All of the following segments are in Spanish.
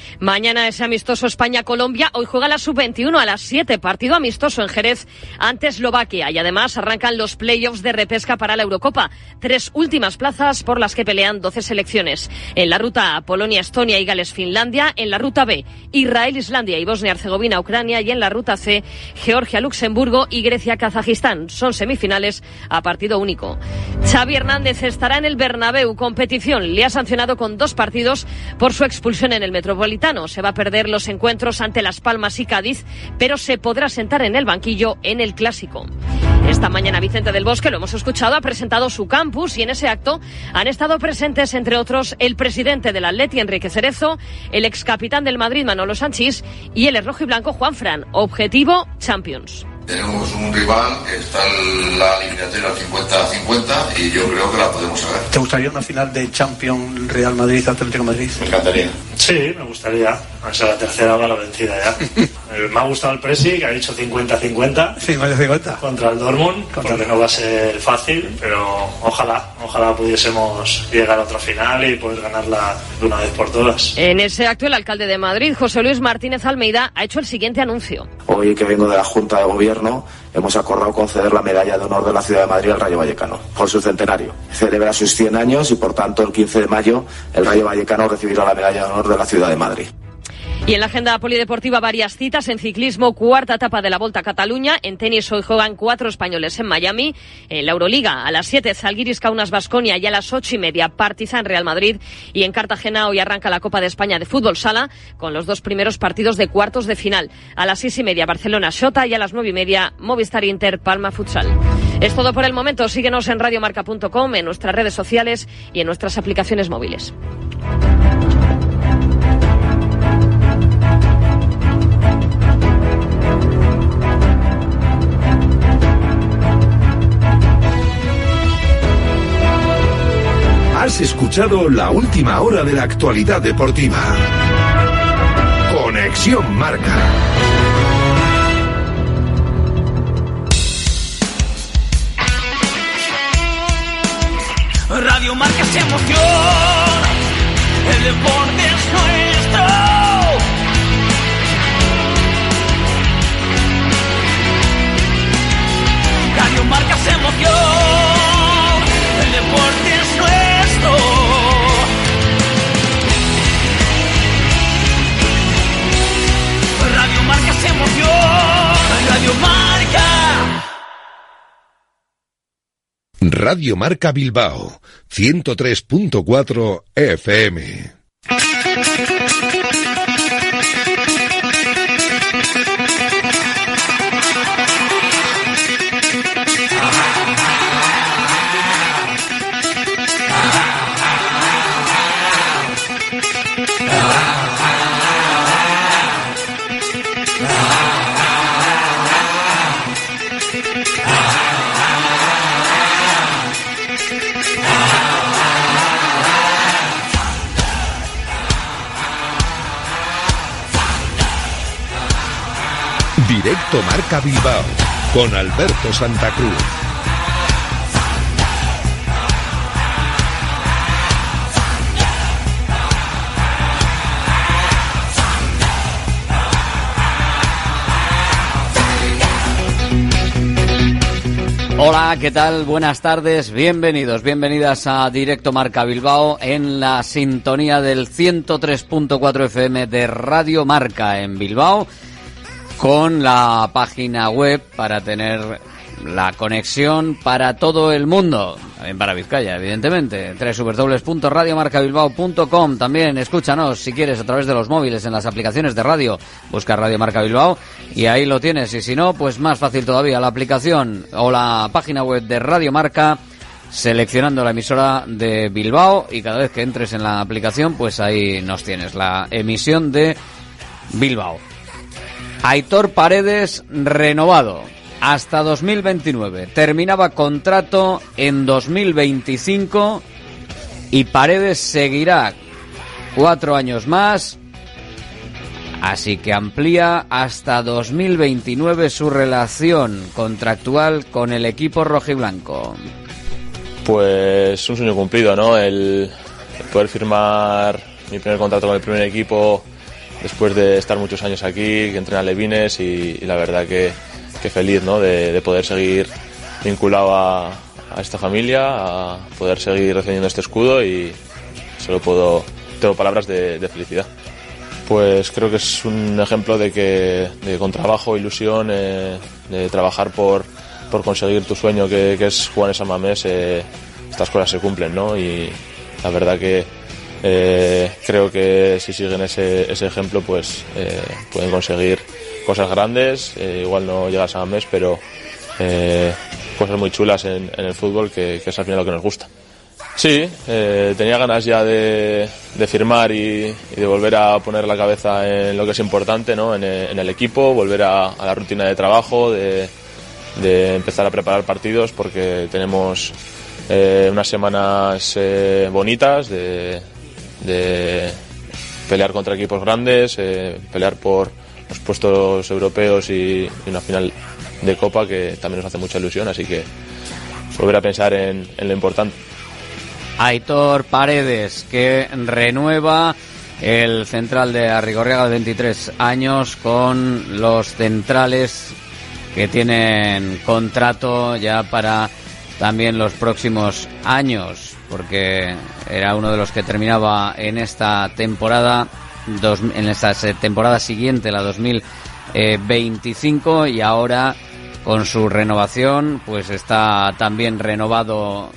Mañana ese amistoso España-Colombia. Hoy juega la Sub-21 a las 7. Partido amistoso en Jerez ante Eslovaquia. Y además arrancan los playoffs de repesca para la Eurocopa. 3 últimas plazas por las que pelean 12 selecciones. En la ruta A, Polonia, Estonia y Gales, Finlandia. En la ruta B, Israel, Islandia y Bosnia-Herzegovina, Ucrania. Y en la ruta C, Georgia, Luxemburgo y Grecia, Kazajistán. Son semifinales a partido único. Xavi Hernández estará en el Bernabéu. Competición. Le ha sancionado con 2 partidos por su expulsión en el Metropolitano. Se va a perder los encuentros ante Las Palmas y Cádiz, pero se podrá sentar en el banquillo en el Clásico. Esta mañana Vicente del Bosque, lo hemos escuchado, ha presentado su campus y en ese acto han estado presentes, entre otros, el presidente del Atleti, Enrique Cerezo, el excapitán del Madrid, Manolo Sanchís, y el rojiblanco Juanfran. Objetivo, Champions. Tenemos un rival que está en la eliminatoria 50-50 y yo creo que la podemos saber. ¿Te gustaría una final de Champions Real Madrid-Atlético Madrid? Me encantaría. Sí, me gustaría. O sea, la tercera va la vencida ya. Me ha gustado el Presi, que ha dicho 50-50. 50-50. Contra el Dortmund, porque no va a ser fácil, pero ojalá pudiésemos llegar a otra final y poder ganarla de una vez por todas. En ese acto, el alcalde de Madrid, José Luis Martínez Almeida, ha hecho el siguiente anuncio. Hoy que vengo de la Junta de Gobierno, hemos acordado conceder la medalla de honor de la Ciudad de Madrid al Rayo Vallecano, por su centenario. Celebra sus 100 años y, por tanto, el 15 de mayo, el Rayo Vallecano recibirá la medalla de honor de la Ciudad de Madrid. Y en la agenda polideportiva varias citas. En ciclismo, 4ª etapa de la Volta a Cataluña. En tenis hoy juegan 4 españoles en Miami. En la Euroliga a las 7 Zalgiris Kaunas Baskonia y a las 8:30 Partizan Real Madrid. Y en Cartagena hoy arranca la Copa de España de Fútbol Sala con los 2 primeros partidos de cuartos de final. A las 6:30 Barcelona Xota y a las 9:30 Movistar Inter Palma Futsal. Es todo por el momento. Síguenos en radiomarca.com, en nuestras redes sociales y en nuestras aplicaciones móviles. Has escuchado la última hora de la actualidad deportiva. Conexión Marca. Radio Marca es emoción. El deporte es nuestro. Radio Marca es emoción. El deporte es nuestro. Radio Marca es emoción. Radio Marca. Radio Marca Bilbao, 103.4 FM. Directo Marca Bilbao, con Alberto Santa Cruz. Hola, ¿qué tal? Buenas tardes, bienvenidos, bienvenidas a Directo Marca Bilbao en la sintonía del 103.4 FM de Radio Marca en Bilbao, con la página web para tener la conexión para todo el mundo, también para Vizcaya, evidentemente, www.radiomarcabilbao.com. También escúchanos, si quieres, a través de los móviles en las aplicaciones de radio, busca Radio Marca Bilbao y ahí lo tienes, y si no, pues más fácil todavía, la aplicación o la página web de Radio Marca, seleccionando la emisora de Bilbao, y cada vez que entres en la aplicación, pues ahí nos tienes, la emisión de Bilbao. Aitor Paredes renovado hasta 2029. Terminaba contrato en 2025 y Paredes seguirá 4 años más. Así que amplía hasta 2029 su relación contractual con el equipo rojiblanco. Pues un sueño cumplido, ¿no? El poder firmar mi primer contrato con el primer equipo después de estar muchos años aquí, que entrena Levines y la verdad que feliz, ¿no? de poder seguir vinculado a esta familia, a poder seguir defendiendo este escudo y tengo palabras de felicidad. Pues creo que es un ejemplo de que con trabajo, ilusión, de trabajar por conseguir tu sueño que es jugar en San Mamés, estas cosas se cumplen, ¿no? Y la verdad que creo que si siguen ese ejemplo pues pueden conseguir cosas grandes, igual no llegar a San Mamés, pero cosas muy chulas en el fútbol que es al final lo que nos gusta. Sí, tenía ganas ya de firmar y de volver a poner la cabeza en lo que es importante, ¿no? en el equipo, volver a la rutina de trabajo, de empezar a preparar partidos, porque tenemos unas semanas bonitas de pelear contra equipos grandes, pelear por los puestos europeos y una final de Copa que también nos hace mucha ilusión, así que volver a pensar en lo importante. Aitor Paredes, que renueva, el central de Arrigorriaga de 23 años, con los centrales que tienen contrato ya para también los próximos años, porque era uno de los que terminaba en esta temporada, en esta temporada siguiente, la 2025, y ahora con su renovación pues está también renovado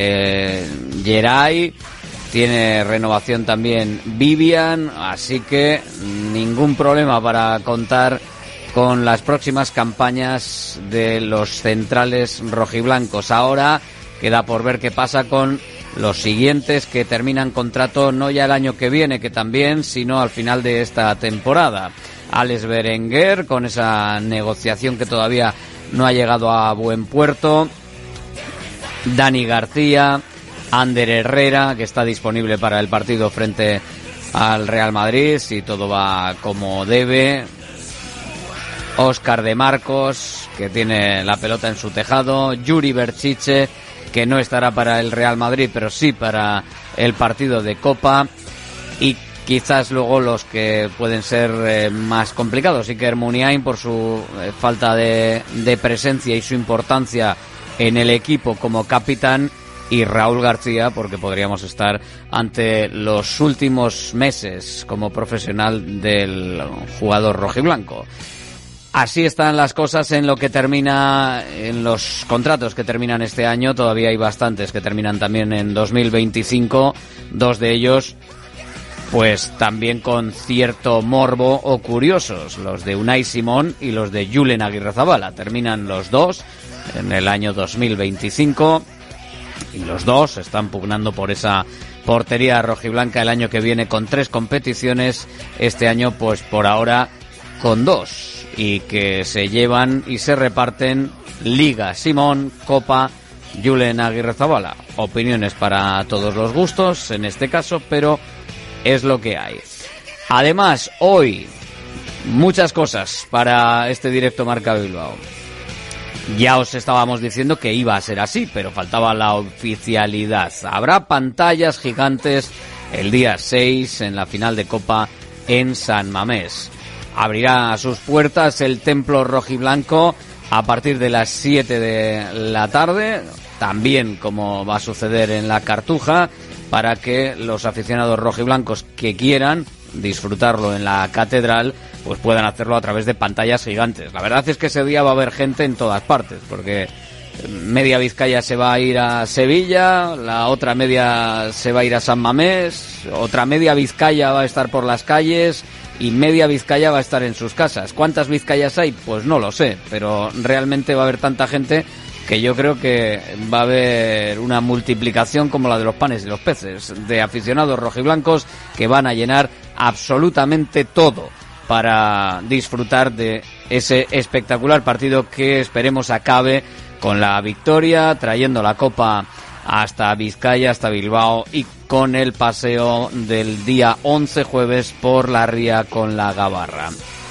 Geray, tiene renovación también Vivian, así que ningún problema para contar con las próximas campañas de los centrales rojiblancos. Ahora queda por ver qué pasa con los siguientes que terminan contrato no ya el año que viene, que también, sino al final de esta temporada. Alex Berenguer, con esa negociación que todavía no ha llegado a buen puerto. Dani García, Ander Herrera, que está disponible para el partido frente al Real Madrid, si todo va como debe. Óscar de Marcos, que tiene la pelota en su tejado. Yuri Berchiche, que no estará para el Real Madrid, pero sí para el partido de Copa. Y quizás luego los que pueden ser más complicados. Iker Muniain, por su falta de presencia y su importancia en el equipo como capitán, y Raúl García, porque podríamos estar ante los últimos meses como profesional del jugador rojiblanco. Así están las cosas en lo que termina, en los contratos que terminan este año. Todavía hay bastantes que terminan también en 2025, dos de ellos pues también con cierto morbo o curiosos, los de Unai Simón y los de Julen Agirrezabala. Terminan los dos en el año 2025 y los dos están pugnando por esa portería rojiblanca el año que viene, con 3 competiciones, este año pues por ahora con 2, y que se llevan y se reparten Liga Simón, Copa Julen Agirrezabala. Opiniones para todos los gustos en este caso, pero es lo que hay. Además, hoy muchas cosas para este directo Marca Bilbao. Ya os estábamos diciendo que iba a ser así, pero faltaba la oficialidad. Habrá pantallas gigantes el día 6 en la final de Copa en San Mamés. Abrirá sus puertas el templo rojiblanco a partir de las 7 de la tarde, también como va a suceder en la Cartuja, para que los aficionados rojiblancos que quieran disfrutarlo en la catedral pues puedan hacerlo a través de pantallas gigantes. La verdad es que ese día va a haber gente en todas partes, porque media Vizcaya se va a ir a Sevilla, la otra media se va a ir a San Mamés, otra media Vizcaya va a estar por las calles y media Vizcaya va a estar en sus casas. ¿Cuántas Vizcayas hay? Pues no lo sé, pero realmente va a haber tanta gente que yo creo que va a haber una multiplicación como la de los panes y los peces, de aficionados rojiblancos que van a llenar absolutamente todo para disfrutar de ese espectacular partido que esperemos acabe con la victoria, trayendo la Copa hasta Vizcaya, hasta Bilbao, y con el paseo del día 11 jueves por la ría con la Gabarra.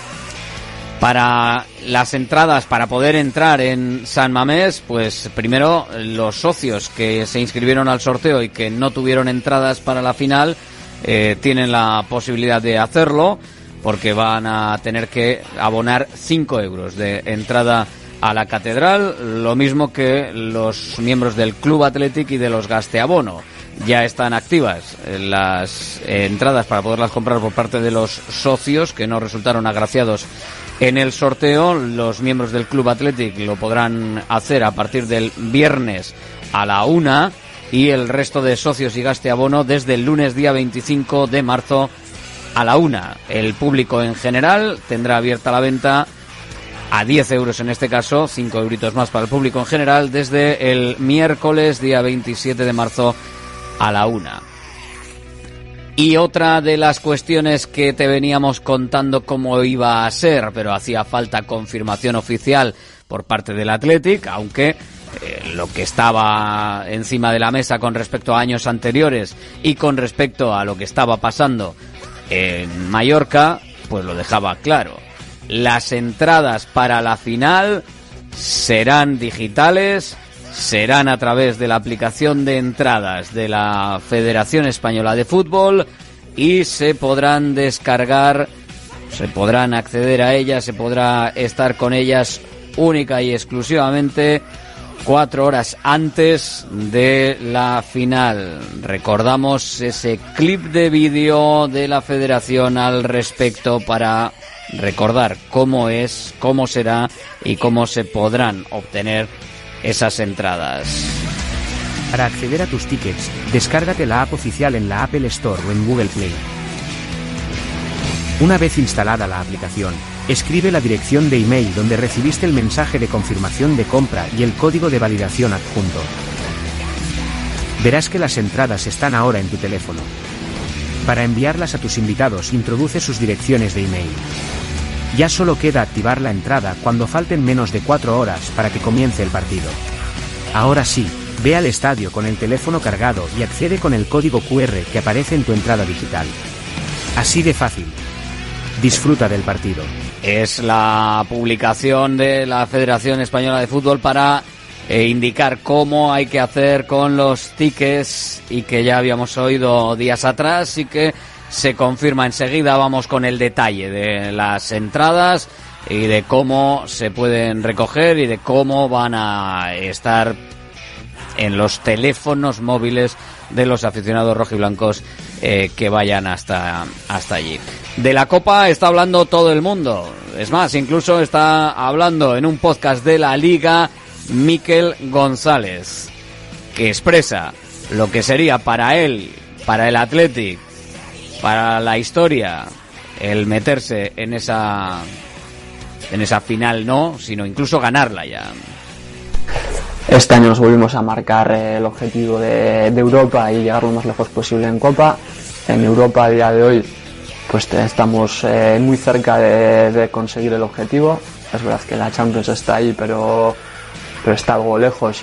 Para las entradas, para poder entrar en San Mamés, pues primero los socios que se inscribieron al sorteo y que no tuvieron entradas para la final tienen la posibilidad de hacerlo. porque van a tener que abonar 5 euros de entrada a la catedral, lo mismo que los miembros del Club Athletic y de los Gasteabono. Ya están activas las entradas para poderlas comprar por parte de los socios que no resultaron agraciados en el sorteo. Los miembros del Club Athletic lo podrán hacer a partir del viernes a la 1 y el resto de socios y Gasteabono desde el lunes día 25 de marzo a la 1. El público en general tendrá abierta la venta a 10 euros en este caso, 5 euritos más para el público en general, desde el miércoles día 27 de marzo a la 1. Y otra de las cuestiones que te veníamos contando cómo iba a ser, pero hacía falta confirmación oficial por parte del Athletic, aunque lo que estaba encima de la mesa con respecto a años anteriores y con respecto a lo que estaba pasando en Mallorca, pues lo dejaba claro. Las entradas para la final serán digitales, serán a través de la aplicación de entradas de la Federación Española de Fútbol y se podrán descargar, se podrán acceder a ellas, se podrá estar con ellas única y exclusivamente 4 horas antes de la final. Recordamos ese clip de vídeo de la Federación al respecto para recordar cómo es, cómo será y cómo se podrán obtener esas entradas. Para acceder a tus tickets, descárgate la app oficial en la Apple Store o en Google Play. Una vez instalada la aplicación, escribe la dirección de email donde recibiste el mensaje de confirmación de compra y el código de validación adjunto. Verás que las entradas están ahora en tu teléfono. Para enviarlas a tus invitados, introduce sus direcciones de email. Ya solo queda activar la entrada cuando falten menos de 4 horas para que comience el partido. Ahora sí, ve al estadio con el teléfono cargado y accede con el código QR que aparece en tu entrada digital. Así de fácil. Disfruta del partido. Es la publicación de la Federación Española de Fútbol para indicar cómo hay que hacer con los tickets y que ya habíamos oído días atrás y que se confirma enseguida. Vamos con el detalle de las entradas y de cómo se pueden recoger y de cómo van a estar en los teléfonos móviles de los aficionados rojiblancos que vayan hasta allí. De la Copa está hablando todo el mundo. Es más, incluso está hablando en un podcast de la Liga Mikel González, que expresa lo que sería para él, para el Athletic, para la historia, el meterse en esa final, no, sino incluso ganarla ya. Este año nos volvimos a marcar el objetivo de Europa y llegar lo más lejos posible en Copa. En Europa a día de hoy pues estamos muy cerca de conseguir el objetivo. Es verdad que la Champions está ahí, pero está algo lejos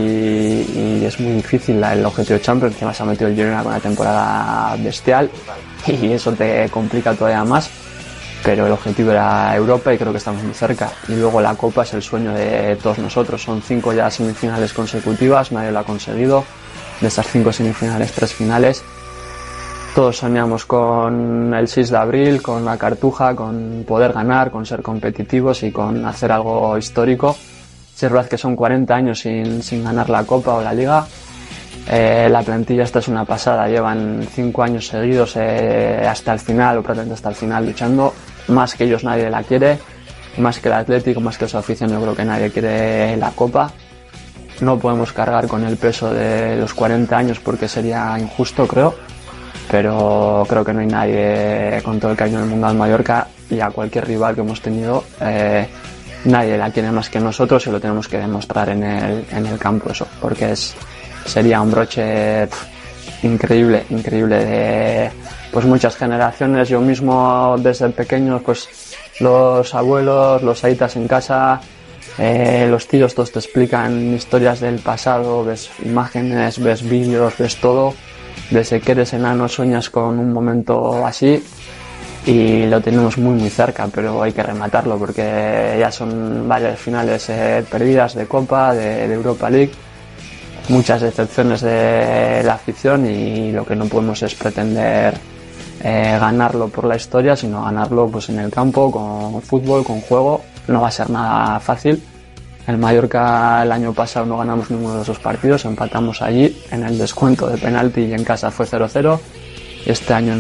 y es muy difícil el objetivo de Champions, que más ha metido el Girona con una temporada bestial y eso te complica todavía más. Pero el objetivo era Europa y creo que estamos muy cerca. Y luego la Copa es el sueño de todos nosotros. Son 5 ya semifinales consecutivas, nadie lo ha conseguido. De estas 5 semifinales, 3 finales. Todos soñamos con el 6 de abril, con la Cartuja, con poder ganar, con ser competitivos y con hacer algo histórico. Si es verdad que son 40 años sin ganar la Copa o la Liga. La plantilla esta es una pasada, llevan 5 años seguidos hasta el final, o prácticamente hasta el final luchando. Más que ellos nadie la quiere, más que el Atlético, más que su afición, yo creo que nadie quiere la Copa. No podemos cargar con el peso de los 40 años porque sería injusto, creo, pero creo que no hay nadie, con todo el cariño del mundo al Mallorca y a cualquier rival que hemos tenido, nadie la quiere más que nosotros y lo tenemos que demostrar en el campo, eso, porque sería un broche increíble de pues muchas generaciones. Yo mismo desde pequeño, pues los abuelos, los aitas en casa, los tíos, todos te explican historias del pasado, ves imágenes, ves vídeos, ves todo. Desde que eres enano sueñas con un momento así y lo tenemos muy muy cerca, pero hay que rematarlo porque ya son varias finales perdidas de Copa, de Europa League. Muchas decepciones de la afición y lo que no podemos es pretender ganarlo por la historia, sino ganarlo pues en el campo, con fútbol, con juego. No va a ser nada fácil. El Mallorca el año pasado no ganamos ninguno de esos partidos, empatamos allí en el descuento de penalti y en casa fue 0-0. Este año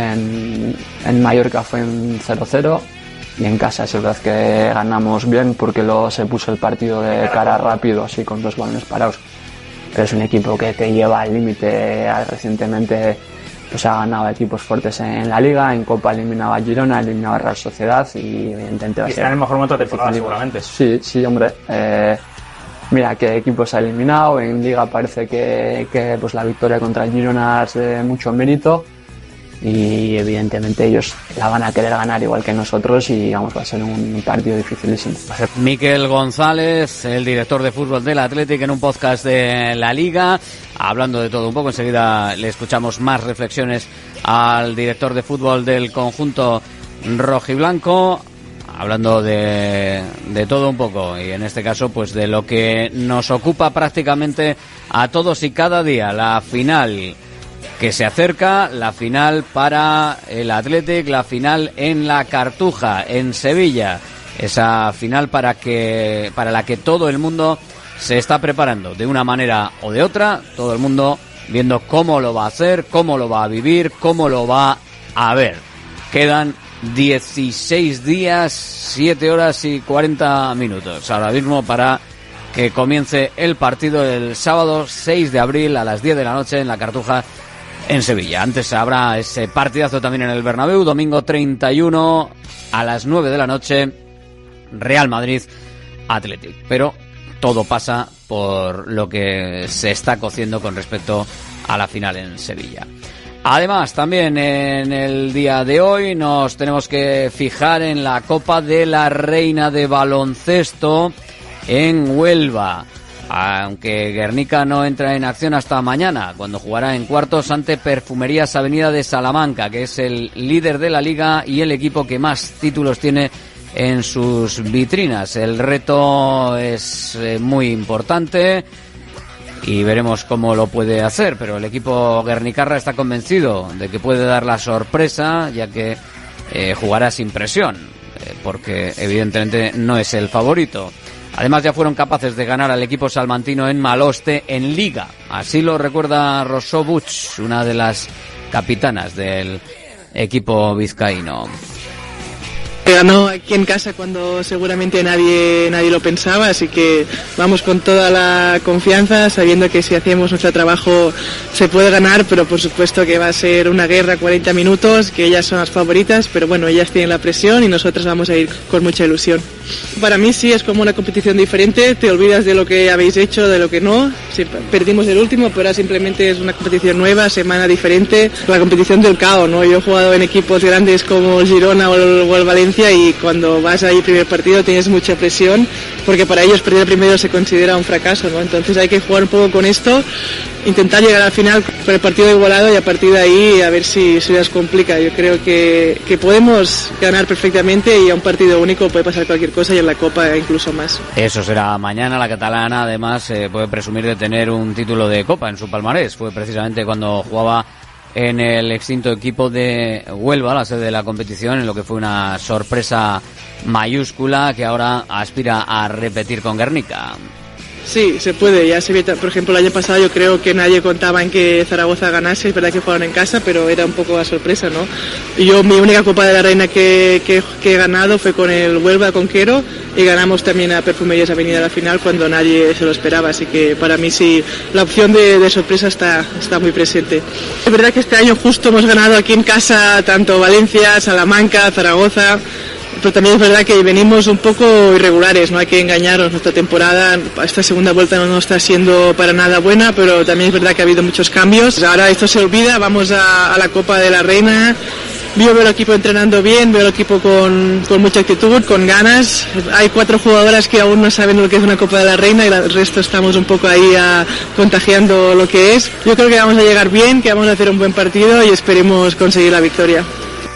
en Mallorca fue en 0-0 y en casa es verdad que ganamos bien porque luego se puso el partido de cara rápido, así con 2 balones parados. Pero es un equipo que te lleva al límite. Recientemente pues ha ganado equipos fuertes en la Liga, en Copa eliminaba a Girona, eliminaba a Real Sociedad y evidentemente va a ser... Será el mejor momento de temporada seguramente. Sí, hombre. Mira qué equipos ha eliminado. En Liga parece que pues la victoria contra el Girona es de mucho mérito y evidentemente ellos la van a querer ganar igual que nosotros y vamos, va a ser un partido dificilísimo. Miquel González, el director de fútbol del Athletic, en un podcast de la Liga, hablando de todo un poco. Enseguida le escuchamos más reflexiones al director de fútbol del conjunto rojiblanco, hablando de todo un poco, y en este caso pues de lo que nos ocupa prácticamente a todos y cada día, la final que se acerca, la final para el Athletic, la final en la Cartuja, en Sevilla, esa final para la que todo el mundo se está preparando de una manera o de otra, todo el mundo viendo cómo lo va a hacer, cómo lo va a vivir, cómo lo va a ver. Quedan 16 días, 7 horas y 40 minutos ahora mismo para que comience el partido el sábado 6 de abril a las 10 de la noche en la Cartuja, en Sevilla. Antes habrá ese partidazo también en el Bernabéu, domingo 31 a las 9 de la noche, Real Madrid Athletic. Pero todo pasa por lo que se está cociendo con respecto a la final en Sevilla. Además, también en el día de hoy nos tenemos que fijar en la Copa de la Reina de baloncesto en Huelva. Aunque Guernica no entra en acción hasta mañana, cuando jugará en cuartos ante Perfumerías Avenida de Salamanca, que es el líder de la liga y el equipo que más títulos tiene en sus vitrinas. El reto es muy importante y veremos cómo lo puede hacer, pero el equipo guernicarra está convencido de que puede dar la sorpresa, ya que jugará sin presión, porque evidentemente no es el favorito. Además, ya fueron capaces de ganar al equipo salmantino en Maloste en Liga. Así lo recuerda Rosó Buch, una de las capitanas del equipo vizcaíno. Ganó aquí en casa cuando seguramente nadie lo pensaba, así que vamos con toda la confianza, sabiendo que si hacemos nuestro trabajo se puede ganar, pero por supuesto que va a ser una guerra 40 minutos, que ellas son las favoritas, pero bueno, ellas tienen la presión y nosotros vamos a ir con mucha ilusión. Para mí sí es como una competición diferente, te olvidas de lo que habéis hecho, de lo que no. Sí, perdimos el último, pero ahora simplemente es una competición nueva, semana diferente, la competición del caos, ¿no? Yo he jugado en equipos grandes como el Girona o el Valencia y cuando vas ahí primer partido tienes mucha presión, porque para ellos perder el primero se considera un fracaso, ¿no? Entonces hay que jugar un poco con esto, intentar llegar al final con el partido igualado y a partir de ahí a ver si se les complica. Yo creo que podemos ganar perfectamente y a un partido único puede pasar cualquier cosa y en la Copa incluso más. Eso será mañana. La catalana además puede presumir de tener un título de Copa en su palmarés. Fue precisamente cuando jugaba en el extinto equipo de Huelva, la sede de la competición, en lo que fue una sorpresa mayúscula que ahora aspira a repetir con Guernica. Sí, se puede, ya se ve, por ejemplo el año pasado yo creo que nadie contaba en que Zaragoza ganase, es verdad que jugaron en casa, pero era un poco la sorpresa, ¿no? Y yo mi única Copa de la Reina que he ganado fue con el Huelva Conquero y ganamos también a Perfumerías Avenida a la final cuando nadie se lo esperaba, así que para mí sí, la opción de sorpresa está muy presente. Es verdad que este año justo hemos ganado aquí en casa tanto Valencia, Salamanca, Zaragoza, pero también es verdad que venimos un poco irregulares, no hay que engañarnos, nuestra temporada, esta segunda vuelta no está siendo para nada buena, pero también es verdad que ha habido muchos cambios. Ahora esto se olvida, vamos a la Copa de la Reina. Yo veo el equipo entrenando bien, veo el equipo con mucha actitud, con ganas. Hay 4 jugadoras que aún no saben lo que es una Copa de la Reina y el resto estamos un poco ahí contagiando lo que es. Yo creo que vamos a llegar bien, que vamos a hacer un buen partido y esperemos conseguir la victoria.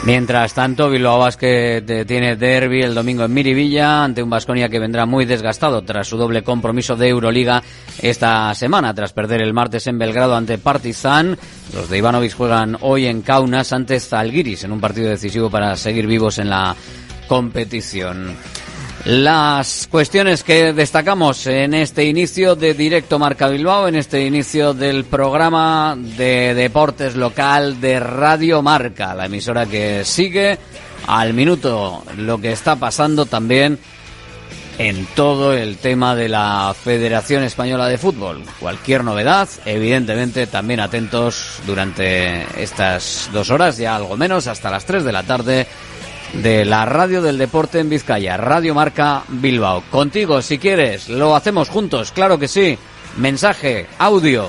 Mientras tanto, Bilbao Basket tiene derbi el domingo en Miribilla ante un Baskonia que vendrá muy desgastado tras su doble compromiso de Euroliga esta semana, tras perder el martes en Belgrado ante Partizan. Los de Ivanovic juegan hoy en Kaunas ante Zalgiris en un partido decisivo para seguir vivos en la competición. Las cuestiones que destacamos en este inicio de Directo Marca Bilbao, en este inicio del programa de deportes local de Radio Marca, la emisora que sigue al minuto lo que está pasando también en todo el tema de la Federación Española de Fútbol. Cualquier novedad, evidentemente también atentos durante estas 2 horas, ya algo menos, hasta las 3 de la tarde, de la radio del deporte en Vizcaya, Radio Marca Bilbao. Contigo, si quieres, lo hacemos juntos, claro que sí. Mensaje, audio,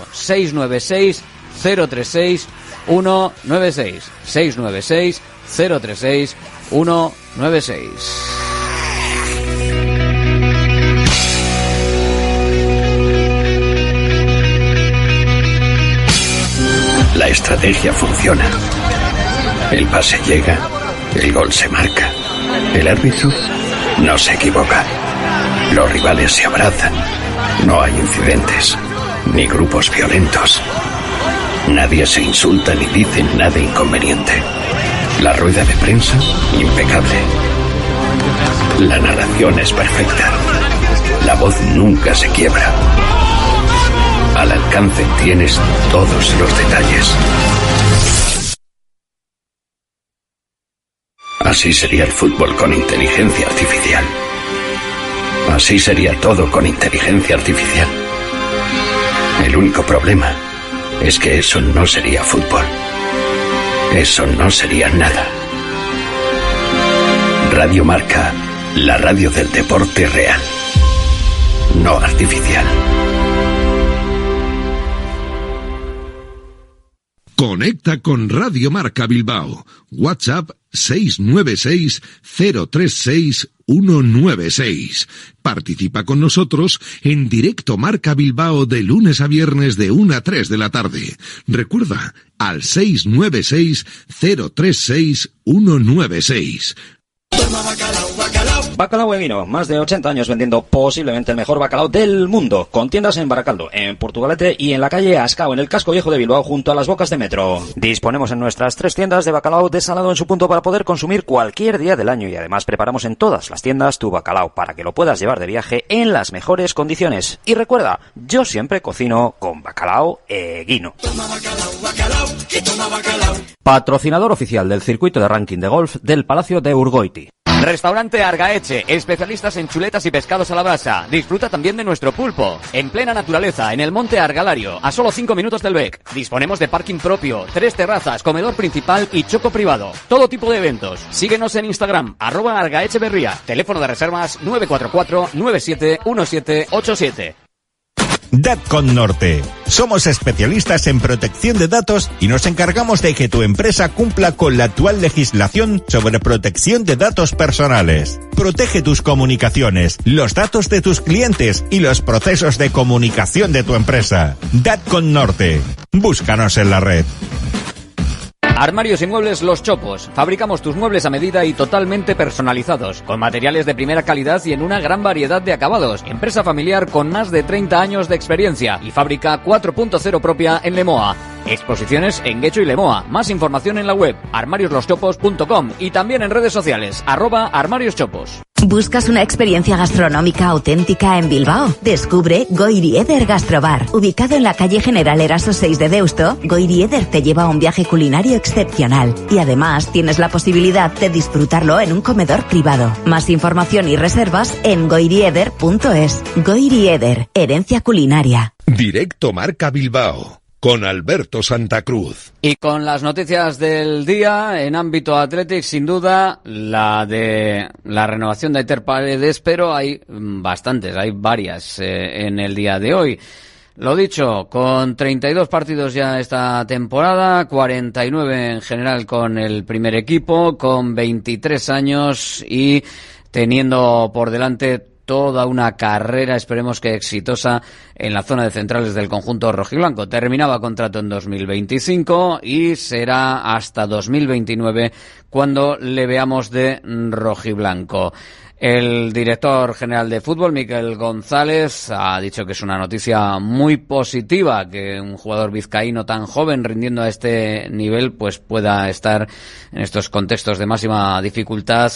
696-036-196. 696-036-196. La estrategia funciona. El pase llega. El gol se marca. El árbitro no se equivoca. Los rivales se abrazan. No hay incidentes, ni grupos violentos. Nadie se insulta ni dice nada inconveniente. La rueda de prensa, impecable. La narración es perfecta. La voz nunca se quiebra. Al alcance tienes todos los detalles. Así sería el fútbol con inteligencia artificial. Así sería todo con inteligencia artificial. El único problema es que eso no sería fútbol. Eso no sería nada. Radio Marca, la radio del deporte real, no artificial. Conecta con Radio Marca Bilbao. WhatsApp 696-036-196. Participa con nosotros en Directo Marca Bilbao de lunes a viernes de 1 a 3 de la tarde. Recuerda, al 696-036-196. Bacalao e Vino, más de 80 años vendiendo posiblemente el mejor bacalao del mundo, con tiendas en Baracaldo, en Portugalete y en la calle Ascao, en el casco viejo de Bilbao, junto a las bocas de metro. Disponemos en nuestras 3 tiendas de bacalao desalado en su punto para poder consumir cualquier día del año, y además preparamos en todas las tiendas tu bacalao para que lo puedas llevar de viaje en las mejores condiciones. Y recuerda, yo siempre cocino con Bacalao e Guino. Patrocinador oficial del circuito de ranking de golf del Palacio de Urgoiti. Restaurante Argaeche, especialistas en chuletas y pescados a la brasa. Disfruta también de nuestro pulpo, en plena naturaleza, en el monte Argalario, a solo 5 minutos del Bec. Disponemos de parking propio, 3 terrazas, comedor principal y choco privado. Todo tipo de eventos. Síguenos en Instagram, @argaecheberria. Teléfono de reservas 944-971787. Datcon Norte. Somos especialistas en protección de datos y nos encargamos de que tu empresa cumpla con la actual legislación sobre protección de datos personales. Protege tus comunicaciones, los datos de tus clientes y los procesos de comunicación de tu empresa. Datcon Norte. Búscanos en la red. Armarios y Muebles Los Chopos. Fabricamos tus muebles a medida y totalmente personalizados, con materiales de primera calidad y en una gran variedad de acabados. Empresa familiar con más de 30 años de experiencia y fábrica 4.0 propia en Lemoa. Exposiciones en Guecho y Lemoa. Más información en la web armariosloschopos.com y también en redes sociales @armarioschopos. ¿Buscas una experiencia gastronómica auténtica en Bilbao? Descubre Goiri Eder Gastrobar. Ubicado en la calle General Eraso 6 de Deusto, Goiri Eder te lleva a un viaje culinario excepcional y además tienes la posibilidad de disfrutarlo en un comedor privado. Más información y reservas en goirieder.es. Goiri Eder, herencia culinaria. Directo Marca Bilbao, con Alberto Santa Cruz. Y con las noticias del día, en ámbito Athletic, sin duda, la de la renovación de Aitor Paredes, pero hay bastantes, hay varias en el día de hoy. Lo dicho, con 32 partidos ya esta temporada, 49 en general con el primer equipo, con 23 años y teniendo por delante toda una carrera, esperemos que exitosa, en la zona de centrales del conjunto rojiblanco. Terminaba contrato en 2025 y será hasta 2029 cuando le veamos de rojiblanco. El director general de fútbol, Miquel González, ha dicho que es una noticia muy positiva que un jugador vizcaíno tan joven rindiendo a este nivel pues pueda estar en estos contextos de máxima dificultad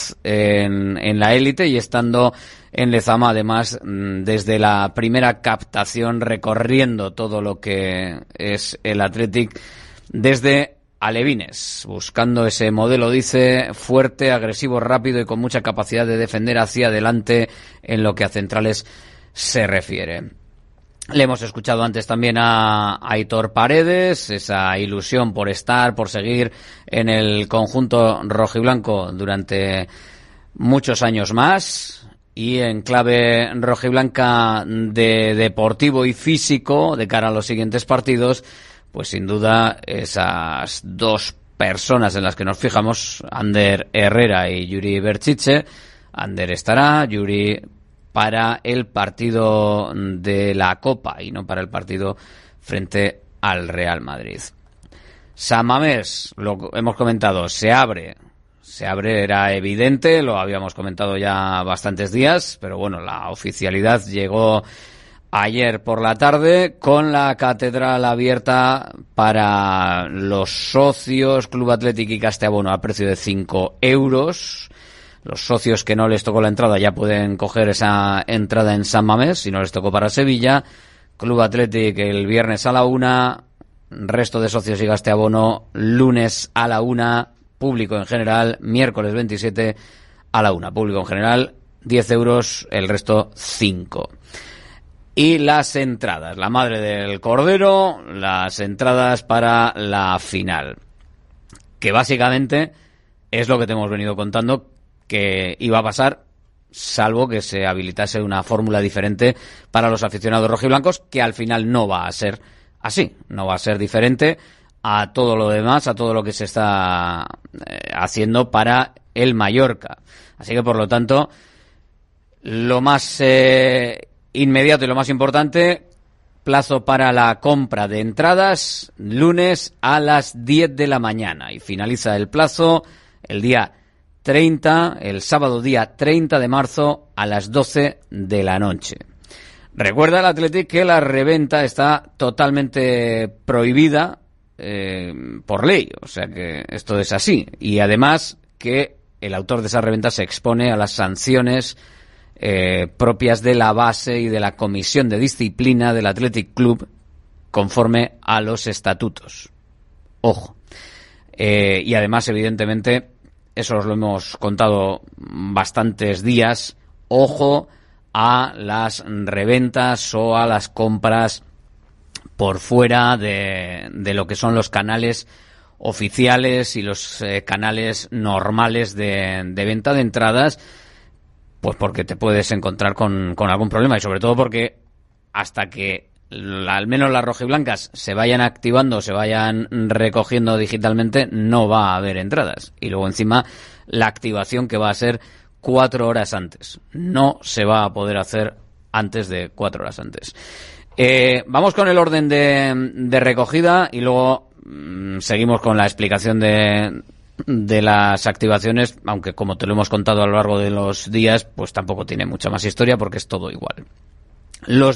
en la élite y estando en Lezama, además, desde la primera captación, recorriendo todo lo que es el Athletic desde alevines, buscando ese modelo, dice, fuerte, agresivo, rápido y con mucha capacidad de defender hacia adelante en lo que a centrales se refiere. Le hemos escuchado antes también a Aitor Paredes, esa ilusión por estar, por seguir en el conjunto rojiblanco durante muchos años más, y en clave rojiblanca de deportivo y físico de cara a los siguientes partidos, pues sin duda esas dos personas en las que nos fijamos, Ander Herrera y Yuri Berchiche. Ander estará, Yuri para el partido de la Copa y no para el partido frente al Real Madrid. San Mamés, lo hemos comentado, se abre, era evidente, lo habíamos comentado ya bastantes días, pero bueno, la oficialidad llegó ayer por la tarde con la catedral abierta para los socios Club Athletic y Casteabono a precio de 5 euros. Los socios que no les tocó la entrada ya pueden coger esa entrada en San Mamés, si no les tocó para Sevilla. Club Athletic el viernes a la 1, resto de socios y Casteabono lunes a la 1, público en general miércoles 27 a la 1, público en general 10 euros, el resto 5. Y las entradas, la madre del cordero, las entradas para la final, que básicamente es lo que te hemos venido contando que iba a pasar, salvo que se habilitase una fórmula diferente para los aficionados rojiblancos, que al final no va a ser así, no va a ser diferente a todo lo demás, a todo lo que se está haciendo para el Mallorca. Así que, por lo tanto, lo más inmediato y lo más importante, plazo para la compra de entradas lunes a las 10 de la mañana y finaliza el plazo el día 30, el sábado día 30 de marzo a las 12 de la noche. Recuerda el Athletic que la reventa está totalmente prohibida por ley, o sea que esto es así, y además que el autor de esa reventa se expone a las sanciones propias de la base y de la comisión de disciplina del Athletic Club conforme a los estatutos. Ojo. Y además, evidentemente, eso os lo hemos contado bastantes días, ojo a las reventas o a las compras por fuera de lo que son los canales oficiales y los canales normales de venta de entradas, pues porque te puedes encontrar con algún problema, y sobre todo porque hasta que al menos las rojiblancas se vayan activando, se vayan recogiendo digitalmente, no va a haber entradas. Y luego encima la activación, que va a ser 4 horas antes. No se va a poder hacer antes de 4 horas antes. Vamos con el orden de recogida y luego seguimos con la explicación de las activaciones, aunque como te lo hemos contado a lo largo de los días, pues tampoco tiene mucha más historia porque es todo igual. Los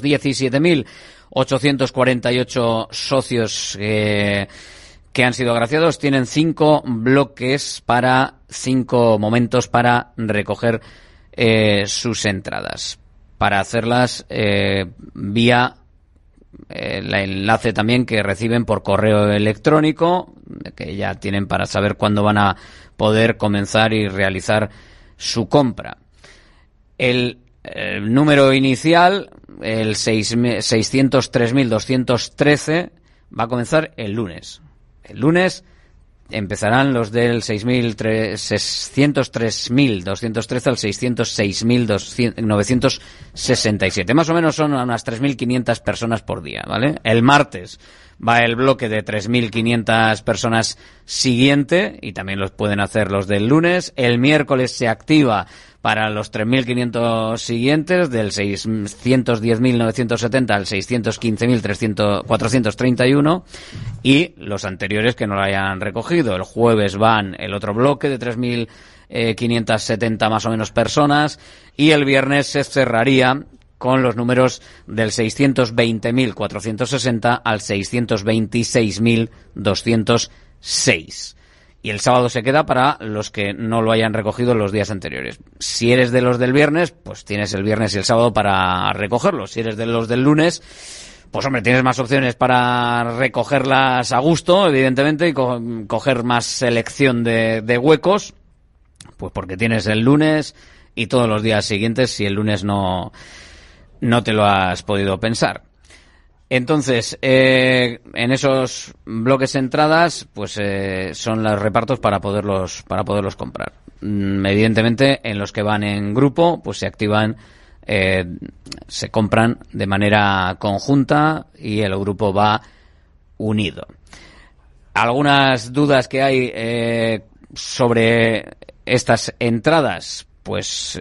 17.848 socios que han sido agraciados tienen 5 bloques para 5 momentos para recoger sus entradas. Para hacerlas vía el enlace también que reciben por correo electrónico, que ya tienen para saber cuándo van a poder comenzar y realizar su compra. El número inicial, el 603.213, va a comenzar el lunes. El lunes empezarán los del 603.213 al 606.967. Más o menos son unas 3.500 personas por día, ¿vale? El martes va el bloque de 3.500 personas siguiente, y también los pueden hacer los del lunes. El miércoles se activa para los 3.500 siguientes, del 610.970 al 615.431, y los anteriores que no lo hayan recogido. El jueves van el otro bloque de 3.570 más o menos personas, y el viernes se cerraría con los números del 620.460 al 626.206. Y el sábado se queda para los que no lo hayan recogido los días anteriores. Si eres de los del viernes, pues tienes el viernes y el sábado para recogerlos. Si eres de los del lunes, pues hombre, tienes más opciones para recogerlas a gusto, evidentemente, y coger más selección de huecos, pues porque tienes el lunes y todos los días siguientes si el lunes no te lo has podido pensar. Entonces, en esos bloques de entradas, pues son los repartos para poderlos comprar. Evidentemente, en los que van en grupo, pues se activan, se compran de manera conjunta y el grupo va unido. Algunas dudas que hay sobre estas entradas. Pues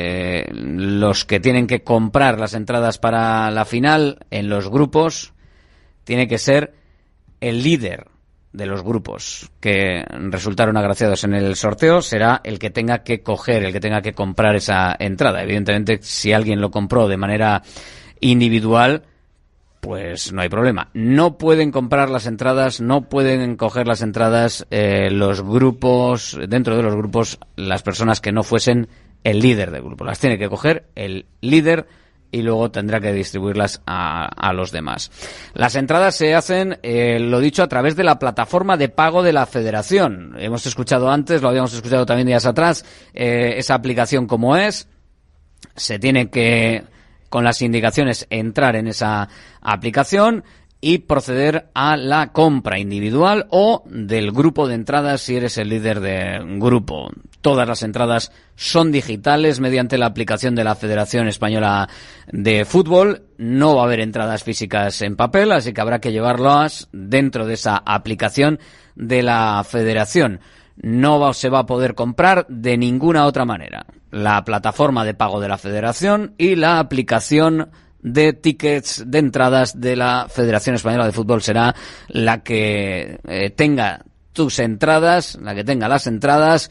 los que tienen que comprar las entradas para la final en los grupos tiene que ser el líder de los grupos que resultaron agraciados en el sorteo, será el que tenga que comprar esa entrada. Evidentemente, si alguien lo compró de manera individual, pues no hay problema. No pueden comprar las entradas, no pueden coger las entradas los grupos, dentro de los grupos, las personas que no fuesen el líder del grupo. Las tiene que coger el líder y luego tendrá que distribuirlas a los demás. Las entradas se hacen, lo dicho, a través de la plataforma de pago de la Federación. Hemos escuchado antes, lo habíamos escuchado también días atrás, esa aplicación como es. Se tiene que, con las indicaciones, entrar en esa aplicación y proceder a la compra individual o del grupo de entradas si eres el líder de grupo. Todas las entradas son digitales mediante la aplicación de la Federación Española de Fútbol. No va a haber entradas físicas en papel, así que habrá que llevarlas dentro de esa aplicación de la Federación. No se va a poder comprar de ninguna otra manera. La plataforma de pago de la Federación y la aplicación de tickets de entradas de la Federación Española de Fútbol será la que tenga tus entradas, la que tenga las entradas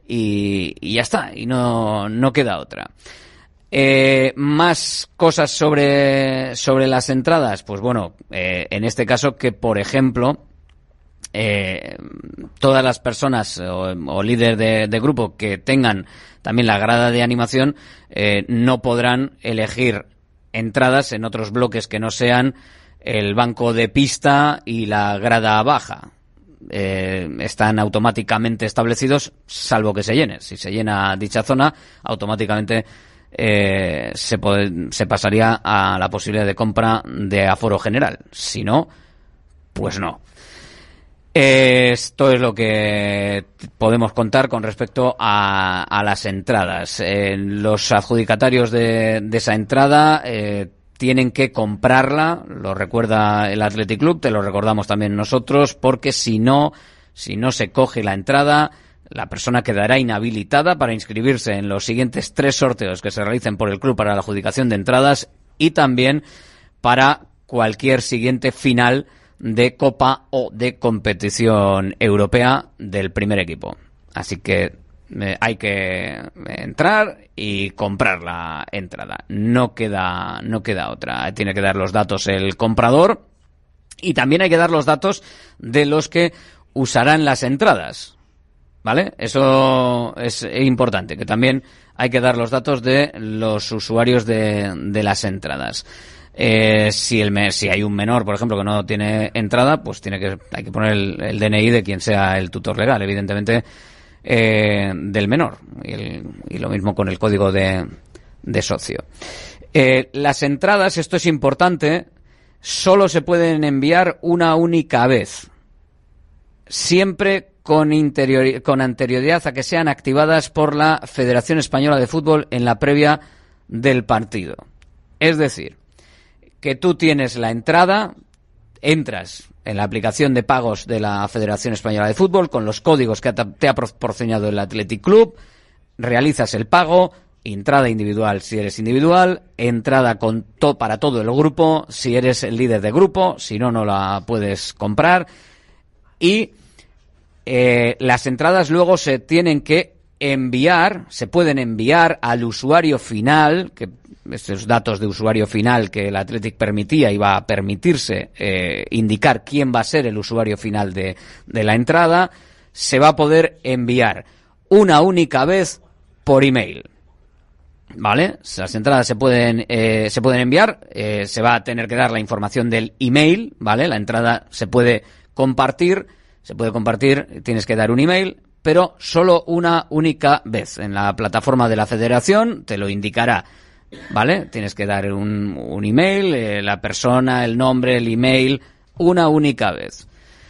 y ya está, y no queda otra. Más cosas sobre las entradas, pues bueno, en este caso que, por ejemplo, todas las personas o líderes de grupo que tengan también la grada de animación no podrán elegir entradas en otros bloques que no sean el banco de pista y la grada baja. Están automáticamente establecidos, salvo que se llene. Si se llena dicha zona, automáticamente se pasaría a la posibilidad de compra de aforo general. Si no, pues no. Esto es lo que podemos contar con respecto a las entradas. Los adjudicatarios de esa entrada tienen que comprarla, lo recuerda el Athletic Club, te lo recordamos también nosotros, porque si no se coge la entrada, la persona quedará inhabilitada para inscribirse en los siguientes 3 sorteos que se realicen por el club para la adjudicación de entradas y también para cualquier siguiente final de Copa o de competición europea del primer equipo. Así que hay que entrar y comprar la entrada. No queda otra. Tiene que dar los datos el comprador y también hay que dar los datos de los que usarán las entradas. ¿Vale? Eso es importante, que también hay que dar los datos de los usuarios de las entradas. Si hay un menor, por ejemplo, que no tiene entrada, pues hay que poner el DNI de quien sea el tutor legal, evidentemente del menor, y lo mismo con el código de socio. Las entradas, esto es importante, solo se pueden enviar una única vez, siempre con anterioridad a que sean activadas por la Federación Española de Fútbol en la previa del partido. Es decir, que tú tienes la entrada, entras en la aplicación de pagos de la Federación Española de Fútbol con los códigos que te ha proporcionado el Athletic Club, realizas el pago, entrada individual si eres individual, entrada para todo el grupo si eres el líder de grupo, si no, no la puedes comprar. Y las entradas luego se tienen que se pueden enviar al usuario final, que estos datos de usuario final que el Athletic permitía, iba a permitirse indicar quién va a ser el usuario final de la entrada, se va a poder enviar una única vez por email. ¿Vale? Las entradas se pueden enviar, se va a tener que dar la información del email, ¿vale? La entrada se puede compartir, tienes que dar un email, pero solo una única vez. En la plataforma de la Federación te lo indicará, ¿vale? Tienes que dar un email, la persona, el nombre, el email, una única vez.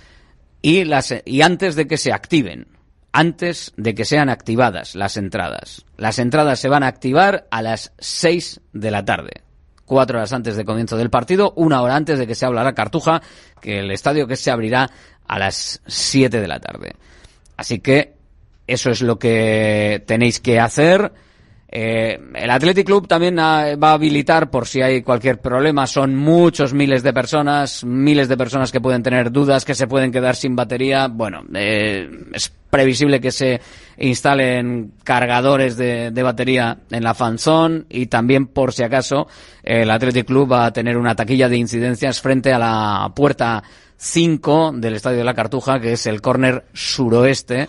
Y antes de que se activen, antes de que sean activadas las entradas. Las entradas se van a activar a las 6 de la tarde. 4 horas antes del comienzo del partido, 1 hora antes de que se abra la Cartuja, que el estadio que se abrirá a las 7 de la tarde. Así que eso es lo que tenéis que hacer. El Athletic Club también va a habilitar, por si hay cualquier problema, son miles de personas que pueden tener dudas, que se pueden quedar sin batería. Bueno, es previsible que se instalen cargadores de batería en la fanzone, y también, por si acaso, el Athletic Club va a tener una taquilla de incidencias frente a la puerta 5 del Estadio de la Cartuja, que es el córner suroeste,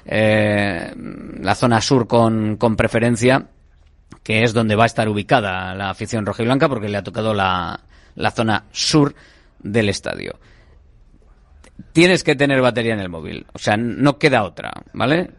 la zona sur con preferencia, que es donde va a estar ubicada la afición rojiblanca, porque le ha tocado la zona sur del estadio. Tienes que tener batería en el móvil, o sea, no queda otra, ¿vale?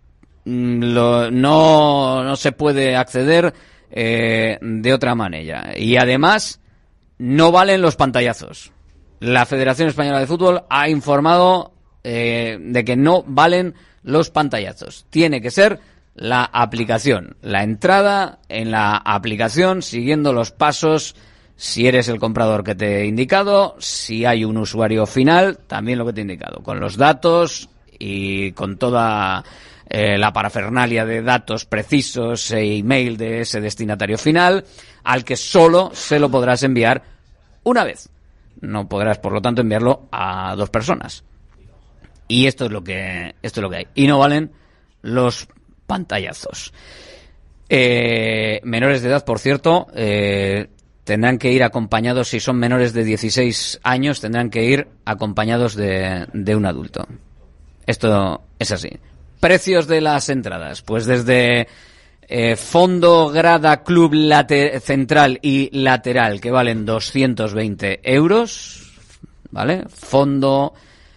No se puede acceder de otra manera. Y además, no valen los pantallazos. La Federación Española de Fútbol ha informado de que no valen los pantallazos. Tiene que ser la aplicación, la entrada en la aplicación, siguiendo los pasos, si eres el comprador que te he indicado, si hay un usuario final, también lo que te he indicado, con los datos y con toda la parafernalia de datos precisos e email de ese destinatario final, al que solo se lo podrás enviar una vez. No podrás, por lo tanto, enviarlo a 2 personas. Y esto es lo que hay. Y no valen los pantallazos. Menores de edad, por cierto, tendrán que ir acompañados, si son menores de 16 años, tendrán que ir acompañados de un adulto. Esto es así. Precios de las entradas. Pues desde fondo, grada, club central y lateral, que valen 220 euros, ¿vale? Fondo,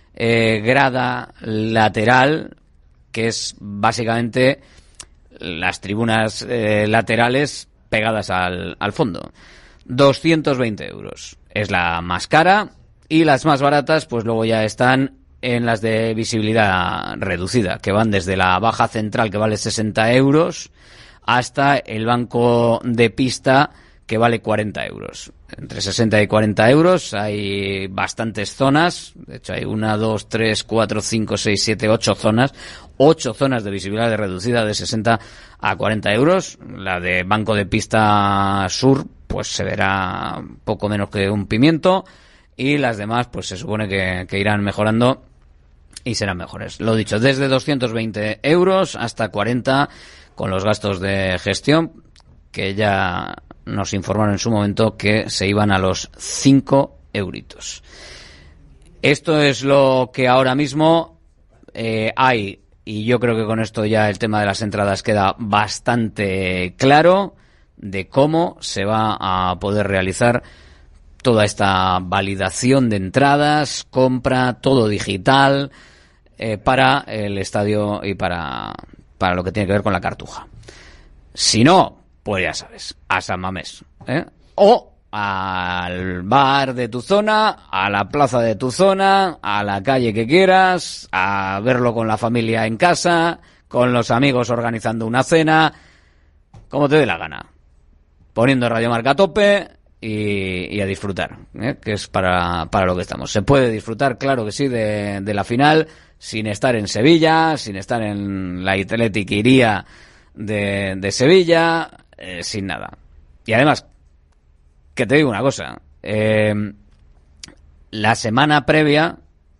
grada, lateral, que es básicamente las tribunas laterales pegadas al fondo. 220 euros. Es la más cara, y las más baratas pues luego ya están en las de visibilidad reducida, que van desde la baja central, que vale 60 euros, hasta el banco de pista, que vale 40 euros. Entre 60 y 40 euros hay bastantes zonas. De hecho, hay 1, 2, 3, 4, 5, 6, 7, 8 zonas. 8 zonas de visibilidad reducida de 60 a 40 euros. La de banco de pista sur, pues se verá poco menos que un pimiento. Y las demás, pues se supone que irán mejorando y serán mejores. Lo dicho, desde 220 euros hasta 40 con los gastos de gestión, que ya nos informaron en su momento que se iban a los 5 euritos. Esto es lo que ahora mismo hay, y yo creo que con esto ya el tema de las entradas queda bastante claro de cómo se va a poder realizar toda esta validación de entradas, compra, todo digital, para el estadio y para lo que tiene que ver con la Cartuja. Si no, pues ya sabes, a San Mamés, o al bar de tu zona, a la plaza de tu zona, a la calle que quieras, a verlo con la familia en casa, con los amigos organizando una cena, como te dé la gana, poniendo Radio Marca a tope y a disfrutar, que es para lo que estamos. Se puede disfrutar, claro que sí, de la final, sin estar en Sevilla, sin estar en la Athletic, iría de Sevilla, sin nada. Y además, que te digo una cosa, la semana previa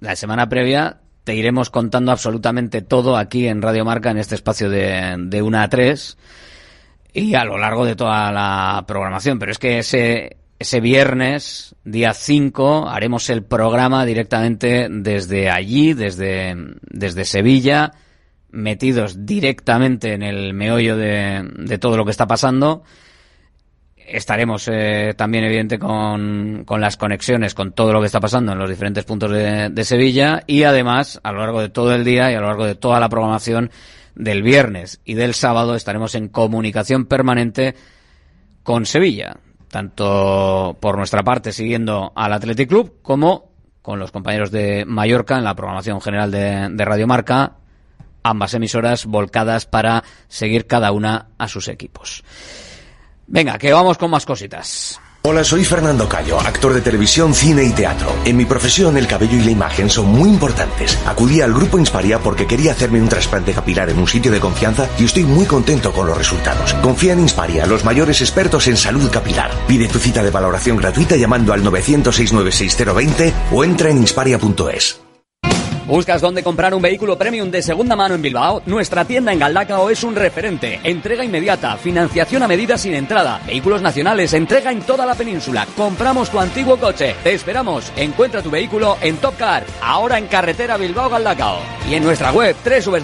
te iremos contando absolutamente todo aquí en Radio Marca, en este espacio de 1 a 3 y a lo largo de toda la programación. Pero es que ese viernes, día 5, haremos el programa directamente desde allí, desde Sevilla, metidos directamente en el meollo de todo lo que está pasando. Estaremos también, evidente, con las conexiones, con todo lo que está pasando en los diferentes puntos de Sevilla, y además, a lo largo de todo el día y a lo largo de toda la programación del viernes y del sábado, estaremos en comunicación permanente con Sevilla, tanto por nuestra parte siguiendo al Athletic Club como con los compañeros de Mallorca en la programación general de Radio Marca, ambas emisoras volcadas para seguir cada una a sus equipos. Venga, que vamos con más cositas. Hola, soy Fernando Cayo, actor de televisión, cine y teatro. En mi profesión, el cabello y la imagen son muy importantes. Acudí al Grupo Insparia porque quería hacerme un trasplante capilar en un sitio de confianza y estoy muy contento con los resultados. Confía en Insparia, los mayores expertos en salud capilar. Pide tu cita de valoración gratuita llamando al 900-696-020 o entra en insparia.es. ¿Buscas dónde comprar un vehículo premium de segunda mano en Bilbao? Nuestra tienda en Galdakao es un referente. Entrega inmediata, financiación a medida sin entrada, vehículos nacionales, entrega en toda la península. Compramos tu antiguo coche. Te esperamos. Encuentra tu vehículo en Top Car, ahora en carretera Bilbao-Galdakao. Y en nuestra web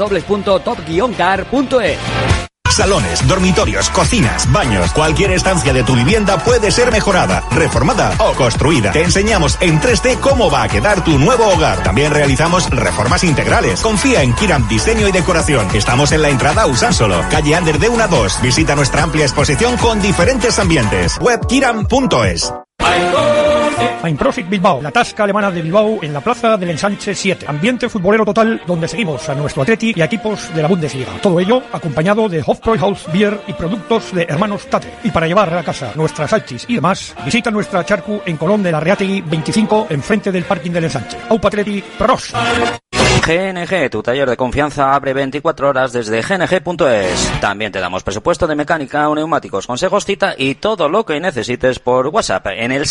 www.top-car.es. Salones, dormitorios, cocinas, baños, cualquier estancia de tu vivienda puede ser mejorada, reformada o construida. Te enseñamos en 3D cómo va a quedar tu nuevo hogar. También realizamos reformas integrales. Confía en Kiram Diseño y Decoración. Estamos en la entrada a Usánsolo, calle Ander de 1 a 2. Visita nuestra amplia exposición con diferentes ambientes. Web kiram.es. Einprosit Bilbao, la tasca alemana de Bilbao en la plaza del Ensanche 7. Ambiente futbolero total donde seguimos a nuestro Atleti y a equipos de la Bundesliga. Todo ello acompañado de Hofbräuhaus Beer y productos de Hermanos Tate. Y para llevar a casa nuestras salchis y demás, visita nuestra charcu en Colón de la Reategui 25, enfrente del parking del Ensanche. Aupa Atleti, pros. GNG, tu taller de confianza, abre 24 horas desde gng.es. También te damos presupuesto de mecánica o neumáticos, consejos, cita y todo lo que necesites por WhatsApp en el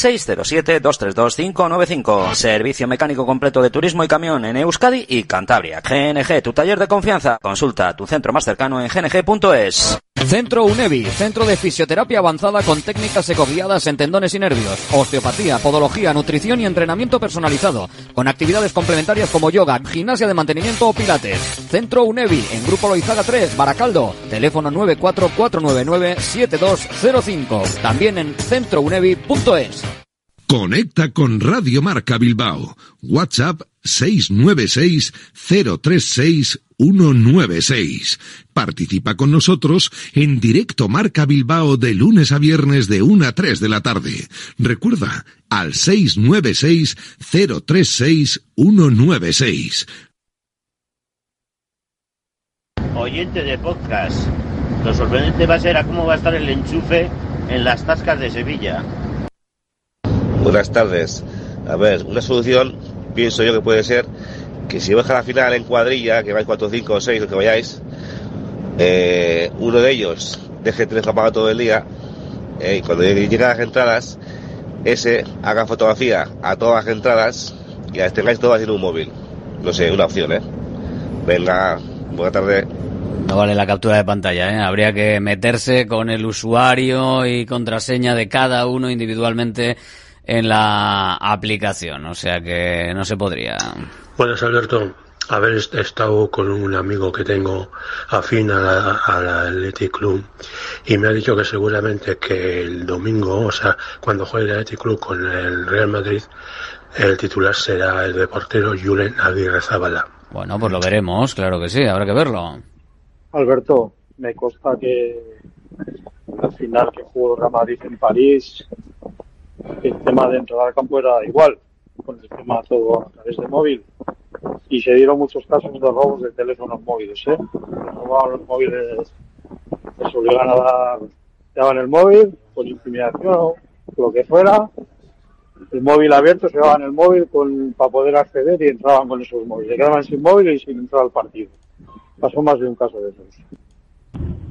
607-232-595. Servicio mecánico completo de turismo y camión en Euskadi y Cantabria. GNG, tu taller de confianza. Consulta tu centro más cercano en gng.es. Centro UNEVI, centro de fisioterapia avanzada con técnicas ecoguiadas en tendones y nervios, osteopatía, podología, nutrición y entrenamiento personalizado, con actividades complementarias como yoga, gimnasia de mantenimiento o pilates. Centro UNEVI, en Grupo Loizaga 3, Baracaldo, teléfono 944997205, también en centrounevi.es. Conecta con Radio Marca Bilbao. WhatsApp 696-036-196. Participa con nosotros en directo Marca Bilbao de lunes a viernes de 1 a 3 de la tarde. Recuerda, al 696-036-196. Oyente de podcast, lo sorprendente va a ser a cómo va a estar el enchufe en las tascas de Sevilla. Buenas tardes. A ver, una solución, pienso yo que puede ser que si baja la final en cuadrilla, que vais 4, 5 o 6, lo que vayáis, uno de ellos deje el teléfono apagado todo el día, y cuando lleguen las entradas, ese haga fotografía a todas las entradas y las tengáis todas en un móvil. No sé, una opción, Venga, buena tarde. No vale la captura de pantalla, Habría que meterse con el usuario y contraseña de cada uno individualmente en la aplicación, o sea que no se podría. Buenas, Alberto. Haber estado con un amigo que tengo afín a la Athletic Club y me ha dicho que seguramente que el domingo, o sea, cuando juegue el Athletic Club con el Real Madrid, el titular será el de portero Julen Aguirrezábala. Bueno, pues lo veremos, claro que sí, habrá que verlo. Alberto, me consta que al final que jugó el Real Madrid en París, el tema de entrar al campo era igual, con el tema todo a través de móvil, y se dieron muchos casos de robos de teléfonos móviles, Les robaban los móviles, les obligaban a daban el móvil con intimidación o lo que fuera, el móvil abierto, se llevaban el móvil para poder acceder y entraban con esos móviles, se quedaban sin móvil y sin entrar al partido. Pasó más de un caso de esos.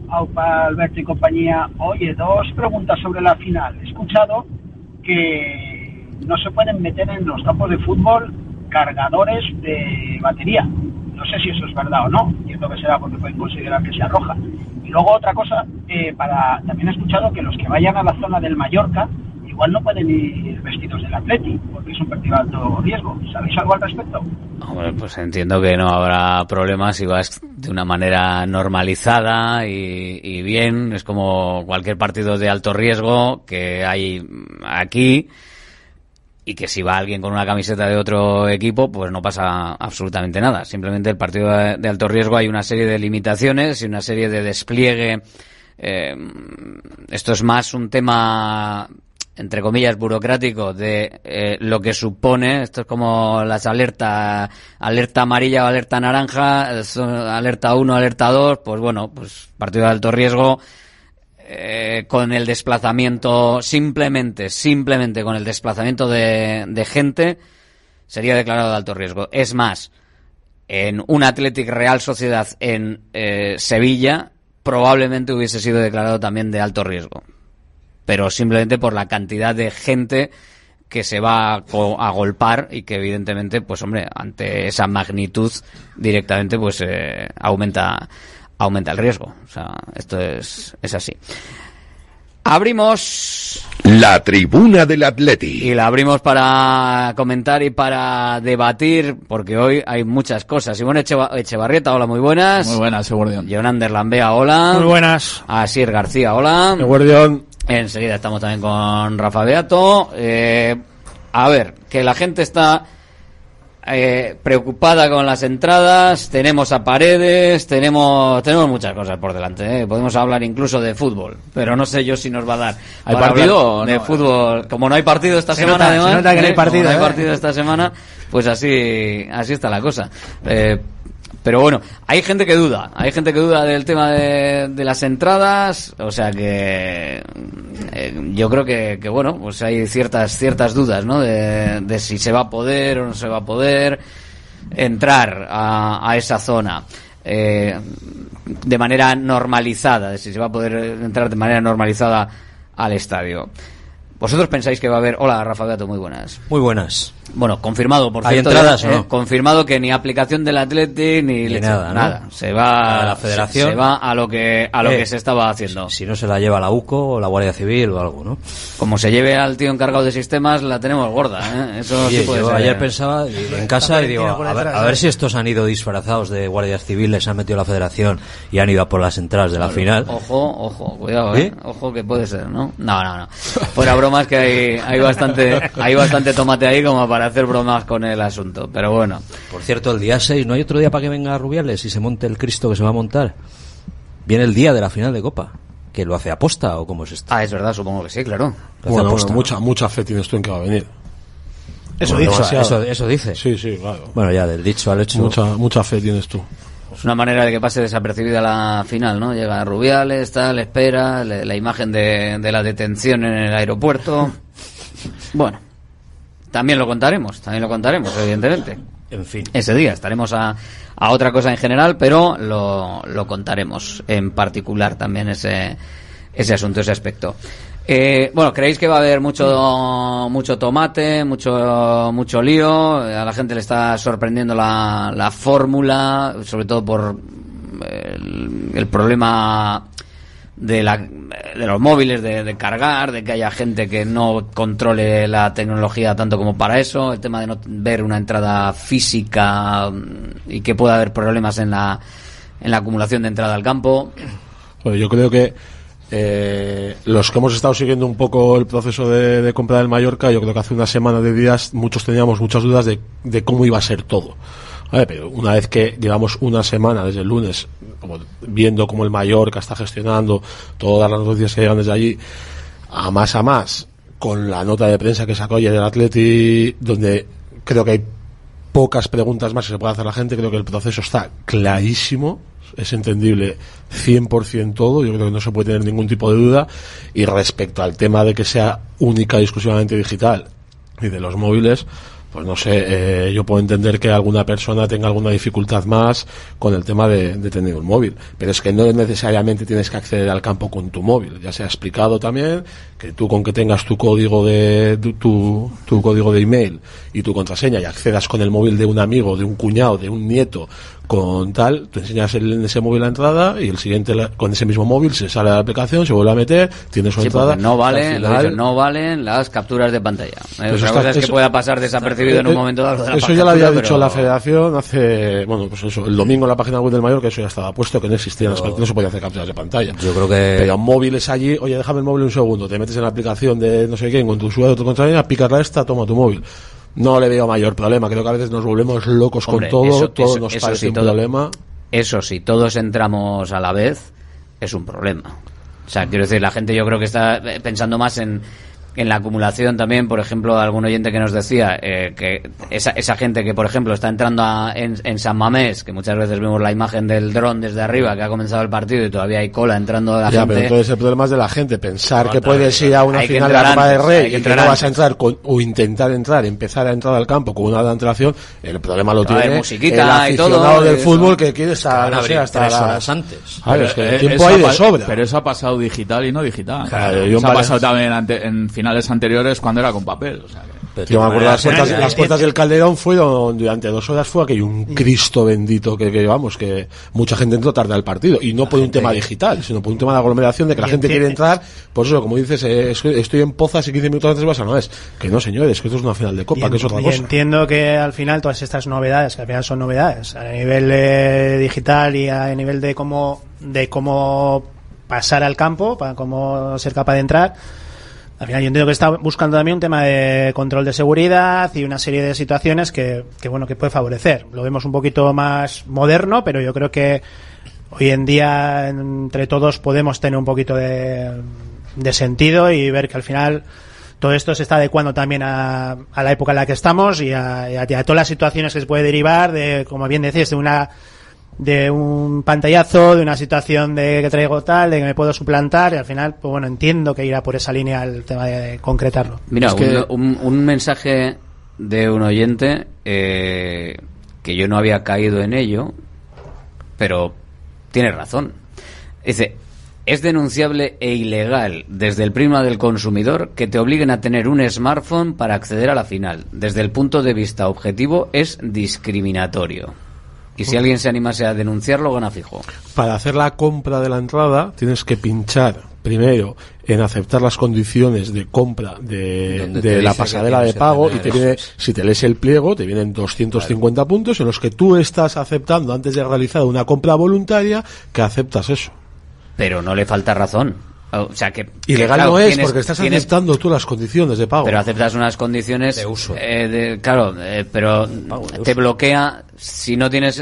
Aupa, Alberto y compañía. Oye, 2 preguntas sobre la final. He escuchado que no se pueden meter en los campos de fútbol cargadores de batería. No sé si eso es verdad o no. Entiendo que será porque pueden considerar que se arroja. Y luego otra cosa, también he escuchado que los que vayan a la zona del Mallorca igual no pueden ir vestidos del Atleti, porque es un partido de alto riesgo. ¿Sabéis algo al respecto? Hombre, pues entiendo que no habrá problemas si vas de una manera normalizada y bien. Es como cualquier partido de alto riesgo que hay aquí, y que si va alguien con una camiseta de otro equipo, pues no pasa absolutamente nada. Simplemente el partido de alto riesgo hay una serie de limitaciones y una serie de despliegue. Esto es más un tema, entre comillas, burocrático de lo que supone. Esto es como las alerta amarilla o alerta naranja, alerta 1, alerta 2, pues bueno, pues partido de alto riesgo, con el desplazamiento, simplemente con el desplazamiento de gente, sería declarado de alto riesgo. Es más, en un Athletic Real Sociedad en Sevilla, probablemente hubiese sido declarado también de alto riesgo, pero simplemente por la cantidad de gente que se va a golpar y que evidentemente, pues hombre, ante esa magnitud directamente pues aumenta el riesgo. O sea, esto es así. Abrimos la tribuna del Atleti. Y la abrimos para comentar y para debatir, porque hoy hay muchas cosas. Simón Echevarrieta, hola, muy buenas. Muy buenas, Eguardión. Jonander Lambea, hola. Muy buenas. Asier García, hola. Eguardión. Enseguida estamos también con Rafa Beato. A ver, que la gente está preocupada con las entradas, tenemos a Paredes, tenemos muchas cosas por delante, podemos hablar incluso de fútbol, pero no sé yo si nos va a dar. ¿Hay partido de fútbol? Como no hay partido esta semana, además, se nota que no hay partido, como no hay partido esta semana, pues así está la cosa. Pero bueno, hay gente que duda del tema de las entradas, o sea que yo creo que bueno, pues hay ciertas dudas, ¿no? De si se va a poder o no se va a poder entrar a esa zona de manera normalizada, de si se va a poder entrar de manera normalizada al estadio. ¿Vosotros pensáis que va a haber? Hola, Rafa Beato, muy buenas. Muy buenas. Bueno, confirmado, por ¿Hay cierto. ¿Hay entradas o no? Confirmado que ni aplicación del Atleti ni nada, ¿no? Se va a la Federación. Se va a lo que se estaba haciendo. Si no se la lleva la UCO o la Guardia Civil o algo, ¿no? Como se lleve al tío encargado de sistemas, la tenemos gorda, ¿eh? Eso sí puede yo ser. Ayer pensaba en casa y digo, a ver si estos han ido disfrazados de guardias civiles, se han metido a la Federación y han ido a por las entradas de la final. Ojo, cuidado, ojo que puede ser, ¿no? No. Fuera bromas, que hay bastante tomate ahí como para hacer bromas con el asunto, pero bueno. Por cierto, el día 6, ¿no hay otro día para que venga Rubiales y se monte el Cristo que se va a montar? Viene el día de la final de Copa. ¿Que lo hace aposta o cómo es esto? Es verdad, supongo que sí, claro. Bueno, mucha fe tienes tú en que va a venir. Eso dice. Sí, claro. Bueno, ya del dicho al hecho. Mucha fe tienes tú. Es una manera de que pase desapercibida la final, ¿no? Llega Rubiales, tal, espera, la imagen de la detención en el aeropuerto. Bueno, también lo contaremos, evidentemente. En fin. Ese día estaremos a otra cosa en general, pero lo contaremos en particular también ese asunto, ese aspecto. Bueno, ¿creéis que va a haber mucho tomate, mucho lío? A la gente le está sorprendiendo la fórmula, sobre todo por el problema de los móviles, de cargar, de que haya gente que no controle la tecnología tanto como para eso, el tema de no ver una entrada física y que pueda haber problemas en la acumulación de entrada al campo. Pues yo creo que los que hemos estado siguiendo un poco el proceso de compra del Mallorca, yo creo que hace una semana de días muchos teníamos muchas dudas de cómo iba a ser todo. Vale, pero una vez que llevamos una semana desde el lunes viendo cómo el Mallorca está gestionando todas las noticias que llegan desde allí, a más con la nota de prensa que sacó ayer el Atleti, donde creo que hay pocas preguntas más que se puede hacer a la gente, creo que el proceso está clarísimo, es entendible 100% todo, yo creo que no se puede tener ningún tipo de duda. Y respecto al tema de que sea única y exclusivamente digital y de los móviles, pues no sé, yo puedo entender que alguna persona tenga alguna dificultad más con el tema de tener un móvil, pero es que no necesariamente tienes que acceder al campo con tu móvil. Ya se ha explicado también que tú, con que tengas tu código de tu código de email y tu contraseña y accedas con el móvil de un amigo, de un cuñado, de un nieto, con tal, te enseñas en ese móvil la entrada y el siguiente con ese mismo móvil se sale de la aplicación, se vuelve a meter, tiene su entrada. No vale, final, lo he dicho, no valen las capturas de pantalla. Otra cosa es que pueda pasar desapercibido en un momento dado. Eso ya lo había dicho la Federación hace, bueno, pues eso, el domingo en la página web del Mallorca, que eso ya estaba puesto, que no existían las pantallas, no se podía hacer capturas de pantalla. Yo creo que... Pero móviles allí, oye, déjame el móvil un segundo, te metes en la aplicación de no sé quién, con tu usuario de tu contraseña, picas esta, toma tu móvil. No le veo mayor problema, creo que a veces nos volvemos locos. Hombre, con todo, todo nos parece sí, un problema. Eso, si todos entramos a la vez, es un problema. O sea, quiero decir, la gente yo creo que está pensando más en la acumulación también. Por ejemplo, algún oyente que nos decía que esa gente que, por ejemplo, está entrando en San Mamés, que muchas veces vemos la imagen del dron desde arriba, que ha comenzado el partido y todavía hay cola entrando de la gente. Pero entonces el problema es de la gente, pensar que puedes ir a una final de la Copa del Rey y que no vas a entrar o intentar empezar a entrar al campo con una antelación. El problema lo tiene el aficionado del fútbol que quiere estar, no sé, hasta las horas antes. Es que el tiempo hay de sobra. Pero eso ha pasado digital y no digital. Claro, eso ha pasado también en finales anteriores cuando era con papel. O sea, yo me acuerdo, las puertas del Calderón fueron, durante 2 horas fue aquello un Cristo bendito que vamos, que mucha gente entró tarde al partido, y no por un tema digital, sino por un tema de aglomeración, de que la gente quiere entrar. Por eso, como dices, estoy en Pozas y 15 minutos antes vas a no es. Que no, señores, que esto es una final de Copa, que es otra cosa. Entiendo que al final todas estas novedades, que al final son novedades, a nivel digital y a nivel de cómo pasar al campo, para cómo ser capaz de entrar, al final yo entiendo que está buscando también un tema de control de seguridad y una serie de situaciones que puede favorecer. Lo vemos un poquito más moderno, pero yo creo que hoy en día entre todos podemos tener un poquito de sentido y ver que al final todo esto se está adecuando también a la época en la que estamos y a todas las situaciones que se puede derivar de, como bien decís, de un pantallazo, de una situación de que traigo tal, de que me puedo suplantar, y al final, pues bueno, entiendo que irá por esa línea el tema de concretarlo. Mira, un mensaje de un oyente que yo no había caído en ello, pero tiene razón. Dice: es denunciable e ilegal desde el prisma del consumidor que te obliguen a tener un smartphone para acceder a la final. Desde el punto de vista objetivo es discriminatorio. Y si alguien se animase a denunciarlo, gana fijo. Para hacer la compra de la entrada tienes que pinchar primero en aceptar las condiciones de compra de la pasarela de pago, y te viene, si te lees el pliego, te vienen 250 puntos en los que tú estás aceptando, antes de realizar una compra voluntaria, que aceptas eso. Pero no le falta razón. O sea que ilegal claro, no es, porque estás aceptando tú las condiciones de pago. Pero aceptas unas condiciones de uso. Pero te bloquea si no tienes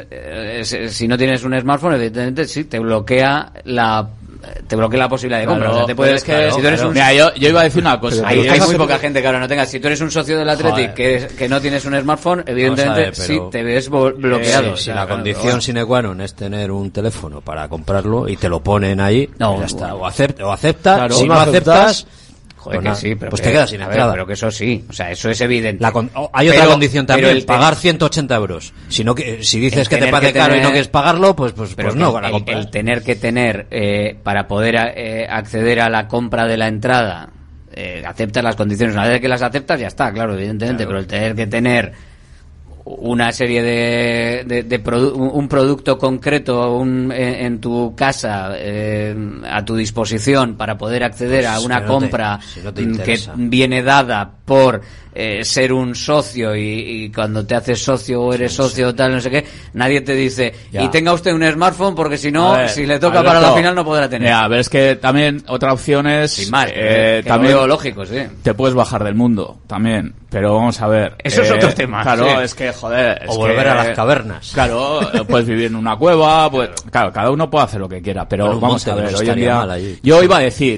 un smartphone, evidentemente sí te bloquea la posibilidad de compra. Claro, o sea, te puedes si tú eres mira, yo iba a decir una cosa. Hay muy poca gente que ahora no tenga. Si tú eres un socio del Athletic que no tienes un smartphone, evidentemente sí te ves bloqueado. Si la condición sine qua non es tener un teléfono para comprarlo y te lo ponen ahí, pues ya está. O acepta, claro, si no aceptas, joder, pues que sí, pero pues te quedas sin entrada. Pero que eso sí, o sea, eso es evidente. Hay otra condición también, pagar 180 euros. Si dices que te parece caro y no quieres pagarlo, pues no. El tener que tener, para poder acceder a la compra de la entrada, aceptas las condiciones. Una vez que las aceptas, ya está, claro, evidentemente, pero el tener que tener una serie de un producto concreto en tu casa a tu disposición para poder acceder a una compra que viene dada por ser un socio, y cuando te haces socio o eres socio o tal, no sé qué, nadie te dice y tenga usted un smartphone, porque si no, si le toca para la final no podrá tener. A ver, es que también otra opción es sin más, también lógico, sí. Te puedes bajar del mundo también, pero vamos a ver, eso es otro tema. Claro, sí. Es que joder, o volver a las cavernas. Claro, puedes vivir en una cueva, pues claro, cada uno puede hacer lo que quiera, pero vamos a ver, hoy en día yo iba a decir,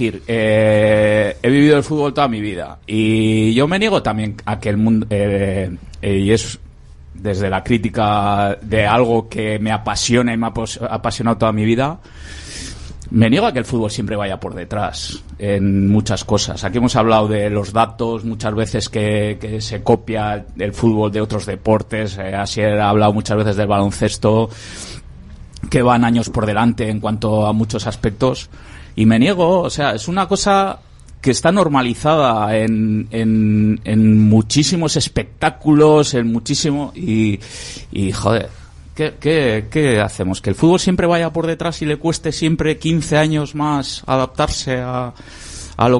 he vivido el fútbol toda mi vida y yo me niego también a que el mundo y es desde la crítica de algo que me apasiona y me ha apasionado toda mi vida, Me niego a que el fútbol siempre vaya por detrás en muchas cosas. Aquí hemos hablado de los datos, muchas veces que se copia el fútbol de otros deportes. Asier ha hablado muchas veces del baloncesto, que van años por delante en cuanto a muchos aspectos. Y me niego, o sea, es una cosa que está normalizada en muchísimos espectáculos, en muchísimo... Y joder... ¿Qué hacemos? ¿Que el fútbol siempre vaya por detrás y le cueste siempre 15 años más adaptarse a lo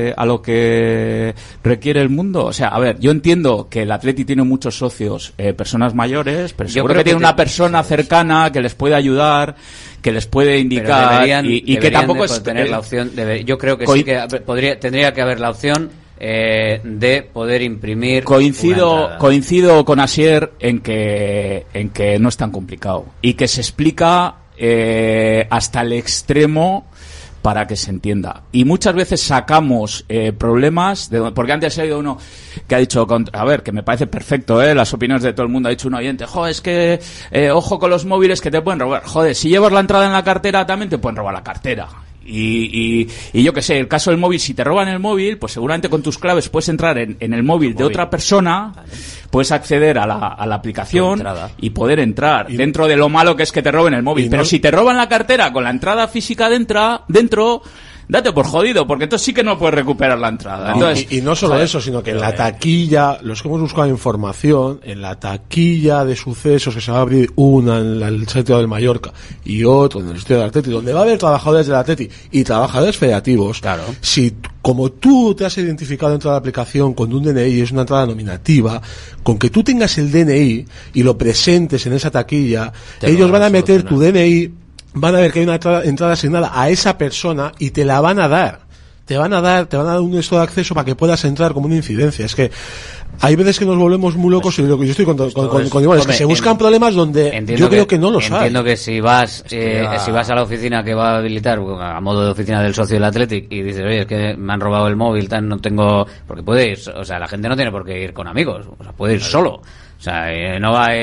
que requiere el mundo? O sea, a ver, yo entiendo que el Atleti tiene muchos socios, personas mayores, pero seguro que tiene una persona cercana que les puede ayudar, que les puede indicar y que tampoco es tener la opción. Yo creo que sí que tendría que haber la opción de poder imprimir. Coincido con Asier en que no es tan complicado y que se explica hasta el extremo para que se entienda. Y muchas veces sacamos problemas porque antes ha habido uno que ha dicho, a ver, que me parece perfecto, las opiniones de todo el mundo. Ha dicho un oyente, joder, es que ojo con los móviles que te pueden robar. Joder, si llevas la entrada en la cartera también te pueden robar la cartera. Y yo que sé, el caso del móvil, si te roban el móvil, pues seguramente con tus claves puedes entrar en el móvil de otra persona, puedes acceder a la aplicación y poder entrar dentro de lo malo que es que te roben el móvil. Pero si te roban la cartera con la entrada física dentro, date por jodido, porque entonces sí que no puedes recuperar la entrada. Entonces, y no solo eso, sino que en la taquilla, los que hemos buscado información, en la taquilla de sucesos que se va a abrir una en el sitio del Mallorca y otro en el sitio del Atleti, donde va a haber trabajadores del Atleti y trabajadores federativos, si como tú te has identificado dentro de la aplicación con un DNI, es una entrada nominativa, con que tú tengas el DNI y lo presentes en esa taquilla, ellos van a meter tu DNI, van a ver que hay una entrada asignada a esa persona y te la van a dar. Te van a dar un estado de acceso para que puedas entrar como una incidencia. Es que hay veces que nos volvemos muy locos y lo que yo estoy con igual es que se buscan problemas donde yo creo que no los hay. Entiendo que si vas a la oficina que va a habilitar a modo de oficina del socio del Athletic y dices, oye, es que me han robado el móvil, no tengo, porque puede ir, o sea, la gente no tiene por qué ir con amigos, o sea, puede ir solo. O sea, no va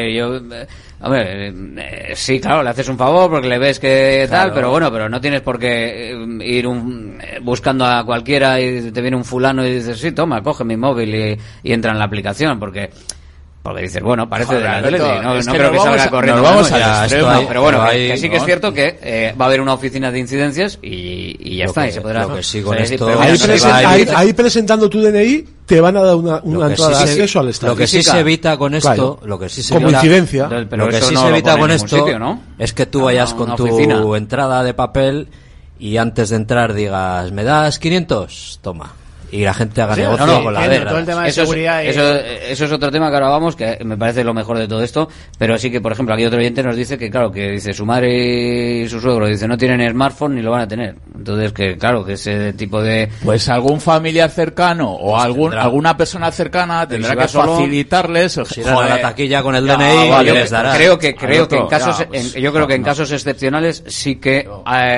hombre, sí, claro, le haces un favor porque le ves que tal, pero bueno, pero no tienes por qué ir buscando a cualquiera y te viene un fulano y dices, sí, toma, coge mi móvil y entra en la aplicación, porque dices, bueno, parece de la Atleti, no creo que salga corriendo. Vamos al extremo, pero bueno, que sí que es cierto que va a haber una oficina de incidencias y ya está, y se podrá. Ahí presentando tu DNI te van a dar una entrada de acceso al estadio. Lo que sí se evita con esto, lo que sí se como incidencia, lo que sí se evita con esto es que tú vayas con tu entrada de papel y antes de entrar digas, ¿me das 500? Toma. Y la gente haga negocio con la guerra. Todo el tema de seguridad eso es otro tema que ahora vamos, que me parece lo mejor de todo esto, pero sí que, por ejemplo, aquí otro oyente nos dice que, claro, que dice su madre y su suegro, dice, no tienen smartphone ni lo van a tener. Entonces, que claro, que ese tipo de... Pues algún familiar cercano o alguna persona cercana tendrá que facilitarles... Si irán a la taquilla con el DNI, les dará. Creo que en casos, yo creo que en casos excepcionales sí que...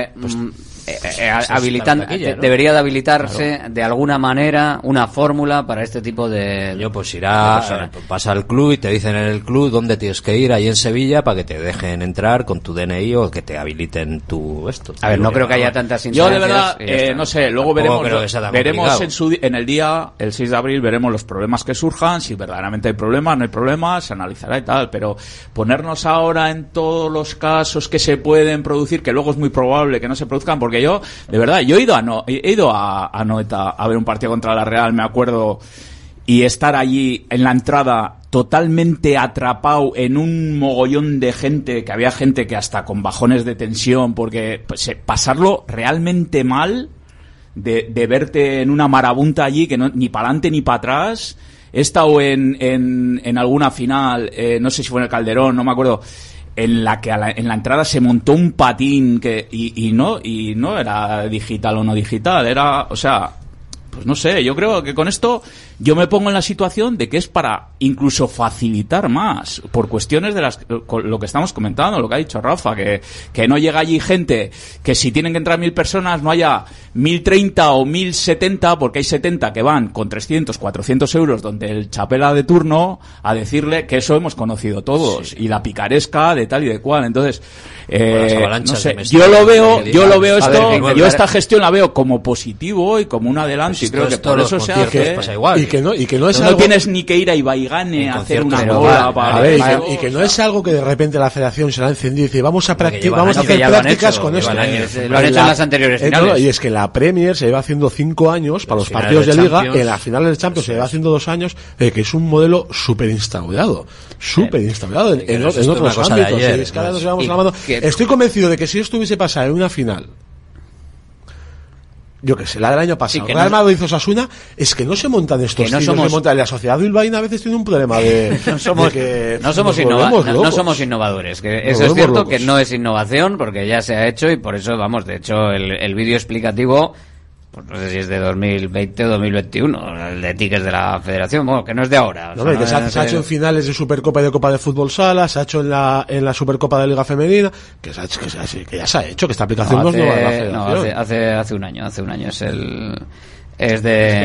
debería de habilitarse de alguna manera una fórmula para este tipo de... Pues pasa al club y te dicen en el club dónde tienes que ir, ahí en Sevilla, para que te dejen entrar con tu DNI o que te habiliten A ver, no creo que haya tantas incidencias. Yo de verdad, no sé, luego veremos en el día, el 6 de abril, veremos los problemas que surjan, si verdaderamente hay problemas, no hay problemas, se analizará y tal, pero ponernos ahora en todos los casos que se pueden producir, que luego es muy probable que no se produzcan, porque yo, de verdad, he ido a Anoeta a ver un partido contra la Real, me acuerdo, y estar allí en la entrada totalmente atrapado en un mogollón de gente, que había gente que hasta con bajones de tensión, porque pues, pasarlo realmente mal de verte en una marabunta allí, que no, ni para adelante ni para atrás. He estado en alguna final, no sé si fue en el Calderón, no me acuerdo, en la que en la entrada se montó un patín y no era digital o no digital, era, o sea, pues no sé, yo creo que con esto yo me pongo en la situación de que es para incluso facilitar más, por cuestiones de lo que estamos comentando, lo que ha dicho Rafa, que no llega allí gente, que si tienen que entrar 1.000 personas no haya 1.030 o 1.070, porque hay 70 que van con 300, 400 euros donde el chapela de turno a decirle que eso hemos conocido todos, y la picaresca de tal y de cual. Entonces, no sé, yo lo veo esto, yo esta gestión la veo como positivo y como un adelante, y creo que por eso se hace. Y que no es no algo, tienes ni que ir a Ibaigane a hacer una cola para y que no es algo que de repente la federación se la ha encendido y dice vamos a hacer prácticas con esto. Lo han hecho en las anteriores finales. Y es que la Premier se lleva haciendo 5 años para los partidos de Liga, en la final del Champions se lleva haciendo 2 años, que es un modelo súper instaurado en otros ámbitos. Estoy convencido de que si esto hubiese pasado en una final, yo que sé, la del año pasado, Real Madrid hizo Osasuna, es que no se montan estos tiros, se montan. La sociedad bilbaína a veces tiene un problema de no somos innovadores, que eso es cierto locos. Que no es innovación porque ya se ha hecho, y por eso de hecho el vídeo explicativo, pues no sé si es de 2020 o 2021, el de tickets de la Federación, bueno, que no es de ahora. Se ha hecho en finales de Supercopa y de Copa de Fútbol Sala, se ha hecho en la Supercopa de Liga Femenina, que ya se ha hecho, que esta aplicación no es nueva de la Federación. Hace un año es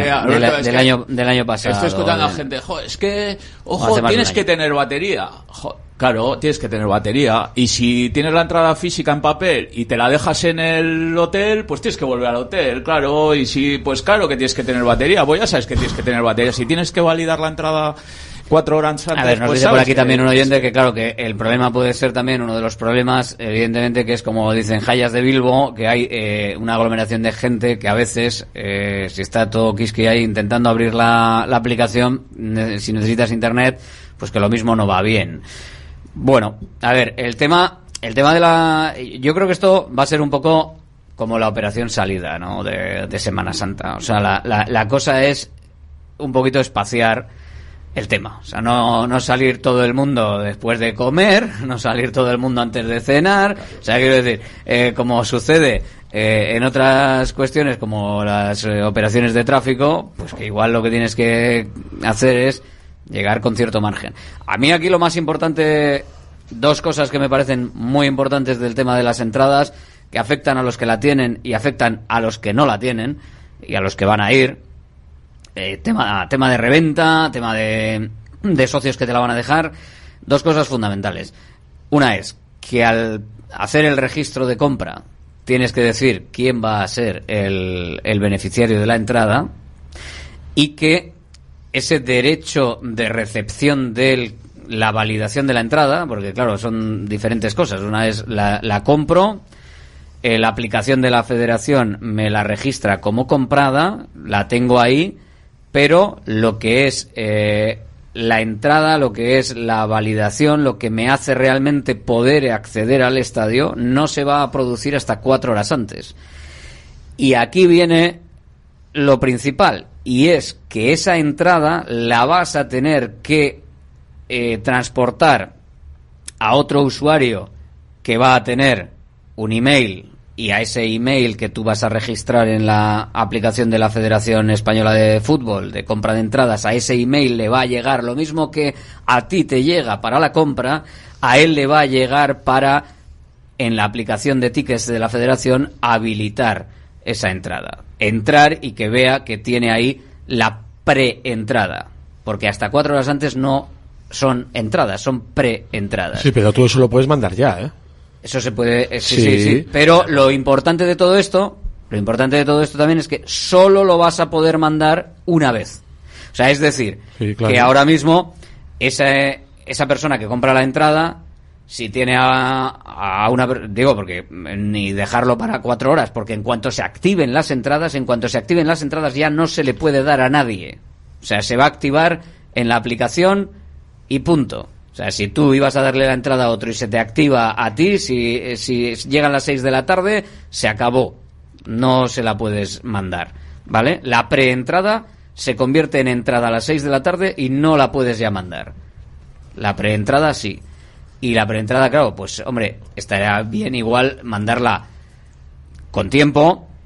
del año pasado. Estoy escuchando a la gente, es que, ojo, tienes que tener batería. Claro, tienes que tener batería. Y si tienes la entrada física en papel y te la dejas en el hotel, pues tienes que volver al hotel, claro. Y si, pues claro que tienes que tener batería. Pues ya sabes que tienes que tener batería. Si tienes que validar la entrada 4 horas antes. A ver, nos dice por aquí también un oyente que claro, que el problema puede ser también uno de los problemas, evidentemente, que es como dicen Hayas de Bilbo, que hay una aglomeración de gente que a veces, si está todo quisqui ahí intentando abrir la aplicación, si necesitas internet, pues que lo mismo no va bien. Bueno, a ver, el tema de yo creo que esto va a ser un poco como la operación salida, ¿no? De Semana Santa. O sea, la cosa es un poquito espaciar el tema. O sea, no salir todo el mundo después de comer, no salir todo el mundo antes de cenar. O sea, quiero decir, como sucede en otras cuestiones como las operaciones de tráfico, pues que igual lo que tienes que hacer es llegar con cierto margen. A mí aquí lo más importante, 2 cosas que me parecen muy importantes del tema de las entradas, que afectan a los que la tienen y afectan a los que no la tienen y a los que van a ir. Tema de reventa, tema de socios que te la van a dejar. 2 cosas fundamentales. Una es que al hacer el registro de compra tienes que decir quién va a ser el beneficiario de la entrada, y que ese derecho de recepción de la validación de la entrada, porque claro, son diferentes cosas. Una es la compro, la aplicación de la Federación me la registra como comprada, la tengo ahí, pero lo que es la entrada, lo que es la validación, lo que me hace realmente poder acceder al estadio, no se va a producir hasta 4 horas antes. Y aquí viene lo principal, y es que esa entrada la vas a tener que transportar a otro usuario que va a tener un email, y a ese email que tú vas a registrar en la aplicación de la Federación Española de Fútbol de compra de entradas, a ese email le va a llegar lo mismo que a ti te llega para la compra, a él le va a llegar para, en la aplicación de tickets de la Federación, habilitar esa entrada. Entrar y que vea que tiene ahí la preentrada, porque hasta 4 horas antes no son entradas, son preentradas. Sí, pero tú eso lo puedes mandar ya, ¿eh? Eso se puede, sí. Pero lo importante de todo esto también es que solo lo vas a poder mandar una vez. O sea, es decir, claro, que ahora mismo esa persona que compra la entrada, si tiene a una, digo, porque ni dejarlo para 4 horas, porque en cuanto se activen las entradas ya no se le puede dar a nadie. O sea, se va a activar en la aplicación y punto. O sea, si tú ibas a darle la entrada a otro y se te activa a ti, si llegan las 6 de la tarde, se acabó. No se la puedes mandar, ¿vale? La preentrada se convierte en entrada a las 6 de la tarde y no la puedes ya mandar. La preentrada sí. Y la preentrada, claro, pues hombre, estaría bien igual mandarla con tiempo,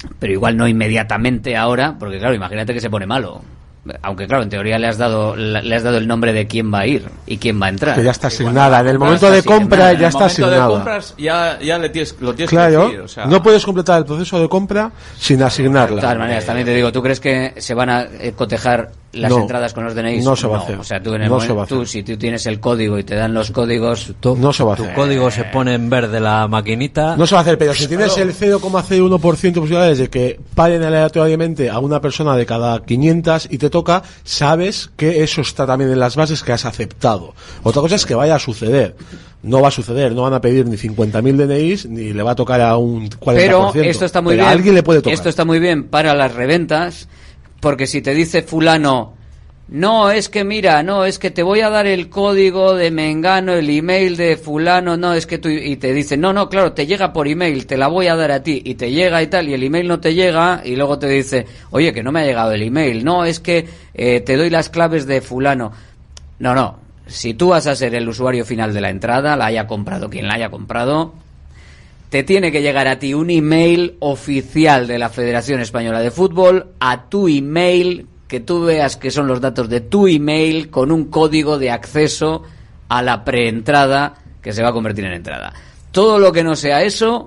pero igual no inmediatamente ahora, porque claro, imagínate que se pone malo. Aunque claro, en teoría le has dado el nombre de quién va a ir y quién va a entrar. Que ya está asignada. En el momento de compra ya está asignada. En el momento de compras ya lo tienes claro, que decir. O sea, no puedes completar el proceso de compra sin asignarla. De todas maneras, también te digo, ¿tú crees que se van a cotejar las entradas con los DNIs? No se va a hacer. O sea, tú en el momento, si tú tienes el código y te dan los códigos, no se va a hacer. Tu código se pone en verde la maquinita. No se va a hacer, pero si tienes el 0,01% de posibilidades de que paguen aleatoriamente a una persona de cada 500 y te toca, sabes que eso está también en las bases que has aceptado. Otra cosa es que vaya a suceder. No va a suceder, no van a pedir ni 50.000 DNIs ni le va a tocar a un 40%. Pero esto está muy bien. A alguien le puede tocar. Esto está muy bien para las reventas, porque si te dice fulano, no, es que mira, no, es que te voy a dar el código de Mengano, el email de fulano, no, es que tú, y te dice, no, claro, te llega por email, te la voy a dar a ti, y te llega y tal, y el email no te llega, y luego te dice, oye, que no me ha llegado el email, no, es que te doy las claves de fulano. No, si tú vas a ser el usuario final de la entrada, la haya comprado quien la haya comprado, te tiene que llegar a ti un email oficial de la Federación Española de Fútbol, a tu email, que tú veas que son los datos de tu email con un código de acceso a la preentrada que se va a convertir en entrada. Todo lo que no sea eso,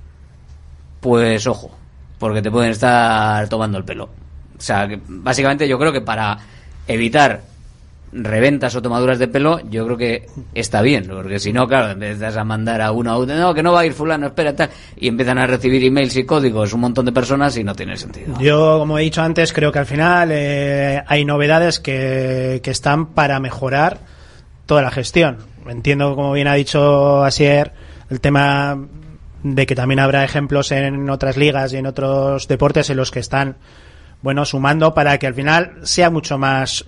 pues ojo, porque te pueden estar tomando el pelo. O sea, que básicamente yo creo que para evitar reventas o tomaduras de pelo, yo creo que está bien, porque si no, claro, empiezas a mandar a uno, no, que no va a ir fulano, espera, tal, y empiezan a recibir emails y códigos un montón de personas y no tiene sentido. Yo, como he dicho antes, creo que al final hay novedades que están para mejorar toda la gestión. Entiendo, como bien ha dicho Asier, el tema de que también habrá ejemplos en otras ligas y en otros deportes en los que están, bueno, sumando para que al final sea mucho más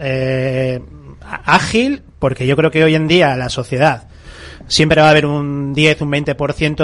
ágil, porque yo creo que hoy en día la sociedad siempre va a haber un 10, un 20%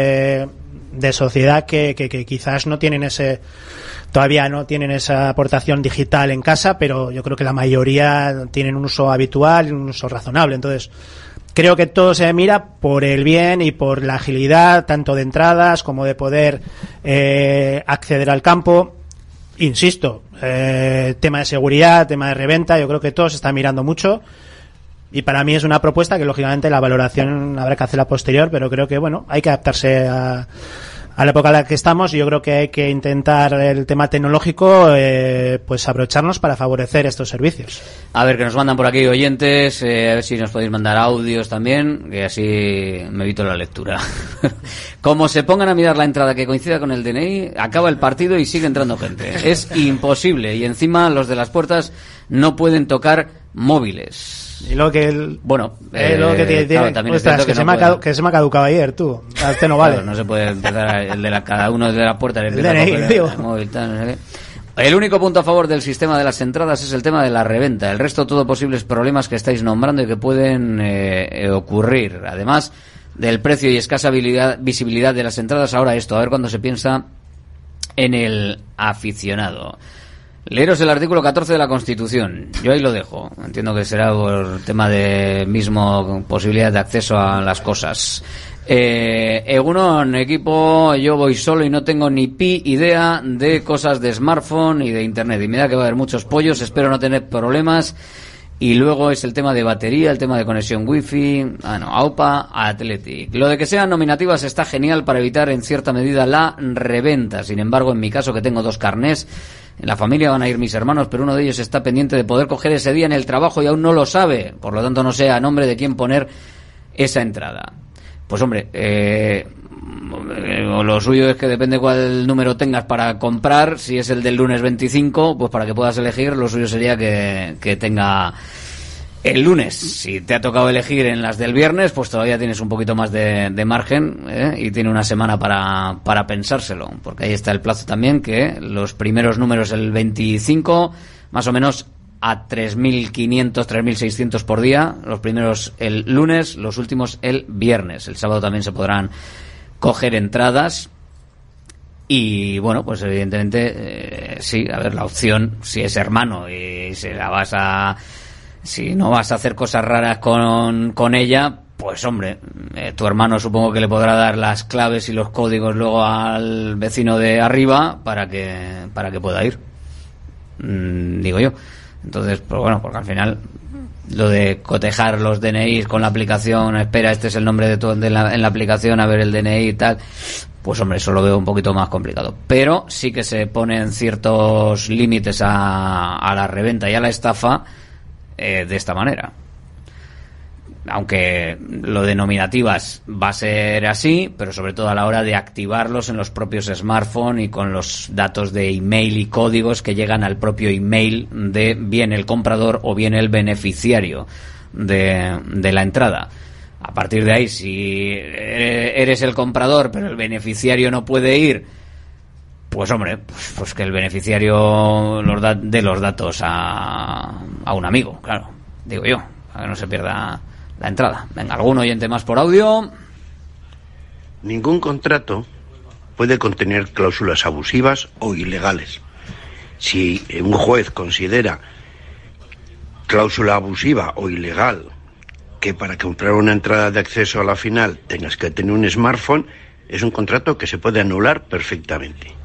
de sociedad que quizás no tienen todavía no tienen esa aportación digital en casa, pero yo creo que la mayoría tienen un uso habitual y un uso razonable. Entonces, creo que todo se mira por el bien y por la agilidad, tanto de entradas como de poder acceder al campo. Insisto, tema de seguridad, tema de reventa, yo creo que todo se está mirando mucho y para mí es una propuesta que lógicamente la valoración habrá que hacerla posterior, pero creo que bueno, hay que adaptarse a la época en la que estamos y yo creo que hay que intentar el tema tecnológico pues aprovecharnos para favorecer estos servicios. A ver, que nos mandan por aquí oyentes, a ver si nos podéis mandar audios también, que así me evito la lectura. Como se pongan a mirar la entrada que coincida con el DNI, acaba el partido y sigue entrando gente. Es imposible y encima los de las puertas no pueden tocar móviles. Y lo que bueno, lo que tiene, claro, también ostras, que se me ha caducado ayer, tú. Este no vale. Claro, no se puede empezar cada uno de la puerta le empieza DNI, a coger el móvil, tal, no sé qué. El único punto a favor del sistema de las entradas es el tema de la reventa. El resto, todo posibles problemas que estáis nombrando y que pueden ocurrir. Además del precio y escasa visibilidad de las entradas, ahora esto, a ver cuándo se piensa en el aficionado. Leeros el artículo 14 de la Constitución. Yo ahí lo dejo. Entiendo que será por tema de mismo posibilidad de acceso a las cosas. Egunon, equipo, yo voy solo y no tengo ni idea de cosas de smartphone y de internet. Y me da que va a haber muchos pollos, espero no tener problemas. Y luego es el tema de batería, el tema de conexión wifi, AUPA, Athletic. Lo de que sean nominativas está genial para evitar en cierta medida la reventa. Sin embargo, en mi caso, que tengo 2 carnés, en la familia van a ir mis hermanos, pero uno de ellos está pendiente de poder coger ese día en el trabajo y aún no lo sabe. Por lo tanto, no sé a nombre de quién poner esa entrada. Pues hombre, lo suyo es que depende cuál número tengas para comprar. Si es el del lunes 25, pues para que puedas elegir, lo suyo sería que tenga el lunes. Si te ha tocado elegir en las del viernes, pues todavía tienes un poquito más de margen, y tiene una semana para pensárselo, porque ahí está el plazo también, que los primeros números el 25, más o menos a 3.500, 3.600 por día, los primeros el lunes, los últimos el viernes. El sábado también se podrán coger entradas y bueno, pues evidentemente sí, a ver, la opción, si es hermano y si no vas a hacer cosas raras con ella, pues hombre, tu hermano supongo que le podrá dar las claves y los códigos luego al vecino de arriba para que pueda ir, digo yo. Entonces, pues bueno, porque al final lo de cotejar los DNIs con la aplicación, espera, este es el nombre en la aplicación, a ver el DNI y tal, pues hombre, eso lo veo un poquito más complicado. Pero sí que se ponen ciertos límites a la reventa y a la estafa de esta manera. Aunque lo de nominativas va a ser así, pero sobre todo a la hora de activarlos en los propios smartphones y con los datos de email y códigos que llegan al propio email de bien el comprador o bien el beneficiario de la entrada. A partir de ahí, si eres el comprador pero el beneficiario no puede ir, pues hombre, pues que el beneficiario dé los datos a un amigo, claro, digo yo, para que no se pierda la entrada. Venga, ¿algún oyente más por audio? Ningún contrato puede contener cláusulas abusivas o ilegales. Si un juez considera cláusula abusiva o ilegal que para comprar una entrada de acceso a la final tengas que tener un smartphone, es un contrato que se puede anular perfectamente.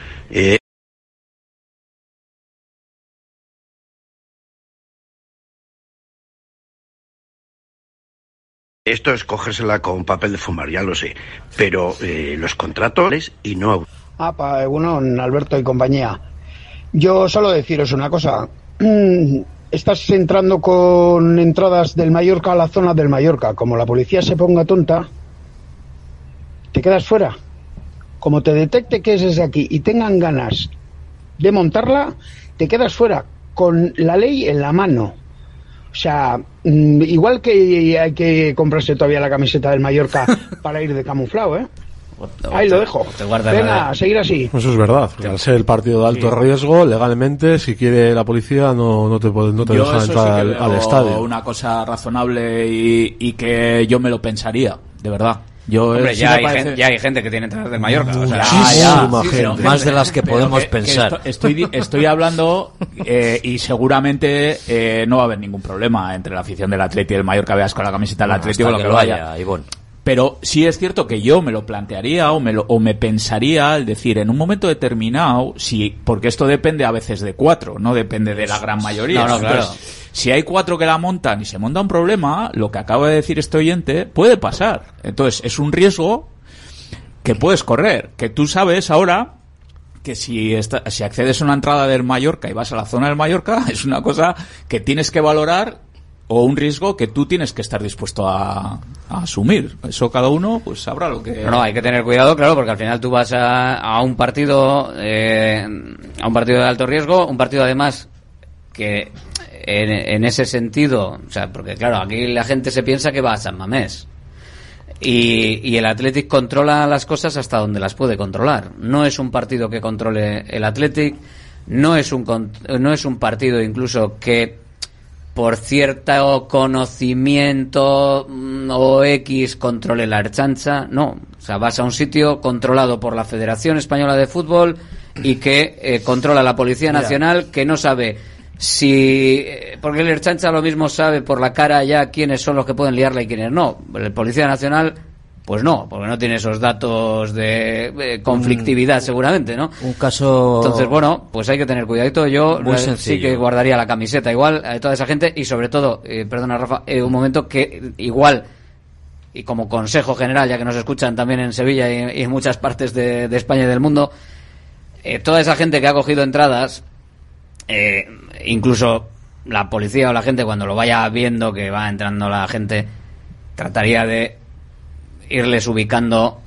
Esto es cogérsela con papel de fumar, ya lo sé, pero los contratos y no... Bueno, Alberto y compañía. Yo solo deciros una cosa. Estás entrando con entradas del Mallorca a la zona del Mallorca. Como la policía se ponga tonta, te quedas fuera. Como te detecte que es desde aquí y tengan ganas de montarla, te quedas fuera con la ley en la mano. O sea, igual que hay que comprarse todavía la camiseta del Mallorca para ir de camuflado, ¿eh? Ahí lo dejo. Venga, a seguir así. Eso es verdad. Al ser el partido de alto riesgo, legalmente, si quiere la policía, no te dejan entrar al estadio. Una cosa razonable y que yo me lo pensaría, de verdad. Hombre, ya hay gente que tiene entradas del Mallorca. Gente. Más de las que podemos pensar. Estoy hablando y seguramente no va a haber ningún problema entre la afición del Atleti y el Mallorca. Veas con la camiseta del Atleti o lo que lo haya. Pero sí es cierto que yo me lo plantearía o me pensaría al decir en un momento determinado, porque esto depende a veces de 4, no depende de la gran mayoría. Claro. Si hay 4 que la montan y se monta un problema, lo que acaba de decir este oyente puede pasar. Entonces es un riesgo que puedes correr, que tú sabes ahora que si accedes a una entrada del Mallorca y vas a la zona del Mallorca, es una cosa que tienes que valorar o un riesgo que tú tienes que estar dispuesto a asumir. Eso cada uno pues sabrá lo que... No, hay que tener cuidado, claro, porque al final tú vas a un partido de alto riesgo, un partido además que en ese sentido, o sea, porque claro, aquí la gente se piensa que va a San Mamés y el Athletic controla las cosas hasta donde las puede controlar. No es un partido que controle el Athletic, no es un partido incluso que por cierto conocimiento o X controle la Ertzaintza, no. O sea, vas a un sitio controlado por la Federación Española de Fútbol y que controla la Policía Nacional, que no sabe porque el Ertzaintza lo mismo sabe por la cara ya quiénes son los que pueden liarla y quiénes no. El Policía Nacional, pues no, porque no tiene esos datos de conflictividad seguramente, ¿no? Un caso... Entonces, bueno, pues hay que tener cuidadito. Yo sí que guardaría la camiseta igual a toda esa gente y sobre todo, perdona Rafa, un momento que igual, y como consejo general, ya que nos escuchan también en Sevilla y en muchas partes de España y del mundo, toda esa gente que ha cogido entradas, incluso la policía o la gente cuando lo vaya viendo que va entrando la gente, trataría de irles ubicando,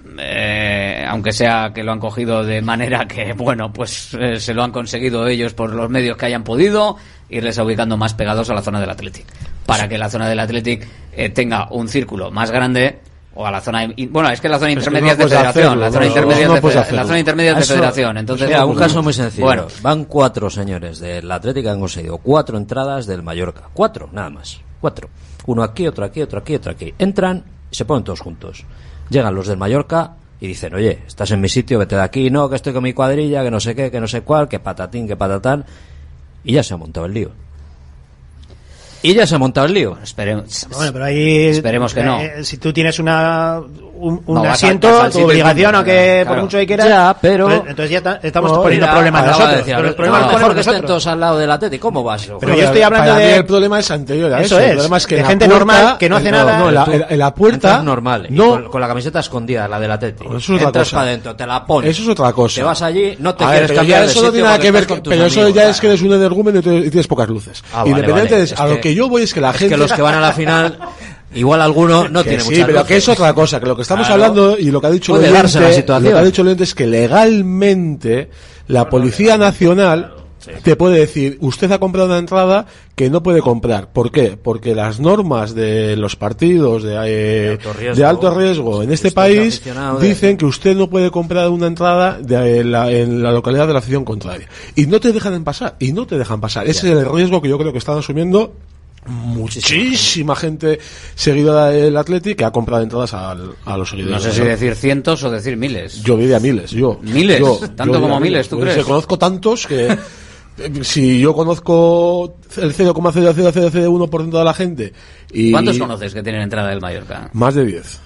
aunque sea que lo han cogido de manera que, bueno, pues se lo han conseguido ellos por los medios que hayan podido, irles ubicando más pegados a la zona del Athletic, para que la zona del Athletic tenga un círculo más grande, o a la zona, es que la zona intermedia es de Federación, la zona intermedia es de Federación, entonces mira, un caso muy sencillo. Bueno, van 4 señores del Athletic que han conseguido 4 entradas del Mallorca, 4 nada más, 4, uno aquí, otro aquí, otro aquí, otro aquí, entran y se ponen todos juntos. Llegan los del Mallorca y dicen, oye, estás en mi sitio, vete de aquí, no, que estoy con mi cuadrilla, que no sé qué, que no sé cuál, que patatín, que patatán, y ya se ha montado el lío. Y ya se ha montado el lío. Bueno, pero ahí... Esperemos que no. Si tú tienes un No, asiento, vas al tu sitio obligación, y aunque claro. por mucho que quieras... Ya, pero... Entonces ya estamos poniendo problemas nosotros. Pero el problema lo ponemos que estén nosotros. todos al lado del Atleti. ¿Cómo vas? Pero yo estoy hablando para de... mí el problema es anterior a eso. Eso El es, problema es que de en la gente puerta- normal que no hace nada. No, en la puerta... Entras normal. y No. con la camiseta escondida, la del Atleti. Eso es otra Entras cosa. para adentro, te la pones. Eso es otra cosa. Te vas allí, no te A ver, quieres pero cambiar ya de eso no sitio tiene nada porque que ver, estás con tus pero eso amigos, ya claro. es que eres un energúmeno y tienes pocas luces. Ah, vale, Independientemente, vale. a lo que yo voy es que la gente... Es que los que van a la final, igual alguno no tiene sí, mucha pero luz. que es otra cosa, que lo que estamos Claro. hablando y lo que ha dicho Puede el oyente, darse la situación. lo que ha dicho el oyente es que legalmente la Policía Nacional te puede decir, usted ha comprado una entrada que no puede comprar. ¿Por qué? Porque las normas de los partidos de alto riesgo en este país dicen que usted no puede comprar una entrada en la localidad de la afición contraria. Y no te dejan pasar, Ese es el riesgo que yo creo que están asumiendo muchísima gente seguidora del Atleti que ha comprado entradas a los seguidores. No sé si decir cientos o decir miles. Yo diría miles, ¿Miles? ¿Tanto como miles, tú crees? Conozco tantos que si yo conozco el 0,0001% de la gente y... ¿Cuántos conoces que tienen entrada del Mallorca? Más de 10.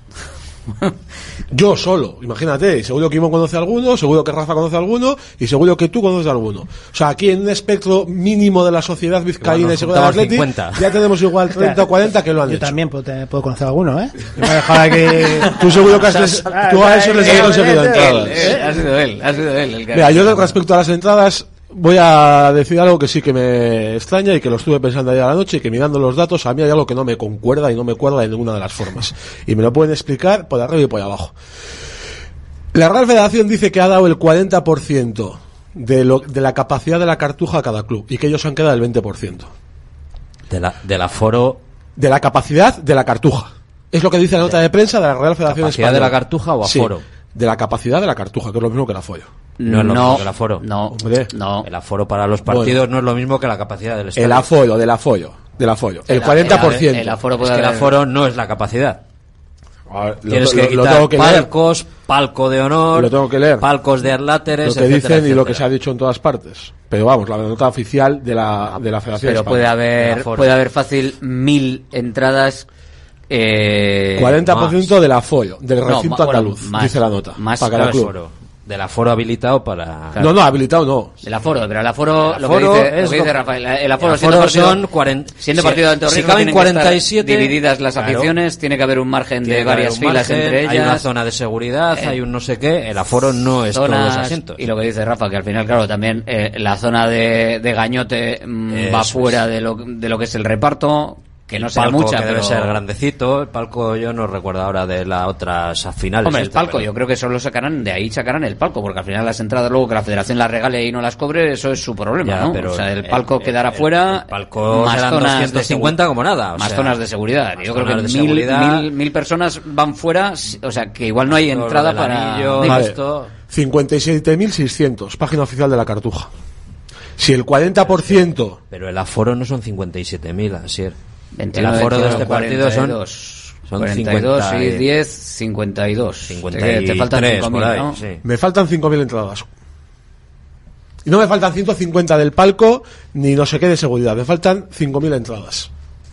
Yo solo, imagínate, y seguro que Iván conoce a alguno, seguro que Rafa conoce a alguno y seguro que tú conoces a alguno. O sea, aquí en un espectro mínimo de la sociedad vizcaína y seguro del Atleti, ya tenemos igual 30 o 40 que lo han hecho. Yo también puedo conocer a alguno, ¿eh? Me ha dejado aquí... Tú seguro que tú a eso les has conseguido entradas. Ha sido él el que... Mira, yo respecto a las entradas voy a decir algo que sí que me extraña y que lo estuve pensando ayer a la noche y que mirando los datos a mí hay algo que no me concuerda y no me cuadra de ninguna de las formas. Y me lo pueden explicar por arriba y por abajo. La Real Federación dice que ha dado el 40% de la capacidad de la Cartuja a cada club y que ellos han quedado el 20%. Del aforo... De la capacidad de la Cartuja. Es lo que dice la nota de prensa de la Real Federación ¿Capacidad Española. de la Cartuja o aforo? Sí, de la capacidad de la Cartuja, que es lo mismo que el aforo. No es lo mismo que el aforo. No. Hombre. No. El aforo para los partidos no es lo mismo que la capacidad del estadio. El aforo. El 40%. El aforo puede es que el haber... aforo no es la capacidad. A ver, Tienes que quitar tengo que palcos, palco de honor, lo tengo que leer. palcos de láteres, Lo que etcétera, dicen y lo etcétera. que se ha dicho en todas partes. Pero vamos, la nota oficial de la Federación Pero Española. puede haber fácil 1000 entradas... 40% del aforo, del recinto andaluz, dice la nota. Más para cada club. Aforo. Del aforo habilitado para... No, habilitado no. El aforo, pero el aforo, El lo que aforo dice, es lo que dice lo- Rafael, el aforo, el aforo son siendo partido de alto si riesgo, caben tienen que estar 47, divididas las claro. aficiones, tiene que haber un margen Tiene de que haber varias un filas margen, entre ellas. hay una zona de seguridad, hay un no sé qué, el aforo no es todos los zonas, asientos. y lo que dice Rafa, que al final, claro, también la zona de Gañote va Eso fuera de lo que es el reparto, que no será palco mucha, que pero... debe ser grandecito. El palco yo no recuerdo ahora de las otras finales. Hombre, el palco, yo creo que solo sacarán el palco, porque al final las entradas luego que la Federación las regale y no las cobre, eso es su problema, Ya, ¿no? pero O sea, el palco quedará fuera, el palco más serán zonas 250 como nada. Más zonas de seguridad. Yo creo que zonas de seguridad. mil personas van fuera, o sea, que igual no hay entrada para... Vale. 57.600, página oficial de la Cartuja. Si el 40%... Pero el aforo no son 57.000, así es. 21, el aforo 21, de este partido 42, son 42 50 y 10, 52. 53, Te faltan 5.000, por ahí, ¿no? sí. Me faltan 5.000 entradas. Y no me faltan 150 del palco ni no sé qué de seguridad. Me faltan 5.000 entradas.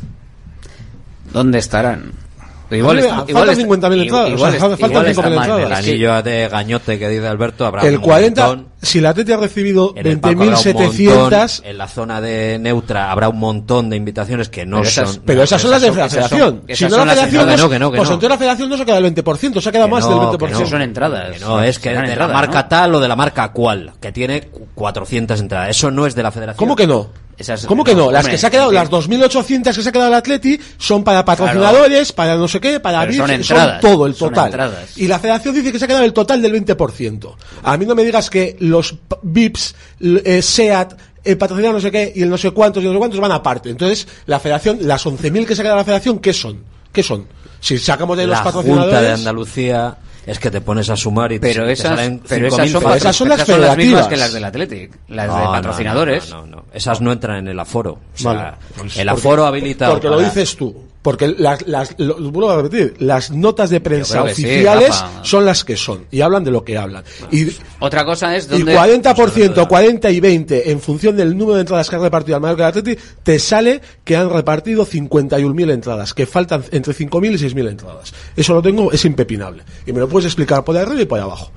¿Dónde estarán? Faltan 50.000 entradas. Faltan 5.000 entradas. El anillo de Gañote que dice Alberto habrá El un 40, montón. si la Atleti ha recibido En el palco habrá un 20.700... montón, en la zona de neutra habrá un montón de invitaciones que no son... Pero esas son las de la Federación. Si no la Federación, pues entonces la Federación no se queda el 20%, se ha quedado más del 20%. Son entradas. Que no, es que de la marca tal o de la marca cual, que tiene 400 entradas. Eso no es de la Federación. ¿Cómo que no? ¿Cómo que no? Las que se ha quedado, las 2.800 que se ha quedado el Atleti son para patrocinadores, para no sé qué, para VIPs, son todo el total. Y la Federación dice que se ha quedado el total del 20%. A mí no me digas que los VIPs, SEAT, el patrocinador no sé qué y el no sé cuántos y no sé cuántos van aparte. Entonces, la Federación, las 11.000 que se ha quedado la Federación, ¿qué son? ¿Qué son? Si sacamos de los patrocinadores... La Junta de Andalucía... Es que te pones a sumar y pero te esas, salen pero 5.000 esas son las federativas. mismas que las del Athletic, las de patrocinadores. No. Esas no entran en el aforo. O sea, vale, pues el aforo habilitado. Porque lo dices tú. Porque vuelvo a repetir, las notas de prensa oficiales son las que son y hablan de lo que hablan. Y otra cosa es donde... Y 40%, 40 y 20 en función del número de entradas que han repartido al Mallorca y al Atleti, te sale que han repartido 51.000 entradas, que faltan entre 5.000 y 6.000 entradas. Eso lo tengo, es impepinable. Y me lo puedes explicar por arriba y por abajo.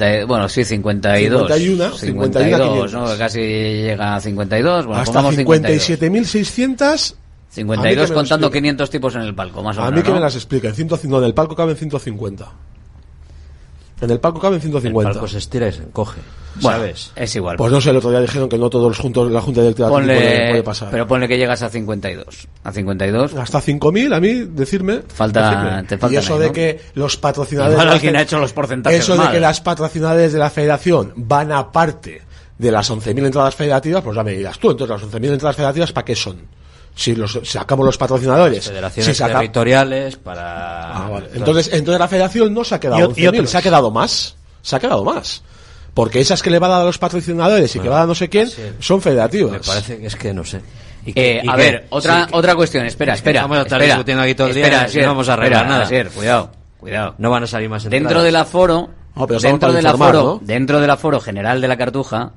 52, ¿no? Casi llega a 52. Bueno, hasta 57.600... 52 contando 500 tipos en el palco, más o menos. A mí que me las expliquen. No, en el palco caben 150. En el palco caben 150. El palco se estira y se encoge. Bueno, ¿sabes? Es igual. Pues no sé, el otro día dijeron que no todos los juntos, la Junta Directiva puede pasar. Pero ponle que llegas a 52. A 52. Hasta 5.000, a mí, decirme. Te falta y eso ahí, de ¿no? que los patrocinadores. Igual alguien ha hecho los porcentajes. Eso mal. De que las patrocinadores de la federación van aparte de las 11.000 entradas federativas, pues ya me dirás tú. Entonces, las 11.000 entradas federativas, ¿para qué son? Si sacamos los patrocinadores, las federaciones territoriales para... vale. Entonces la federación no se ha quedado 11.000, se ha quedado más. Porque esas que le va a dar a los patrocinadores y que va a dar no sé quién son federativas. Me parece que es que no sé. A ver, otra cuestión. Espera. Vamos a estar discutiendo aquí todo el día y no vamos a arreglar nada. Cuidado. No van a salir más entradas. Dentro del aforo... ¿no? Dentro del aforo general de la Cartuja,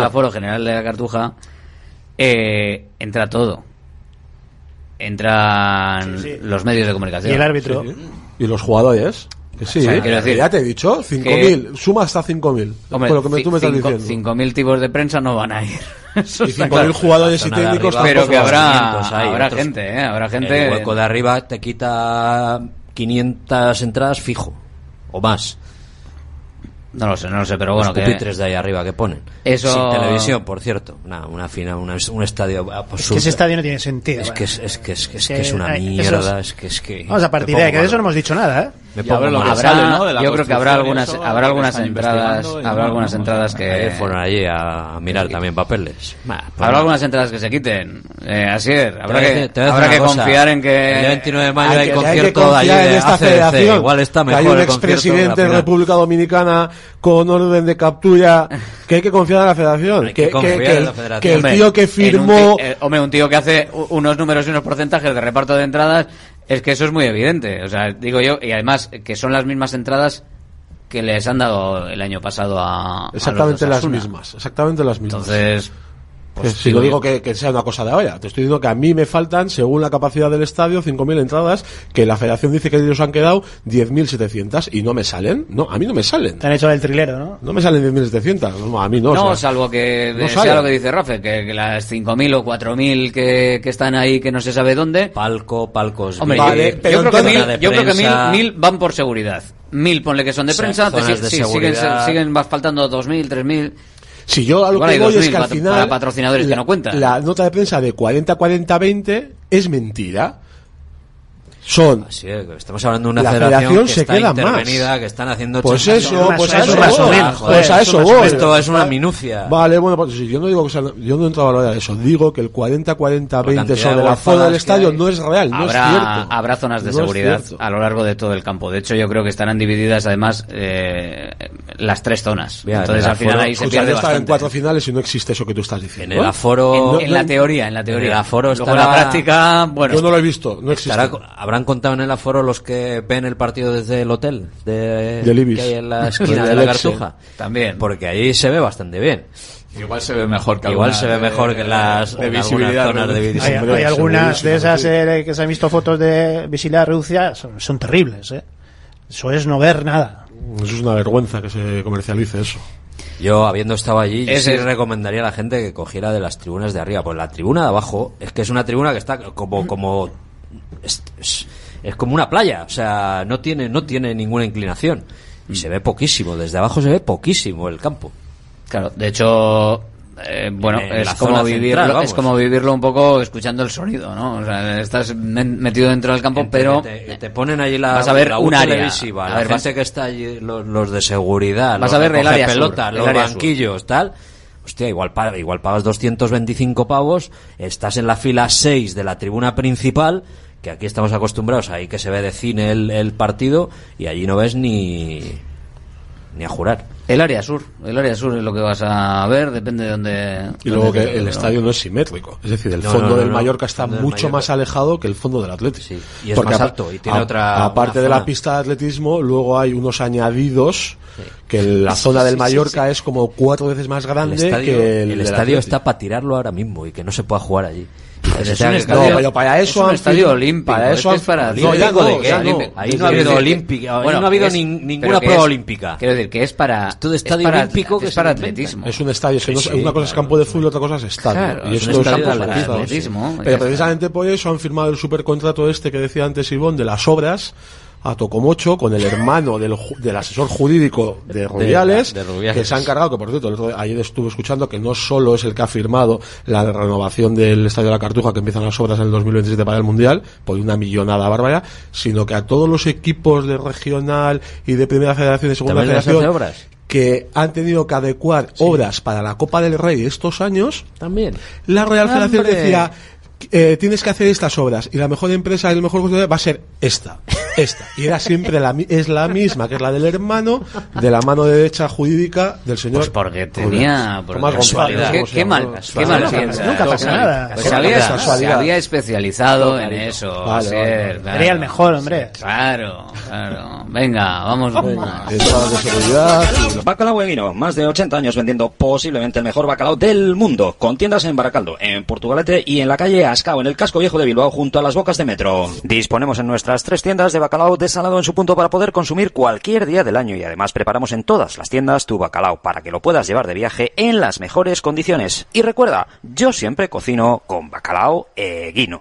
entra todo. Entran los medios de comunicación. Y el árbitro. Sí. Y los jugadores. Que sí, quiero decir, ya te he dicho, 5.000, suma hasta 5.000. Por lo que tú me estás diciendo. 5.000 tipos de prensa no van a ir. Y 5.000 jugadores y técnicos. Pero que habrá gente, habrá gente. El hueco de arriba te quita 500 entradas fijo. O más. No lo sé, pero bueno. Los pupitres de ahí arriba que ponen. Eso... Sin televisión, por cierto. Una final, un estadio absurdo. Es que ese estadio no tiene sentido. Es que es una mierda. Es que vamos a partir de ahí, que de eso no hemos dicho nada, Me pongo yo creo que habrá algunas entradas que fueron allí a mirar también papeles. Habrá algunas entradas que se quiten. Asier, habrá que confiar en que el 29 de mayo hay concierto allí de esta federación. Igual está mejor. Hay un expresidente de República Dominicana con orden de captura, que hay que confiar en la federación. Que el tío que firmó... un tío que hace unos números y unos porcentajes de reparto de entradas, es que eso es muy evidente. O sea, digo yo, y además que son las mismas entradas que les han dado el año pasado a exactamente los las mismas. Entonces... Pues si no digo que sea una cosa de olla, te estoy diciendo que a mí me faltan, según la capacidad del estadio, 5.000 entradas, que la federación dice que ellos han quedado 10.700 y no me salen. No, a mí no me salen. Te han hecho el trilero, ¿no? No me salen 10.700, no, a mí no. No, salvo que sea lo que dice Rafa, que las 5.000 o 4.000 que están ahí, que no se sabe dónde. Palcos. Hombre, vale, yo creo que 1.000 van por seguridad. 1.000 ponle que son de prensa, siguen faltando 2.000, 3.000. Si yo a lo que voy es que al final para patrocinadores que no cuentan. La nota de prensa de 40-40-20 es mentira. Estamos hablando de una federación que está intervenida, que están haciendo pues a eso voy. Esto es una minucia. Vale, bueno, pues yo no digo que yo no entro a valorar eso. Digo que el 40-40-20 sobre la zona del estadio no es real, no es cierto. Habrá zonas de seguridad a lo largo de todo el campo. De hecho, yo creo que estarán divididas además las tres zonas. Entonces al final ahí se pierde bastante. En 4 finales y no existe eso que tú estás diciendo. En el aforo, en la teoría. En el aforo luego la práctica, bueno. Yo no lo he visto, no existe. Habrán contado en el aforo los que ven el partido desde el hotel del Ibis, que hay en la esquina de la Cartuja. También. Porque ahí se ve bastante bien. Igual se ve mejor que las de visibilidad zonas de visibilidad. Hay algunas de esas que se han visto fotos de visibilidad reducida, son terribles, Eso es no ver nada. Eso es una vergüenza que se comercialice eso. Yo, habiendo estado allí, sí recomendaría a la gente que cogiera de las tribunas de arriba. Pues la tribuna de abajo es que es una tribuna que está como es como una playa, o sea, no tiene ninguna inclinación y se ve poquísimo, desde abajo se ve poquísimo el campo. Claro, de hecho, es como vivirlo un poco escuchando el sonido, ¿no? O sea, estás metido dentro del campo, pero te ponen allí vas a ver un área televisiva, la gente que está allí, los de seguridad, vas a ver el área pelota, los banquillos, tal. Hostia, igual pagas 225 pavos, estás en la fila 6 de la tribuna principal, que aquí estamos acostumbrados ahí que se ve de cine el partido, y allí no ves ni ni a jurar. El área sur es lo que vas a ver, depende de dónde... Y luego que el estadio no es simétrico, es decir, el fondo del Mallorca está mucho más alejado que el fondo del Atleti. Sí. Y es más alto y tiene aparte de la pista de atletismo, luego hay unos añadidos que la zona del Mallorca es como 4 veces más grande que el estadio está para tirarlo ahora mismo y que no se pueda jugar allí. Pero para eso es un estadio olímpico. Para eso es para ahí no ha habido olímpica, no ha habido ninguna prueba olímpica. Quiero decir que es para todo estadio olímpico, que es para atletismo. Es un estadio, una cosa es campo de fútbol, otra cosa es estadio. Claro, y es esto un estadio es para atletismo. Pero precisamente por eso han firmado el supercontrato este que decía antes Ivón de las obras a Tocomocho con el hermano del asesor jurídico de Rubiales, que se ha encargado, que por cierto ayer estuve escuchando que no solo es el que ha firmado la renovación del Estadio de la Cartuja, que empiezan las obras en el 2027 para el Mundial por una millonada bárbara, sino que a todos los equipos de regional y de primera federación y segunda federación que han tenido que adecuar obras para la Copa del Rey estos años, también la Real Federación decía tienes que hacer estas obras y la mejor empresa y el mejor constructor va a ser esta y era siempre es la misma, que es la del hermano de la mano derecha jurídica del señor. Pues porque tenía qué mal nunca pasa nada. Pues se había especializado en eso. Sería el mejor, hombre. Claro. Venga, vamos. Bacalao Eguino, más de 80 años vendiendo posiblemente el mejor bacalao del mundo, con tiendas en Baracaldo, en Portugalete y en la calle Ascao, en el casco viejo de Bilbao, junto a las bocas de metro. Disponemos en nuestras 3 tiendas de bacalao desalado en su punto para poder consumir cualquier día del año, y además preparamos en todas las tiendas tu bacalao para que lo puedas llevar de viaje en las mejores condiciones. Y recuerda, yo siempre cocino con Bacalao Eguino.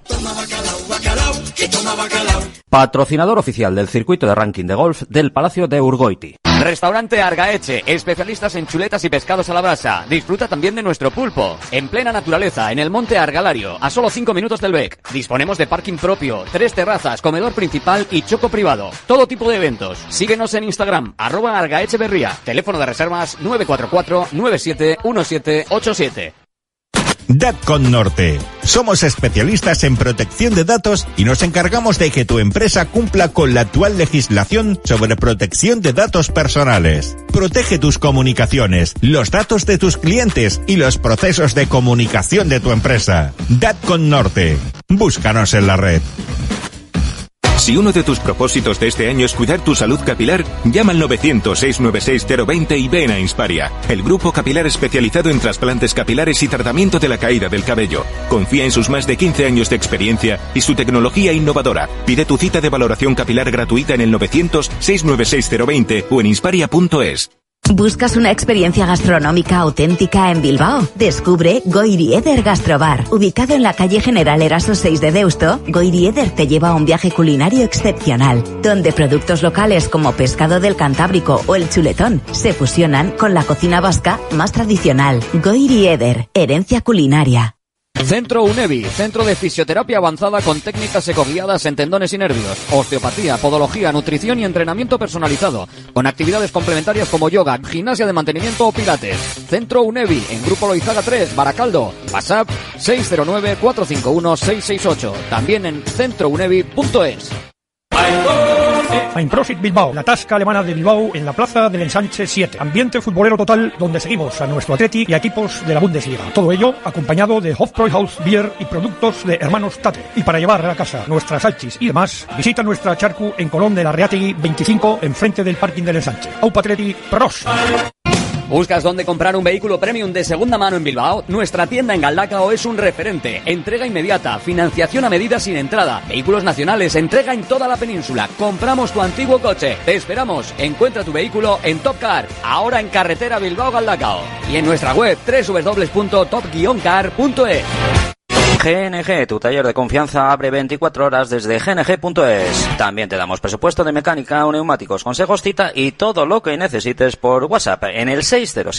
Patrocinador oficial del circuito de ranking de golf del Palacio de Urgoiti. Restaurante Argaeche, especialistas en chuletas y pescados a la brasa. Disfruta también de nuestro pulpo. En plena naturaleza, en el monte Argalario, a solo 5 minutos del Bec. Disponemos de parking propio, 3 terrazas, comedor principal y choco privado. Todo tipo de eventos. Síguenos en Instagram, @argaecheberría. Teléfono de reservas 944-971787. Datcon Norte. Somos especialistas en protección de datos y nos encargamos de que tu empresa cumpla con la actual legislación sobre protección de datos personales. Protege tus comunicaciones, los datos de tus clientes y los procesos de comunicación de tu empresa. Datcon Norte. Búscanos en la red. Si uno de tus propósitos de este año es cuidar tu salud capilar, llama al 900-696-020 y ven a Insparia, el grupo capilar especializado en trasplantes capilares y tratamiento de la caída del cabello. Confía en sus más de 15 años de experiencia y su tecnología innovadora. Pide tu cita de valoración capilar gratuita en el 900-696-020 o en insparia.es. ¿Buscas una experiencia gastronómica auténtica en Bilbao? Descubre Goiri Eder Gastrobar. Ubicado en la calle General Eraso 6 de Deusto, Goiri Eder te lleva a un viaje culinario excepcional, donde productos locales como pescado del Cantábrico o el chuletón se fusionan con la cocina vasca más tradicional. Goiri Eder, herencia culinaria. Centro UNEVI, centro de fisioterapia avanzada con técnicas ecoguiadas en tendones y nervios, osteopatía, podología, nutrición y entrenamiento personalizado, con actividades complementarias como yoga, gimnasia de mantenimiento o pilates. Centro UNEVI, en Grupo Loizaga 3, Baracaldo. WhatsApp 609-451-668. También en centrounevi.es. Einprosit Bilbao, la tasca alemana de Bilbao en la plaza del Ensanche 7. Ambiente futbolero total donde seguimos a nuestro Atleti y a equipos de la Bundesliga. Todo ello acompañado de Hofbräuhaus Bier y productos de Hermanos Tate. Y para llevar a la casa nuestras salchis y demás, visita nuestra charcu en Colón de la Reategui 25, enfrente del parking del Ensanche. Aupa Atleti, pros. ¿Buscas dónde comprar un vehículo premium de segunda mano en Bilbao? Nuestra tienda en Galdakao es un referente. Entrega inmediata, financiación a medida sin entrada, vehículos nacionales, entrega en toda la península. Compramos tu antiguo coche. Te esperamos. Encuentra tu vehículo en Top Car, ahora en carretera Bilbao-Galdakao. Y en nuestra web www.top-car.es. GNG, tu taller de confianza, abre 24 horas desde gng.es. También te damos presupuesto de mecánica o neumáticos, consejos, cita y todo lo que necesites por WhatsApp en el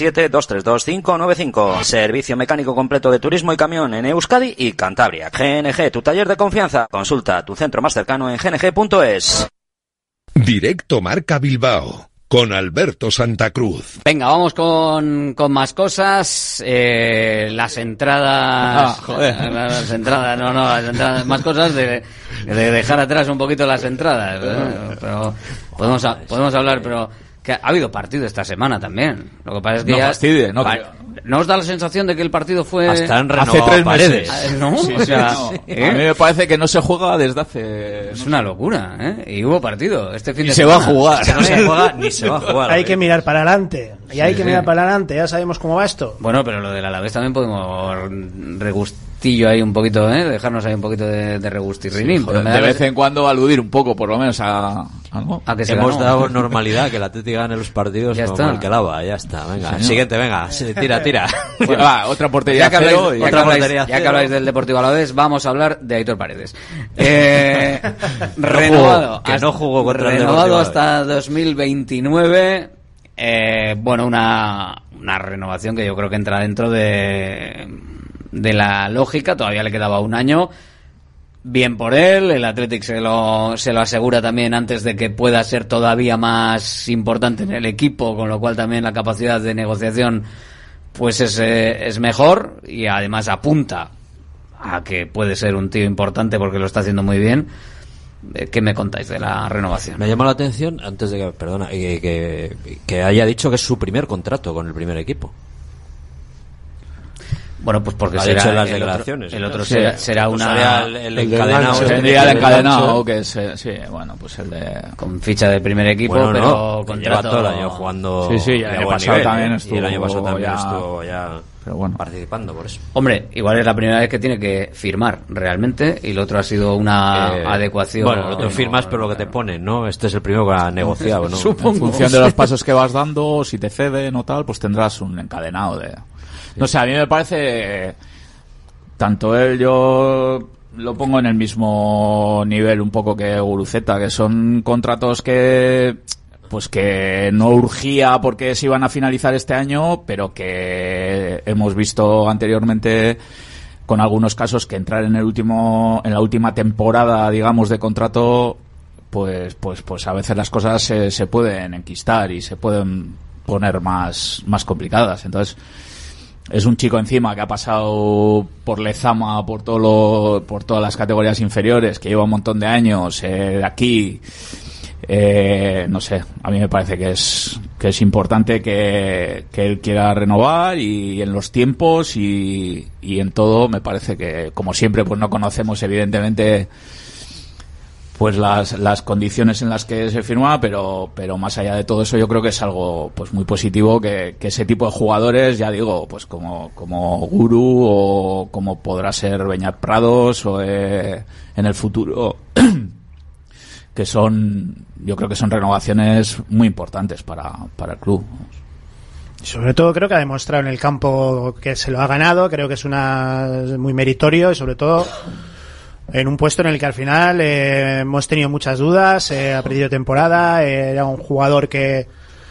607-232-595. Servicio mecánico completo de turismo y camión en Euskadi y Cantabria. GNG, tu taller de confianza. Consulta tu centro más cercano en gng.es. Directo Marca Bilbao. Con Alberto Santa Cruz. Venga, vamos con más cosas. Las entradas. Las entradas. Más cosas de dejar atrás un poquito las entradas. Pero podemos hablar, pero Que ha habido partido esta semana también. Lo que pasa es que no fastidie, ¿no? ¿No os da la sensación de que el partido fue hasta han hace 3 Paredes? meses? ¿No? Sí, o sea, no. A mí me parece que no se juega desde hace... Es una locura, ¿eh? Y hubo partido este fin y de se semana. va a jugar. Que no se juega ni se va a jugar. Hay que mirar para adelante. Y hay que mirar para adelante. Ya sabemos cómo va esto. Bueno, pero lo del Alavés también podemos regustillo ahí un poquito, ¿eh? Dejarnos ahí un poquito de regustirrinín. Sí, de vez en cuando aludir un poco, por lo menos, a algo. A que se hemos ganó. dado normalidad, que el Atlético gane los partidos ya como está. el que lava. Ya está, venga. Señor. Siguiente, venga. Tira. Bueno, va, otra portería Ya cero. que habláis del Deportivo Alavés, vamos a hablar de Aitor Paredes. Renovado. Que no jugó contra el renovado Deportivo hasta 2029. Bueno, una renovación que yo creo que entra dentro de la lógica. Todavía le quedaba un año. Bien por él, el Athletic se lo asegura también antes de que pueda ser todavía más importante en el equipo, con lo cual también la capacidad de negociación pues es mejor, y además apunta a que puede ser un tío importante porque lo está haciendo muy bien. ¿Qué me contáis de la renovación? Me llama la atención, antes de que haya dicho que es su primer contrato con el primer equipo. Bueno, pues porque ha será dicho en las el declaraciones. Otro, el otro será pues una... el encadenado. Tendría el encadenado, que es, sí, bueno, pues el de... Con ficha de primer equipo, bueno, pero no, contrato... Lleva todo el año jugando... Sí, el año pasado también estuvo... Y el año pasado también ya... estuvo ya... Pero bueno. Participando por eso. Hombre, igual es la primera vez que tiene que firmar realmente, y lo otro ha sido una adecuación. Bueno, lo otro firmas, pero lo que te ponen, ¿no? Este es el primero que ha negociado, ¿no? Supongo. En función de los pasos que vas dando, si te ceden o tal, pues tendrás un encadenado de... No sé, a mí me parece... Tanto él, yo lo pongo en el mismo nivel un poco que Guruceta, que son contratos que no urgía porque se iban a finalizar este año, pero que hemos visto anteriormente con algunos casos que entrar en la última temporada, digamos, de contrato, pues a veces las cosas se pueden enquistar y se pueden poner más complicadas. Entonces, es un chico encima que ha pasado por Lezama, por todas las categorías inferiores, que lleva un montón de años de aquí. No sé, a mí me parece que es importante que él quiera renovar, y en los tiempos y en todo me parece que, como siempre, pues no conocemos evidentemente pues las condiciones en las que se firma, pero más allá de todo eso yo creo que es algo pues muy positivo que ese tipo de jugadores, ya digo, pues como Guru o como podrá ser Beñat Prados o en el futuro, que yo creo que son renovaciones muy importantes para el club. Sobre todo creo que ha demostrado en el campo que se lo ha ganado, creo que es muy meritorio, y sobre todo en un puesto en el que al final hemos tenido muchas dudas, ha perdido temporada, era un jugador que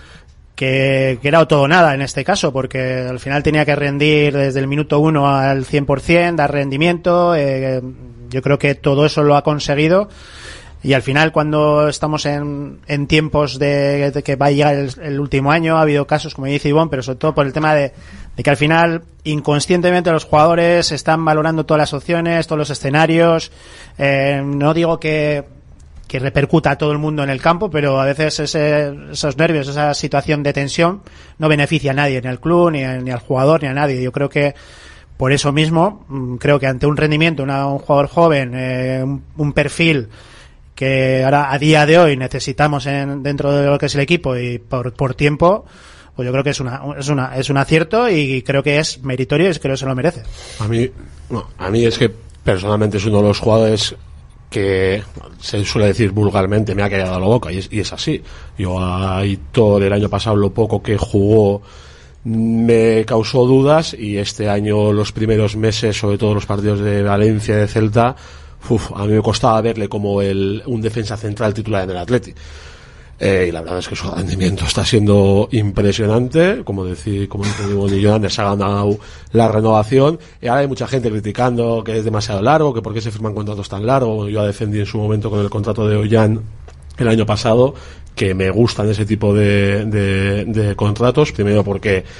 era o todo o nada en este caso, porque al final tenía que rendir desde el minuto 1 al 100%, dar rendimiento, yo creo que todo eso lo ha conseguido, y al final cuando estamos en tiempos de que va a llegar el último año, ha habido casos, como dice Ivonne, pero sobre todo por el tema de que al final inconscientemente los jugadores están valorando todas las opciones, todos los escenarios. No digo que repercuta a todo el mundo en el campo, pero a veces esos nervios, esa situación de tensión no beneficia a nadie, ni al club, ni al jugador, ni a nadie. Yo creo que por eso mismo, creo que ante un rendimiento, un jugador joven, un perfil que ahora a día de hoy necesitamos dentro de lo que es el equipo y por tiempo, pues yo creo que es un acierto, y creo que es meritorio y creo que se lo merece. A mí es que personalmente es uno de los jugadores que se suele decir vulgarmente me ha callado la boca, y es así. Yo a Aitor el año pasado, lo poco que jugó, me causó dudas, y este año los primeros meses, sobre todo los partidos de Valencia y de Celta, a mí me costaba verle como un defensa central titular en el Athletic. Y la verdad es que su rendimiento está siendo impresionante, como dice Jonan, se ha ganado la renovación, y ahora hay mucha gente criticando que es demasiado largo, que por qué se firman contratos tan largos. Yo defendí en su momento con el contrato de Ollán el año pasado que me gustan ese tipo de contratos, primero porque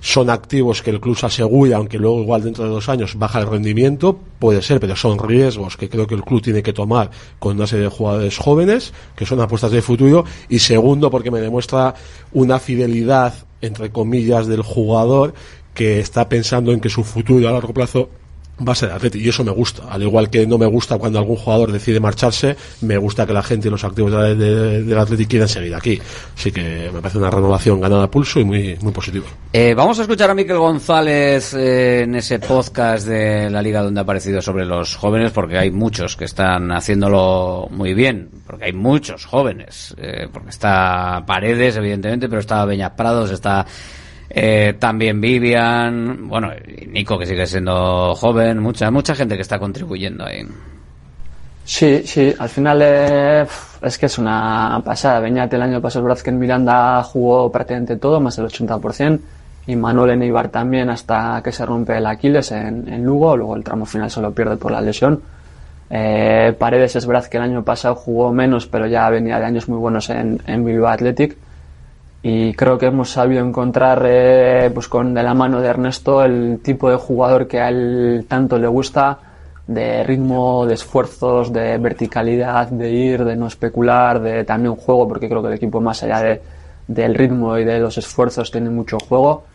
son activos que el club se asegura, aunque luego igual dentro de 2 años baja el rendimiento, puede ser, pero son riesgos que creo que el club tiene que tomar con una serie de jugadores jóvenes, que son apuestas de futuro. Y segundo, porque me demuestra una fidelidad, entre comillas, del jugador, que está pensando en que su futuro a largo plazo va a ser Atleti, y eso me gusta. Al igual que no me gusta cuando algún jugador decide marcharse, me gusta que la gente y los activos del Atleti quieran seguir aquí. Así que me parece una renovación ganada a pulso y muy, muy positiva. Vamos a escuchar a Mikel González en ese podcast de la Liga donde ha aparecido sobre los jóvenes, porque hay muchos que están haciéndolo muy bien, porque hay muchos jóvenes, porque está Paredes, evidentemente, pero está Beñat Prados, está también Vivian, bueno, Nico, que sigue siendo joven, mucha gente que está contribuyendo ahí. Sí, al final es que es una pasada. Beñat el año pasado, es verdad que en Miranda jugó prácticamente todo, más del 80%, y Manuel en Eibar también, hasta que se rompe el Aquiles en Lugo, luego el tramo final se lo pierde por la lesión. Paredes es verdad que el año pasado jugó menos, pero ya venía de años muy buenos en Bilbao Athletic. Y creo que hemos sabido encontrar, pues de la mano de Ernesto, el tipo de jugador que a él tanto le gusta, de ritmo, de esfuerzos, de verticalidad, de ir, de no especular, de también juego, porque creo que el equipo, más allá del ritmo y de los esfuerzos, tiene mucho juego.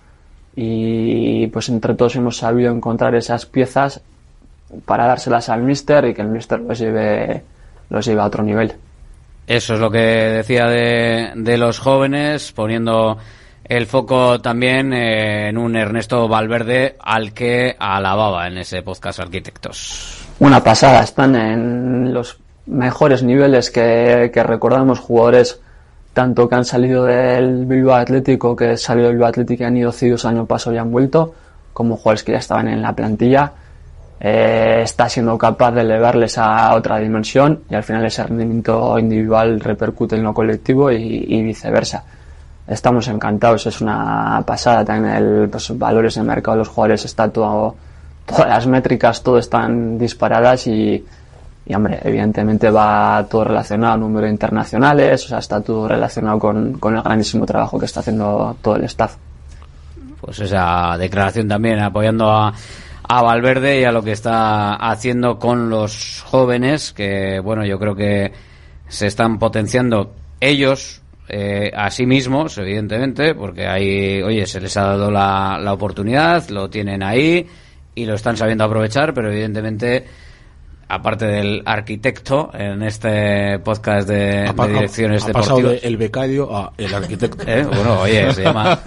Y pues entre todos hemos sabido encontrar esas piezas para dárselas al míster y que el míster los lleve a otro nivel. Eso es lo que decía de los jóvenes, poniendo el foco también en un Ernesto Valverde al que alababa en ese podcast Arquitectos. Una pasada, están en los mejores niveles que recordamos, jugadores tanto que han salido del Bilbao Atlético, que salido del Bilbao Atlético y han ido cedidos el año pasado y han vuelto, como jugadores que ya estaban en la plantilla. Está siendo capaz de elevarles a otra dimensión, y al final ese rendimiento individual repercute en lo colectivo y viceversa. Estamos encantados, es una pasada también los valores de mercado de los jugadores, está todas las métricas, todo están disparadas y hombre, evidentemente va todo relacionado a número de internacionales, o sea, está todo relacionado con el grandísimo trabajo que está haciendo todo el staff. Pues esa declaración también apoyando a Valverde y a lo que está haciendo con los jóvenes, que bueno, yo creo que se están potenciando ellos a sí mismos, evidentemente, porque ahí, oye, se les ha dado la oportunidad, lo tienen ahí y lo están sabiendo aprovechar, pero evidentemente, aparte del arquitecto en este podcast de direcciones deportivas, ha pasado el becario a el arquitecto. Bueno, oye, se llama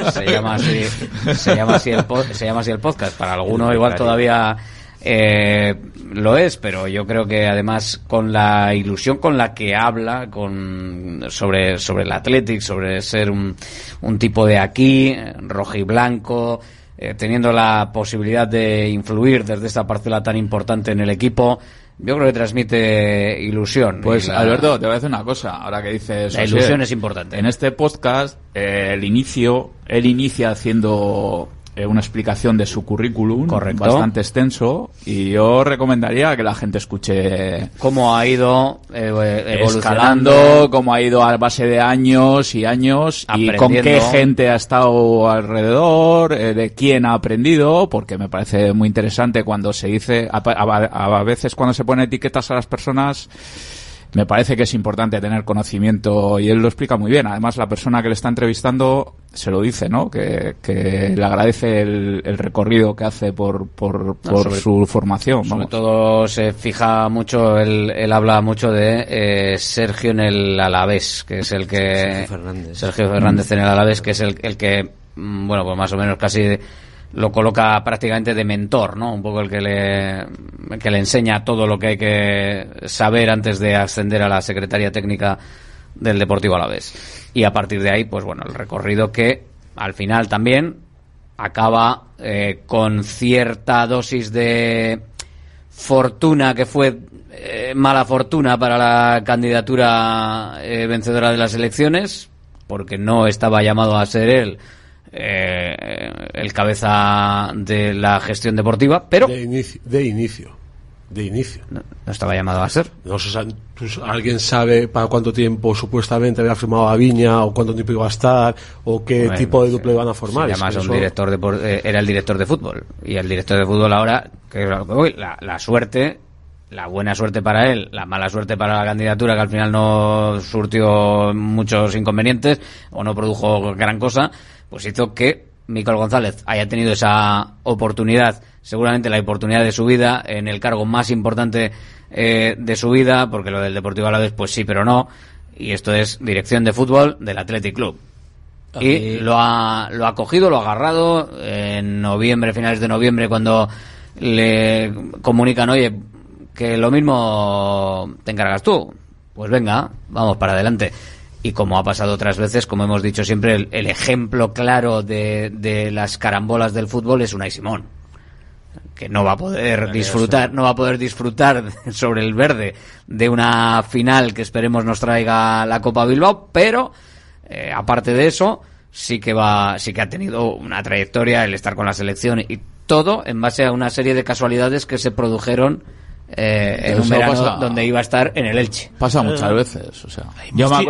así el podcast. Para alguno igual todavía lo es, pero yo creo que además con la ilusión con la que habla sobre el Athletic, sobre ser un tipo de aquí, rojiblanco, teniendo la posibilidad de influir desde esta parcela tan importante en el equipo, yo creo que transmite ilusión. Pues Alberto, te voy a decir una cosa, ahora que dices... La ilusión es importante. En este podcast, él inicia haciendo una explicación de su currículum. Correcto. Bastante extenso, y yo recomendaría que la gente escuche cómo ha ido escalando, cómo ha ido a base de años y años, y con qué gente ha estado alrededor, de quién ha aprendido, porque me parece muy interesante cuando se dice, a veces cuando se ponen etiquetas a las personas, me parece que es importante tener conocimiento, y él lo explica muy bien. Además, la persona que le está entrevistando se lo dice, ¿no? Que le agradece el recorrido que hace por su formación. Sobre todo se fija mucho, él habla mucho de Sergio en el Alavés, que es el que... Sergio Fernández en el Alavés, que es el que, bueno, pues más o menos casi lo coloca prácticamente de mentor, ¿no? Un poco el que le enseña todo lo que hay que saber antes de ascender a la Secretaría Técnica del Deportivo Alavés. Y a partir de ahí, pues bueno, el recorrido que al final también acaba con cierta dosis de fortuna, que fue mala fortuna para la candidatura vencedora de las elecciones, porque no estaba llamado a ser él el cabeza de la gestión deportiva, pero de inicio. de inicio. No estaba llamado a ser. No sé, ¿alguien sabe para cuánto tiempo supuestamente había firmado a Viña, o cuánto tiempo iba a estar, o qué tipo de dupla iban a formar? Además, era el director de fútbol, y el director de fútbol ahora, que la suerte, la buena suerte para él, la mala suerte para la candidatura, que al final no surtió muchos inconvenientes o no produjo gran cosa, pues hizo que Miquel González haya tenido esa oportunidad, seguramente la oportunidad de su vida, en el cargo más importante de su vida, porque lo del Deportivo Alavés pues sí, pero no, y esto es dirección de fútbol del Athletic Club. Y lo ha cogido, lo ha agarrado en noviembre, finales de noviembre, cuando le comunican, oye, que lo mismo te encargas tú, pues venga, vamos para adelante. Y como ha pasado otras veces, como hemos dicho siempre, el ejemplo claro de las carambolas del fútbol es Unai Simón, que no va a poder disfrutar sobre el verde de una final que esperemos nos traiga la Copa Bilbao, pero aparte de eso sí que ha tenido una trayectoria, el estar con la selección y todo en base a una serie de casualidades que se produjeron en un verano donde iba a estar en el Elche. Pasa muchas veces, o sea, yo me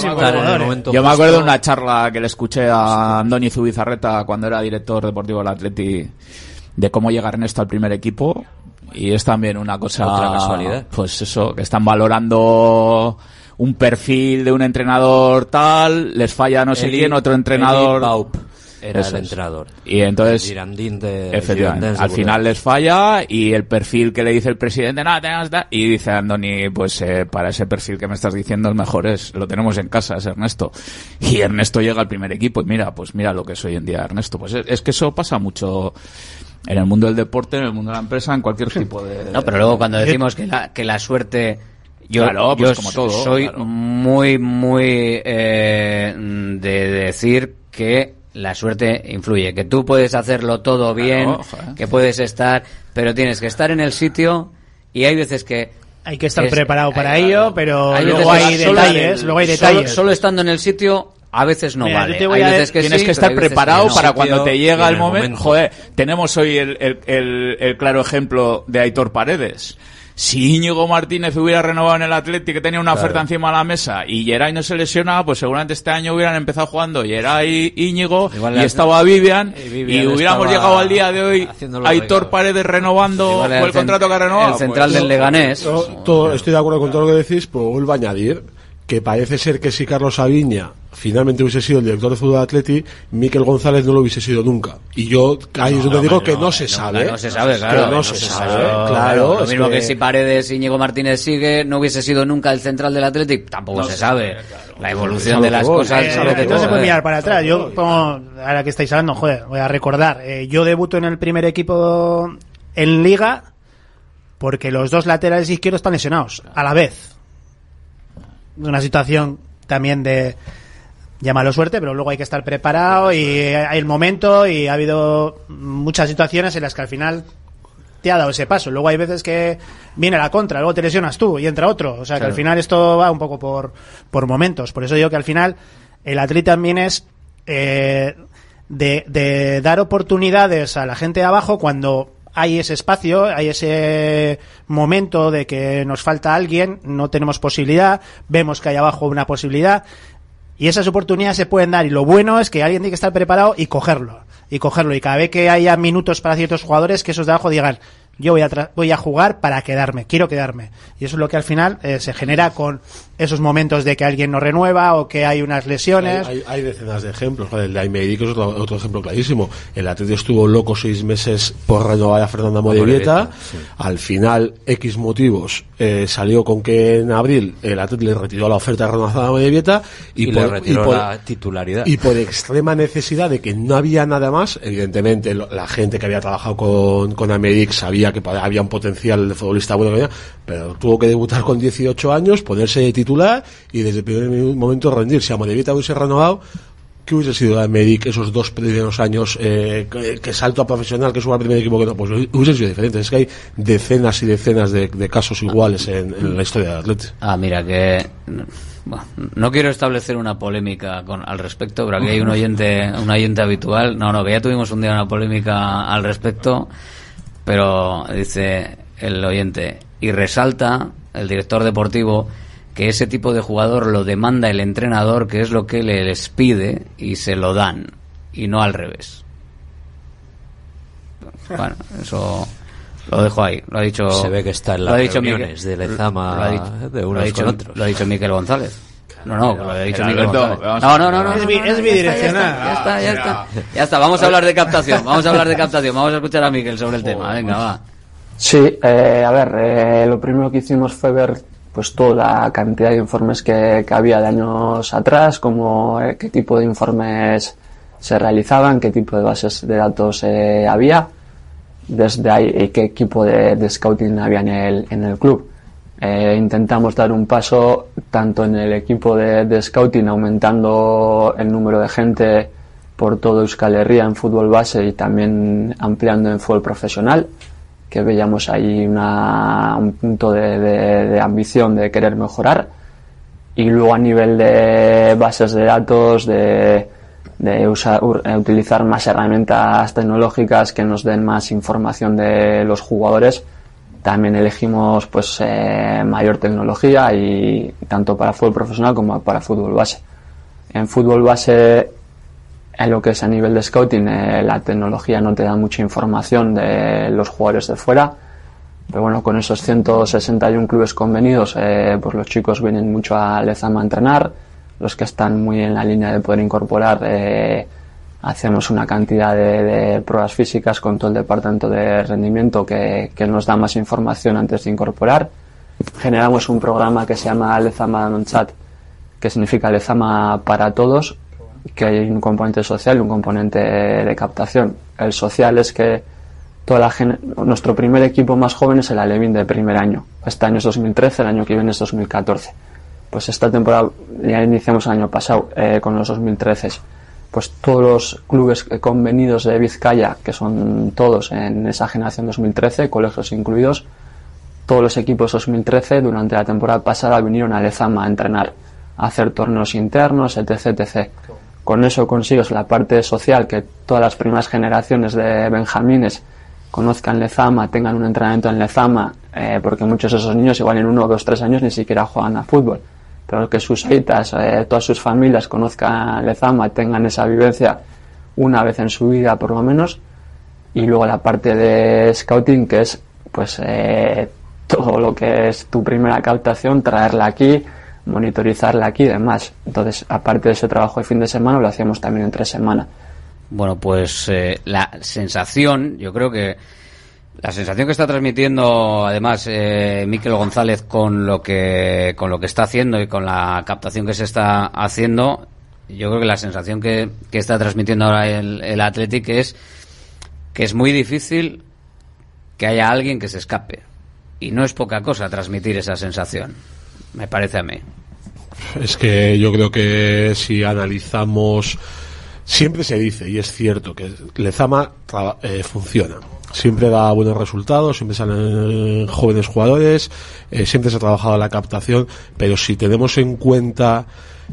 acuerdo de una charla que le escuché a Andoni Zubizarreta cuando era director deportivo del Atleti, de cómo llega Ernesto al primer equipo, y es también una cosa, otra casualidad, pues eso, que están valorando un perfil de un entrenador tal, les falla no sé quién, otro entrenador era el entrenador, y entonces efectivamente, al final les falla, y el perfil que le dice el presidente, y dice Andoni, pues para ese perfil que me estás diciendo el mejor lo tenemos en casa, es Ernesto. Y Ernesto llega al primer equipo y mira lo que es hoy en día Ernesto. Pues es que eso pasa mucho en el mundo del deporte, en el mundo de la empresa, en cualquier tipo de... No, pero luego cuando decimos que la suerte... Yo como todo, soy muy de decir que la suerte influye, que tú puedes hacerlo todo bien, que puedes estar, pero tienes que estar en el sitio, y hay veces que hay que estar preparado para ello, pero luego hay detalles. Solo estando en el sitio a veces no vale. Hay veces que tienes que estar preparado para cuando te llega el momento. Joder, tenemos hoy el claro ejemplo de Aitor Paredes. Si Íñigo Martínez hubiera renovado en el Atleti, que tenía una oferta encima de la mesa, y Geray no se lesiona, pues seguramente este año hubieran empezado jugando Geray, Íñigo, y estaba Vivian, y hubiéramos llegado al día de hoy Aitor Paredes renovando por el contrato que ha renovado. El central del Leganés. Estoy de acuerdo con todo lo que decís, pero vuelvo a añadir que parece ser que si Carlos Aviña finalmente hubiese sido el director de fútbol de Atleti, Miquel González no lo hubiese sido nunca. Y yo ahí es donde digo que no se sabe. No se sabe, claro. No se sabe, claro. Lo mismo que si Paredes y Íñigo Martínez sigue, no hubiese sido nunca el central del Atleti, tampoco se sabe. La evolución de las cosas. No se puede mirar para atrás. Yo, ahora que estáis hablando, voy a recordar. Yo debuto en el primer equipo en Liga porque los dos laterales izquierdos están lesionados a la vez. Una situación también de llámalo suerte, pero luego hay que estar preparado, y hay el momento, y ha habido muchas situaciones en las que al final te ha dado ese paso. Luego hay veces que viene la contra, luego te lesionas tú y entra otro, o sea que al final esto va un poco por momentos. Por eso digo que al final el Atleti también es de dar oportunidades a la gente de abajo cuando hay ese espacio, hay ese momento de que nos falta alguien, no tenemos posibilidad, vemos que hay abajo una posibilidad, y esas oportunidades se pueden dar, y lo bueno es que alguien tiene que estar preparado y cogerlo, y cada vez que haya minutos para ciertos jugadores, que esos de abajo digan, yo voy a jugar para quedarme, quiero quedarme, y eso es lo que al final se genera con esos momentos de que alguien no renueva o que hay unas lesiones. Hay decenas de ejemplos. El de Aimeri, que es otro ejemplo clarísimo. El Atleti estuvo loco 6 meses por renovar a Fernando Amorebieta. Sí. Al final, X motivos, salió con que en abril el Atleti le retiró la oferta de renovación a Amorebieta y le retiró la titularidad. Y por extrema necesidad de que no había nada más, evidentemente la gente que había trabajado con Aimeri sabía que había un potencial de futbolista bueno, pero tuvo que debutar con 18 años, ponerse de titular y desde el primer momento rendir. Si Amorebieta hubiese renovado, ¿qué hubiese sido la Medic esos 2 primeros años, que salto a profesional, que suba al primer equipo? Que no, pues hubiesen sido diferentes. Es que hay decenas y decenas de casos iguales en la historia del Atleti. Mira que bueno, no quiero establecer una polémica al respecto, pero aquí hay un oyente habitual. No, que ya tuvimos un día una polémica al respecto, pero dice, el oyente, y resalta el director deportivo que ese tipo de jugador lo demanda el entrenador, que es lo que les pide, y se lo dan, y no al revés. Bueno, eso lo dejo ahí. Lo ha dicho. Se ve que está en las reuniones de Lezama de unos con otros. Lo ha dicho Miquel González. No, lo ha dicho Miquel Alberto, González. No. Es bidireccional. Ya está. Vamos a hablar de captación. Vamos a escuchar a Miquel sobre el tema. Venga, va. Sí, a ver, lo primero que hicimos fue ver pues toda la cantidad de informes que había de años atrás, como qué tipo de informes se realizaban, qué tipo de bases de datos había, desde ahí qué equipo de scouting había en el club. Intentamos dar un paso tanto en el equipo de scouting, aumentando el número de gente por todo Euskal Herria en fútbol base y también ampliando en fútbol profesional, que veíamos ahí un punto de ambición de querer mejorar. Y luego a nivel de bases de datos, de utilizar más herramientas tecnológicas que nos den más información de los jugadores, también elegimos pues mayor tecnología, y tanto para fútbol profesional como para fútbol base. En fútbol base, en lo que es a nivel de scouting, la tecnología no te da mucha información de los jugadores de fuera, pero bueno, con esos 161 clubes convenidos, pues los chicos vienen mucho a Lezama a entrenar. Los que están muy en la línea de poder incorporar, hacemos una cantidad de pruebas físicas con todo el departamento de rendimiento que nos da más información antes de incorporar. Generamos un programa que se llama Lezama Non-Chat, que significa Lezama para todos, que hay un componente social y un componente de captación. El social es que nuestro primer equipo más joven es el Alevín de primer año. Este año es 2013, el año que viene es 2014. Pues esta temporada ya iniciamos el año pasado con los 2013. Pues todos los clubes convenidos de Vizcaya, que son todos en esa generación 2013, colegios incluidos, todos los equipos 2013 durante la temporada pasada vinieron a Lezama a entrenar, a hacer torneos internos, etc. Con eso consigues la parte social, que todas las primeras generaciones de benjamines conozcan Lezama, tengan un entrenamiento en Lezama, porque muchos de esos niños igual en 1, 2, 3 años ni siquiera juegan a fútbol, pero que sus aitas, todas sus familias conozcan Lezama, tengan esa vivencia una vez en su vida por lo menos. Y luego la parte de scouting, que es pues todo lo que es tu primera captación, traerla aquí, monitorizarla aquí y demás. Entonces, aparte de ese trabajo de fin de semana, lo hacíamos también entre semana. Bueno, pues la sensación, yo creo que la sensación que está transmitiendo además Miquel González con lo que está haciendo y con la captación que se está haciendo, yo creo que la sensación que está transmitiendo ahora el Athletic es que es muy difícil que haya alguien que se escape, y no es poca cosa transmitir esa sensación, me parece a mí. Es que yo creo que si analizamos, siempre se dice, y es cierto, que Lezama funciona. Siempre da buenos resultados, siempre salen jóvenes jugadores, siempre se ha trabajado la captación, pero si tenemos en cuenta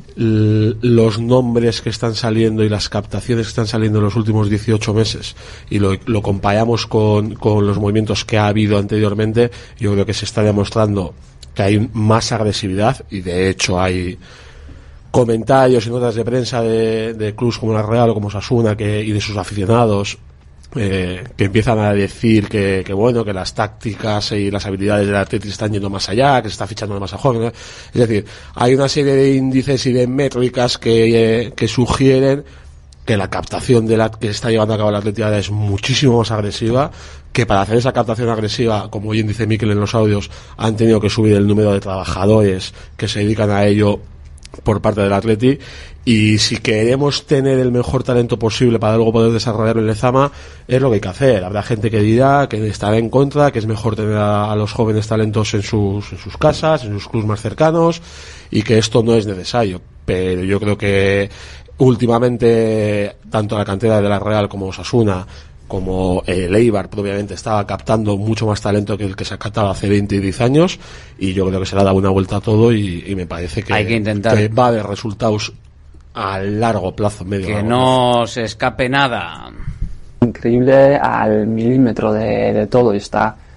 los nombres que están saliendo y las captaciones que están saliendo en los últimos 18 meses y lo comparamos con los movimientos que ha habido anteriormente, yo creo que se está demostrando que hay más agresividad, y de hecho hay comentarios y notas de prensa de clubes como la Real o como Osasuna y de sus aficionados que empiezan a decir que bueno, que las tácticas y las habilidades del Athletic están yendo más allá, que se está fichando más a jóvenes. Es decir, hay una serie de índices y de métricas que sugieren que la captación que está llevando a cabo la Athletic es muchísimo más agresiva, que para hacer esa captación agresiva, como bien dice Miquel en los audios, han tenido que subir el número de trabajadores que se dedican a ello por parte del Athletic. Y si queremos tener el mejor talento posible para luego poder desarrollarlo en Lezama, es lo que hay que hacer. Habrá gente que dirá que estará en contra, que es mejor tener a los jóvenes talentos en sus casas, en sus clubes más cercanos, y que esto no es necesario. Pero yo creo que últimamente tanto la cantera de la Real como Osasuna como el Eibar propiamente estaba captando mucho más talento que el que se captaba hace 20 y 10 años, y yo creo que se le ha dado una vuelta a todo, y me parece que, hay que intentar que va a haber resultados a largo plazo, que no se escape nada. Increíble al milímetro de todo, y está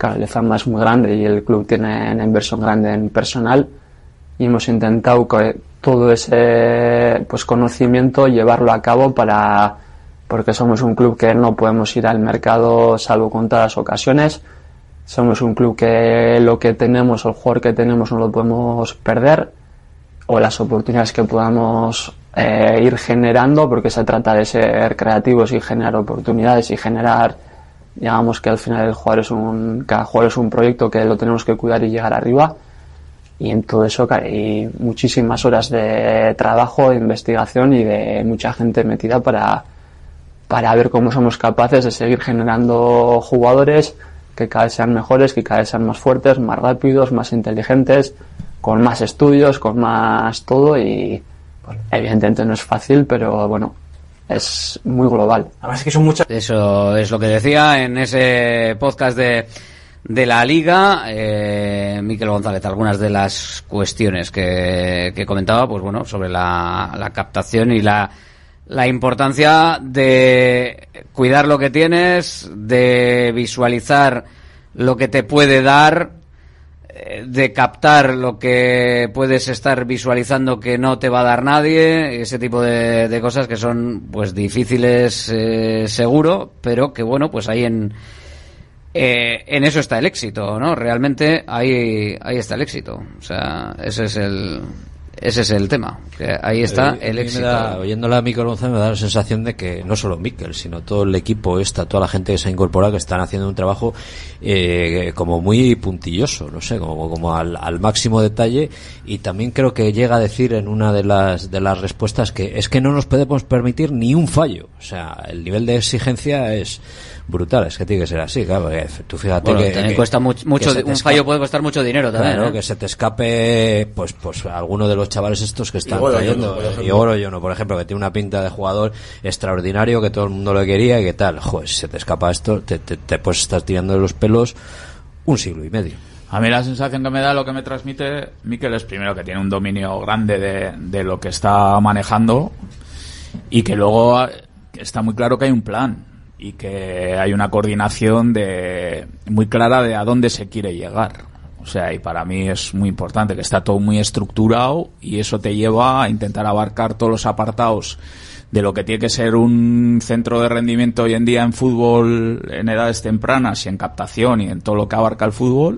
claro, Lezama es muy grande y el club tiene una inversión grande en personal, y hemos intentado que todo ese pues conocimiento llevarlo a cabo porque somos un club que no podemos ir al mercado salvo contadas ocasiones. Somos un club que lo que tenemos, el jugador que tenemos, no lo podemos perder, o las oportunidades que podamos ir generando, porque se trata de ser creativos y generar oportunidades y generar, digamos que al final cada jugador es un proyecto que lo tenemos que cuidar y llegar arriba, y en todo eso hay muchísimas horas de trabajo, de investigación y de mucha gente metida para ver cómo somos capaces de seguir generando jugadores que cada vez sean mejores, que cada vez sean más fuertes, más rápidos, más inteligentes, con más estudios, con más todo, y bueno, evidentemente no es fácil, pero bueno, es muy global. Además es que son muchas... Eso es lo que decía en ese podcast de la Liga, Mikel González, algunas de las cuestiones que comentaba, pues bueno, sobre la captación y la importancia de cuidar lo que tienes, de visualizar lo que te puede dar, de captar lo que puedes estar visualizando que no te va a dar nadie, ese tipo de cosas que son pues difíciles, seguro, pero que bueno, pues ahí en eso está el éxito, ¿no? Realmente ahí está el éxito. O sea, ese es el tema, que ahí está el éxito. Oyéndola a Mikel González me da la sensación de que no solo Mikel, sino todo el equipo toda la gente que se ha incorporado, que están haciendo un trabajo como muy puntilloso, no sé, como al máximo detalle, y también creo que llega a decir en una de las respuestas que es que no nos podemos permitir ni un fallo. O sea, el nivel de exigencia es brutal, es que tiene que ser así, claro, porque tú fíjate que cuesta mucho, un fallo puede costar mucho dinero también, claro, que se te escape pues alguno de los chavales estos que están cayendo, Igor Oyono, por ejemplo, que tiene una pinta de jugador extraordinario, que todo el mundo lo quería, y que tal, joder, si se te escapa esto, te puedes estar tirando de los pelos un siglo y medio. A mí la sensación que me da, lo que me transmite Mikel, es primero que tiene un dominio grande de lo que está manejando, y que luego está muy claro que hay un plan y que hay una coordinación muy clara de a dónde se quiere llegar. O sea, y para mí es muy importante que está todo muy estructurado, y eso te lleva a intentar abarcar todos los apartados de lo que tiene que ser un centro de rendimiento hoy en día en fútbol, en edades tempranas, y en captación, y en todo lo que abarca el fútbol,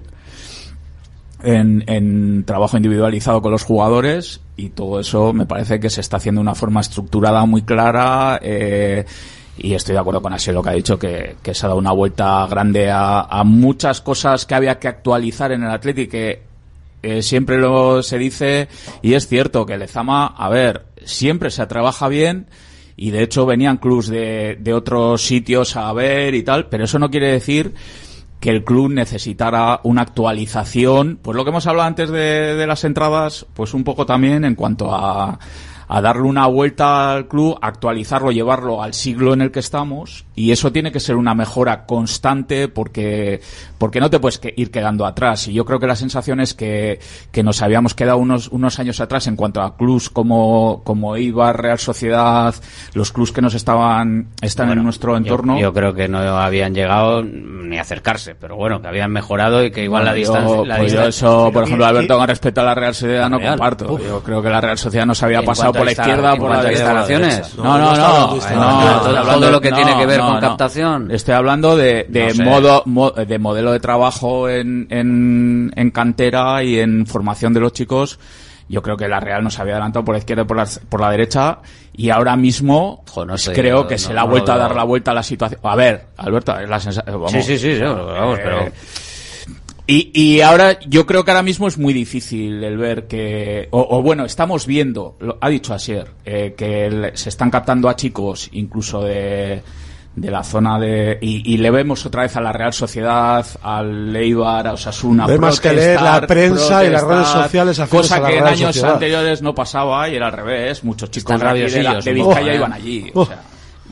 en trabajo individualizado con los jugadores, y todo eso me parece que se está haciendo de una forma estructurada muy clara, y estoy de acuerdo con Asier lo que ha dicho, que se ha dado una vuelta grande a muchas cosas que había que actualizar en el Athletic, que siempre se dice, y es cierto, que Lezama, siempre se trabaja bien, y de hecho venían clubs de otros sitios a ver y tal, pero eso no quiere decir que el club necesitara una actualización, pues lo que hemos hablado antes de las entradas, pues un poco también en cuanto a darle una vuelta al club, actualizarlo, llevarlo al siglo en el que estamos, y eso tiene que ser una mejora constante, porque no te puedes ir quedando atrás. Y yo creo que la sensación es que nos habíamos quedado unos años atrás en cuanto a clubs como Eibar, Real Sociedad, los clubs que están en nuestro entorno. Yo creo que no habían llegado ni a acercarse, pero bueno, que habían mejorado, y que igual la distancia... Eso, por ejemplo, Alberto, con respecto a la Real Sociedad, no comparto. Yo creo que la Real Sociedad nos había pasado por la izquierda, por la instalaciones. No. Todo lo que tiene que ver con captación. Estoy hablando de modelo de trabajo en cantera y en formación de los chicos. Yo creo que la Real nos había adelantado por la izquierda y por la derecha, y ahora mismo creo que se le ha vuelto a dar la vuelta a la situación. A ver, Alberto, es la sensación. Sí, vamos, pero... Y ahora yo creo que ahora mismo es muy difícil el ver que bueno, estamos viendo, ha dicho Asier, que se están captando a chicos incluso de la zona y le vemos otra vez a la Real Sociedad, al Eibar, a Osasuna, más que leer la prensa y las redes sociales, cosa que en años anteriores no pasaba, y era al revés, muchos chicos de Vizcaya iban allí, o sea.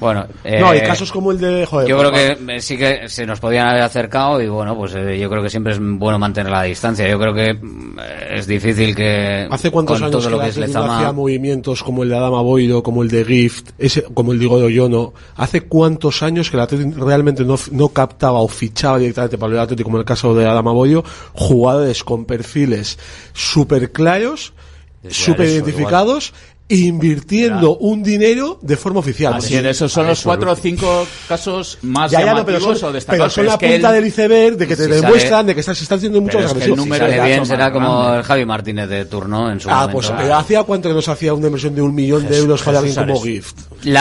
Bueno, no, hay casos como el de... Joder, yo creo que sí que se nos podían haber acercado y bueno, pues yo creo que siempre es bueno mantener la distancia. Yo creo que es difícil que... ¿Hace cuántos con años todo lo que la es Atlético Lezama hacía movimientos como el de Adama Boiro, como el de Gift, como el de Godo Yono? ¿Hace cuántos años que el Atlético realmente no captaba o fichaba directamente para el Atlético, como el caso de Adama Boiro, jugadores con perfiles súper claros, súper identificados, invirtiendo un dinero de forma oficial? Así en esos son los 4 o 5 casos más llamativos o destacados. Pero son la punta del iceberg de que te demuestran de que se está haciendo muchos agresivos. Si sale bien será como el Javi Martínez de turno en su momento. Pues pero ¿hacía cuánto que nos hacía una inversión de 1 millón de euros para alguien como Gift?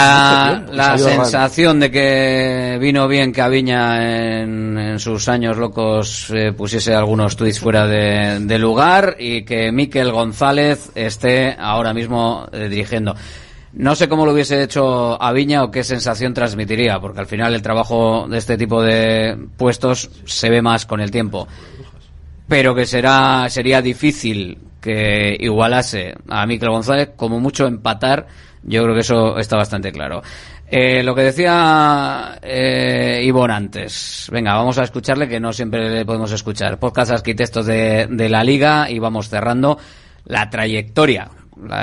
La sensación de que vino bien que Aviña en sus años locos pusiese algunos tuits fuera de lugar y que Mikel González esté ahora mismo dirigiendo. No sé cómo lo hubiese hecho Aviña o qué sensación transmitiría, porque al final el trabajo de este tipo de puestos se ve más con el tiempo. Pero que sería difícil que igualase a Mikel González, como mucho empatar. Yo creo que eso está bastante claro. Lo que decía Ivonne antes. Venga, vamos a escucharle, que no siempre le podemos escuchar. Podcast Arquitectos de la Liga, y vamos cerrando la trayectoria.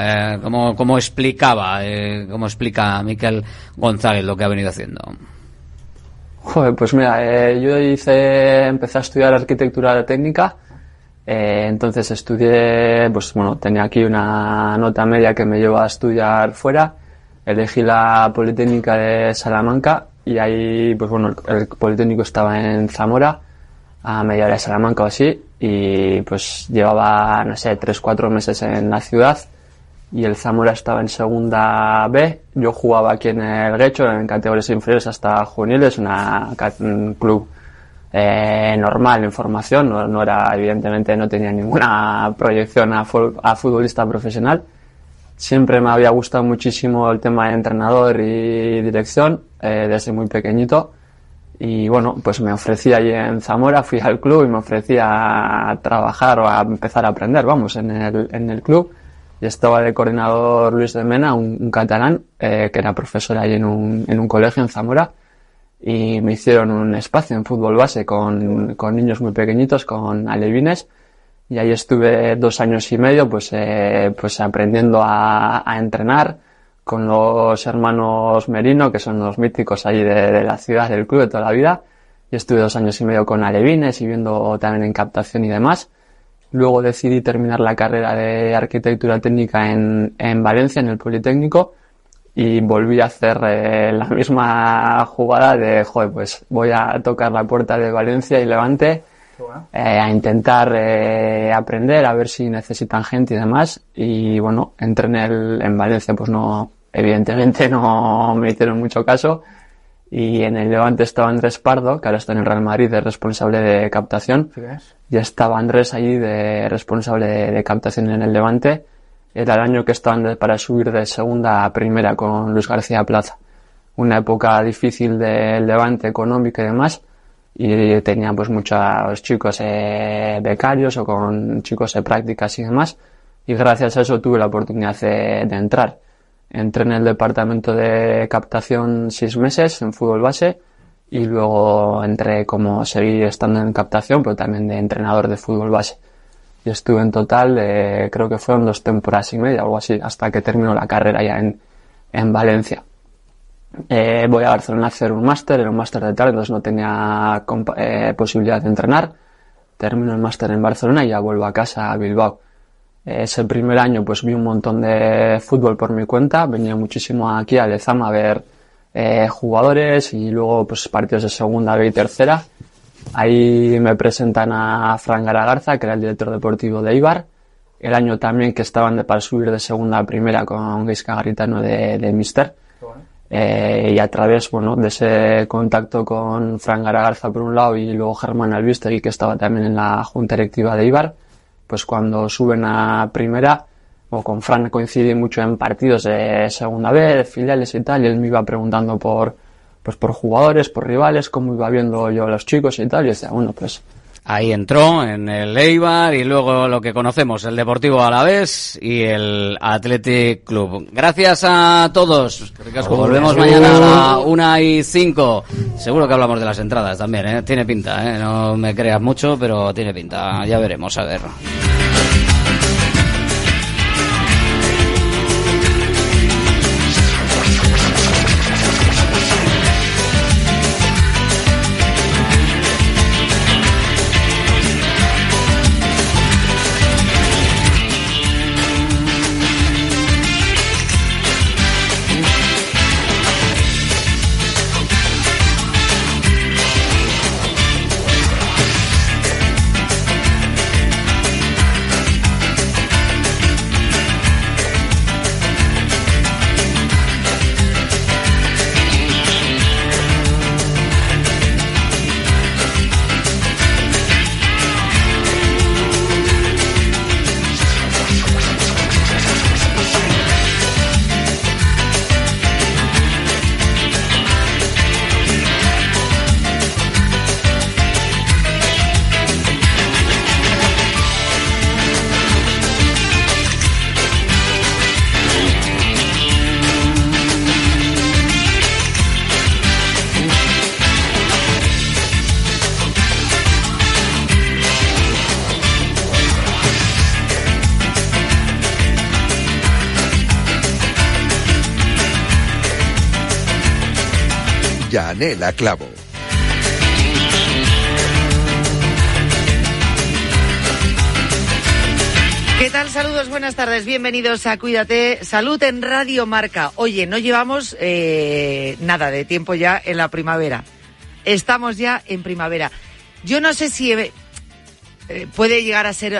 ¿Cómo explica Mikel González lo que ha venido haciendo? Joder, pues mira, yo empecé a estudiar arquitectura técnica. Entonces estudié, pues bueno, tenía aquí una nota media que me llevó a estudiar fuera. Elegí la Politécnica de Salamanca y ahí, pues bueno, el Politécnico estaba en Zamora, a media hora de Salamanca o así, y pues llevaba, no sé, 3-4 meses en la ciudad y el Zamora estaba en segunda B. Yo jugaba aquí en el Guecho, en categorías inferiores hasta juveniles, un club normal en formación, no era, evidentemente no tenía ninguna proyección a futbolista profesional. Siempre me había gustado muchísimo el tema de entrenador y dirección, desde muy pequeñito, y bueno, pues me ofrecí allí en Zamora, fui al club y me ofrecía a trabajar o a empezar a aprender, vamos, en el club, y estaba de coordinador Luis de Mena, un catalán, que era profesor allí en un colegio en Zamora, y me hicieron un espacio en fútbol base con niños muy pequeñitos, con alevines, y ahí estuve 2 años y medio pues aprendiendo a entrenar con los hermanos Merino, que son los míticos ahí de la ciudad, del club de toda la vida, y estuve 2 años y medio con alevines y viendo también en captación y demás. Luego decidí terminar la carrera de arquitectura técnica en Valencia, en el Politécnico, y volví a hacer la misma jugada de, joder, pues voy a tocar la puerta de Valencia y Levante, a intentar aprender, a ver si necesitan gente y demás. Y bueno, entré en Valencia, pues no, evidentemente no me hicieron mucho caso, y en el Levante estaba Andrés Pardo, que ahora está en el Real Madrid, de responsable de captación. Ya estaba Andrés allí de responsable de captación en el Levante. Era el año que estaban para subir de segunda a primera con Luis García Plaza. Una época difícil del Levante, económica y demás, y tenían pues muchos chicos becarios o con chicos de prácticas y demás, y gracias a eso tuve la oportunidad de entrar. Entré en el departamento de captación 6 meses en fútbol base, y luego seguí estando en captación, pero también de entrenador de fútbol base. Y estuve en total, creo que fueron 2 temporadas y media, algo así, hasta que terminó la carrera ya en Valencia. Voy a Barcelona a hacer un máster, era un máster de tal, entonces no tenía posibilidad de entrenar. Termino el máster en Barcelona y ya vuelvo a casa, a Bilbao. Ese primer año pues vi un montón de fútbol por mi cuenta, venía muchísimo aquí a Lezama a ver jugadores y luego pues partidos de segunda B y tercera. Ahí me presentan a Fran Garagarza, que era el director deportivo de Eibar. El año también que estaban para subir de segunda a primera con Gaizka Garitano de Mister. Y a través, de ese contacto con Fran Garagarza por un lado y luego Germán Albistegui, que estaba también en la junta directiva de Eibar, pues cuando suben a primera, o con Fran coincidí mucho en partidos de segunda B, de filiales y tal, y él me iba preguntando por jugadores, por rivales, cómo iba viendo yo a los chicos y tal, y yo decía, Ahí entró en el Eibar y luego lo que conocemos, el Deportivo Alavés y el Athletic Club. Gracias a todos. Volvemos mañana a la 1:05. Seguro que hablamos de las entradas también, ¿eh? Tiene pinta, ¿eh? No me creas mucho, pero tiene pinta. Ya veremos, a ver. Yanela Clavo. ¿Qué tal? Saludos, buenas tardes, bienvenidos a Cuídate, Salud en Radio Marca. Oye, no llevamos nada de tiempo ya en la primavera. Estamos ya en primavera. Yo no sé si puede llegar a ser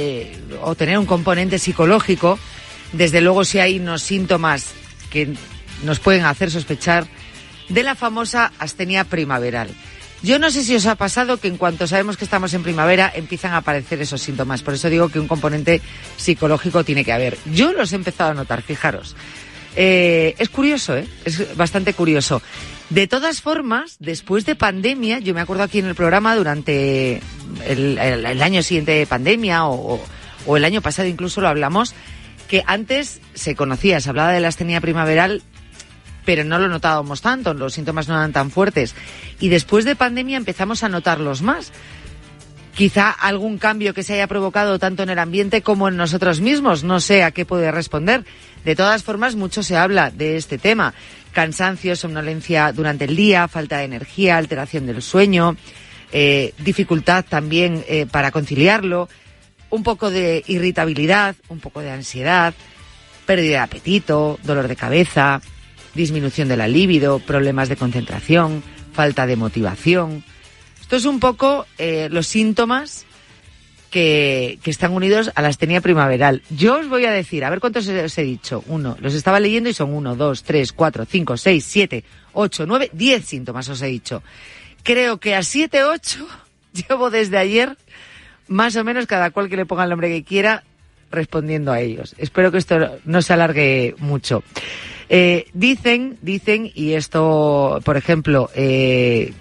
o tener un componente psicológico. Desde luego, si hay unos síntomas que nos pueden hacer sospechar de la famosa astenia primaveral. Yo no sé si os ha pasado que en cuanto sabemos que estamos en primavera empiezan a aparecer esos síntomas. Por eso digo que un componente psicológico tiene que haber. Yo los he empezado a notar, fijaros. Es curioso, es bastante curioso. De todas formas, después de pandemia, yo me acuerdo aquí en el programa durante el año siguiente de pandemia o el año pasado incluso lo hablamos, que antes se conocía, se hablaba de la astenia primaveral, pero no lo notábamos tanto, los síntomas no eran tan fuertes. Y después de pandemia empezamos a notarlos más. Quizá algún cambio que se haya provocado tanto en el ambiente como en nosotros mismos, no sé a qué puede responder. De todas formas, mucho se habla de este tema. Cansancio, somnolencia durante el día, falta de energía, alteración del sueño, dificultad también para conciliarlo, un poco de irritabilidad, un poco de ansiedad, pérdida de apetito, dolor de cabeza, disminución de la libido, problemas de concentración, falta de motivación. Esto es un poco los síntomas que están unidos a la astenia primaveral. Yo os voy a decir, a ver cuántos os he dicho. Los estaba leyendo y son 1, 2, 3, 4, 5, 6, 7, 8, 9, 10 síntomas os he dicho. Creo que a 7, 8 llevo desde ayer, más o menos cada cual que le ponga el nombre que quiera, respondiendo a ellos. Espero que esto no se alargue mucho. Dicen, y esto, por ejemplo, en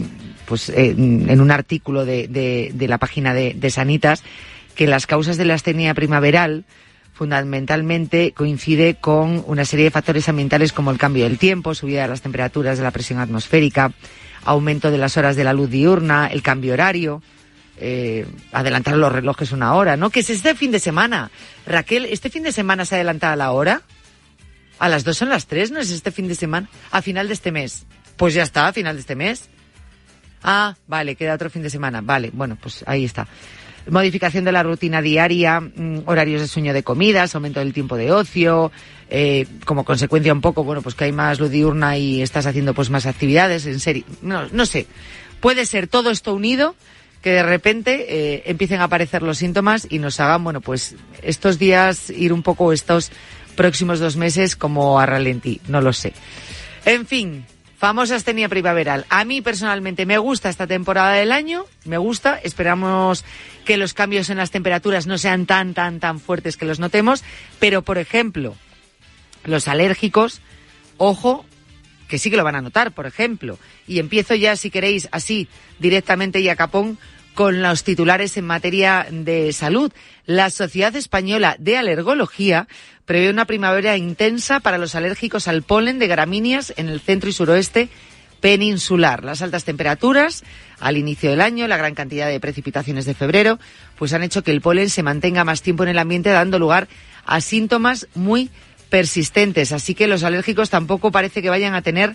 un artículo de la página de Sanitas, que las causas de la astenia primaveral fundamentalmente coincide con una serie de factores ambientales como el cambio del tiempo, subida de las temperaturas, de la presión atmosférica, aumento de las horas de la luz diurna, el cambio horario, adelantar los relojes una hora, ¿no? Que es este fin de semana. Raquel, ¿este fin de semana se adelanta la hora? A las 2 son las 3, ¿no es este fin de semana? A final de este mes. Pues ya está, a final de este mes. Ah, vale, queda otro fin de semana. Vale, bueno, pues ahí está. Modificación de la rutina diaria, horarios de sueño, de comidas, aumento del tiempo de ocio, como consecuencia un poco, bueno, pues que hay más luz diurna y estás haciendo pues más actividades, en serio. No sé. Puede ser todo esto unido, que de repente empiecen a aparecer los síntomas y nos hagan, bueno, pues estos días ir un poco estos próximos 2 meses como a ralentí, no lo sé. En fin, famosa astenia primaveral. A mí personalmente me gusta esta temporada del año, me gusta, esperamos que los cambios en las temperaturas no sean tan fuertes que los notemos, pero por ejemplo, los alérgicos, ojo, que sí que lo van a notar, por ejemplo. Y empiezo ya, si queréis, así, directamente y a capón, con los titulares en materia de salud. La Sociedad Española de Alergología prevé una primavera intensa para los alérgicos al polen de gramíneas en el centro y suroeste peninsular. Las altas temperaturas al inicio del año, la gran cantidad de precipitaciones de febrero, pues han hecho que el polen se mantenga más tiempo en el ambiente, dando lugar a síntomas muy persistentes. Así que los alérgicos tampoco parece que vayan a tener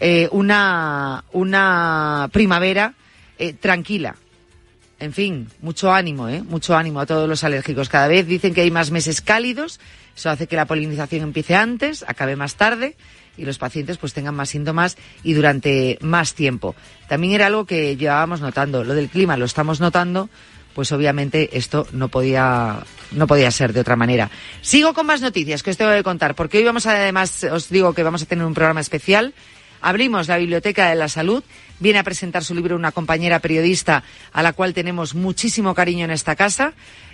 una primavera tranquila. En fin, mucho ánimo a todos los alérgicos. Cada vez dicen que hay más meses cálidos, eso hace que la polinización empiece antes, acabe más tarde y los pacientes pues tengan más síntomas y durante más tiempo. También era algo que llevábamos notando, lo del clima lo estamos notando, pues obviamente esto no podía ser de otra manera. Sigo con más noticias que os tengo que contar, porque hoy además os digo que vamos a tener un programa especial. Abrimos la Biblioteca de la Salud. Viene a presentar su libro una compañera periodista a la cual tenemos muchísimo cariño en esta casa.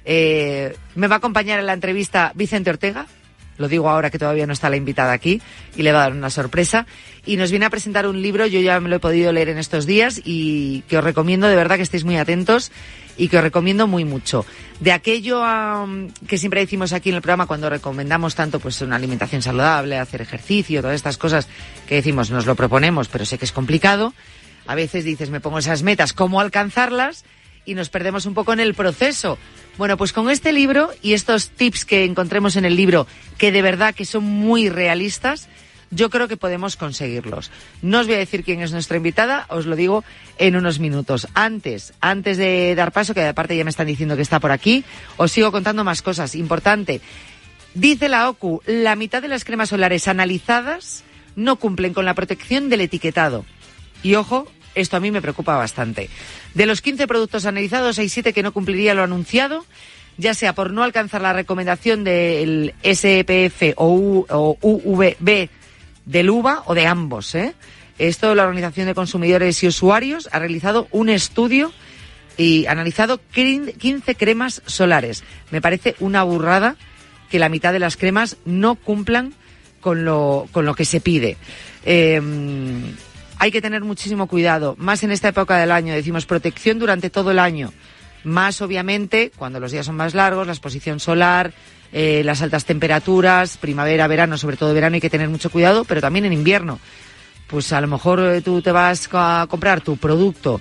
Me va a acompañar en la entrevista Vicente Ortega. Lo digo ahora que todavía no está la invitada aquí y le va a dar una sorpresa. Y nos viene a presentar un libro, yo ya me lo he podido leer en estos días y que os recomiendo de verdad que estéis muy atentos y que os recomiendo muy mucho. De aquello que siempre decimos aquí en el programa cuando recomendamos tanto pues una alimentación saludable, hacer ejercicio, todas estas cosas que decimos, nos lo proponemos, pero sé que es complicado. A veces dices, me pongo esas metas, ¿cómo alcanzarlas? Y nos perdemos un poco en el proceso. Bueno, pues con este libro y estos tips que encontremos en el libro, que de verdad que son muy realistas, yo creo que podemos conseguirlos. No os voy a decir quién es nuestra invitada, os lo digo en unos minutos. Antes de dar paso, que aparte ya me están diciendo que está por aquí, os sigo contando más cosas. Importante, dice la OCU, la mitad de las cremas solares analizadas no cumplen con la protección del etiquetado. Y ojo, esto a mí me preocupa bastante. De los 15 productos analizados, hay 7 que no cumplirían lo anunciado, ya sea por no alcanzar la recomendación del SPF o UVB del UVA o de ambos, Esto, la Organización de Consumidores y Usuarios ha realizado un estudio y analizado 15 cremas solares. Me parece una burrada que la mitad de las cremas no cumplan con lo que se pide. Hay que tener muchísimo cuidado, más en esta época del año, decimos protección durante todo el año, más obviamente cuando los días son más largos, la exposición solar, las altas temperaturas, primavera, verano, sobre todo verano hay que tener mucho cuidado, pero también en invierno. Pues a lo mejor tú te vas a comprar tu producto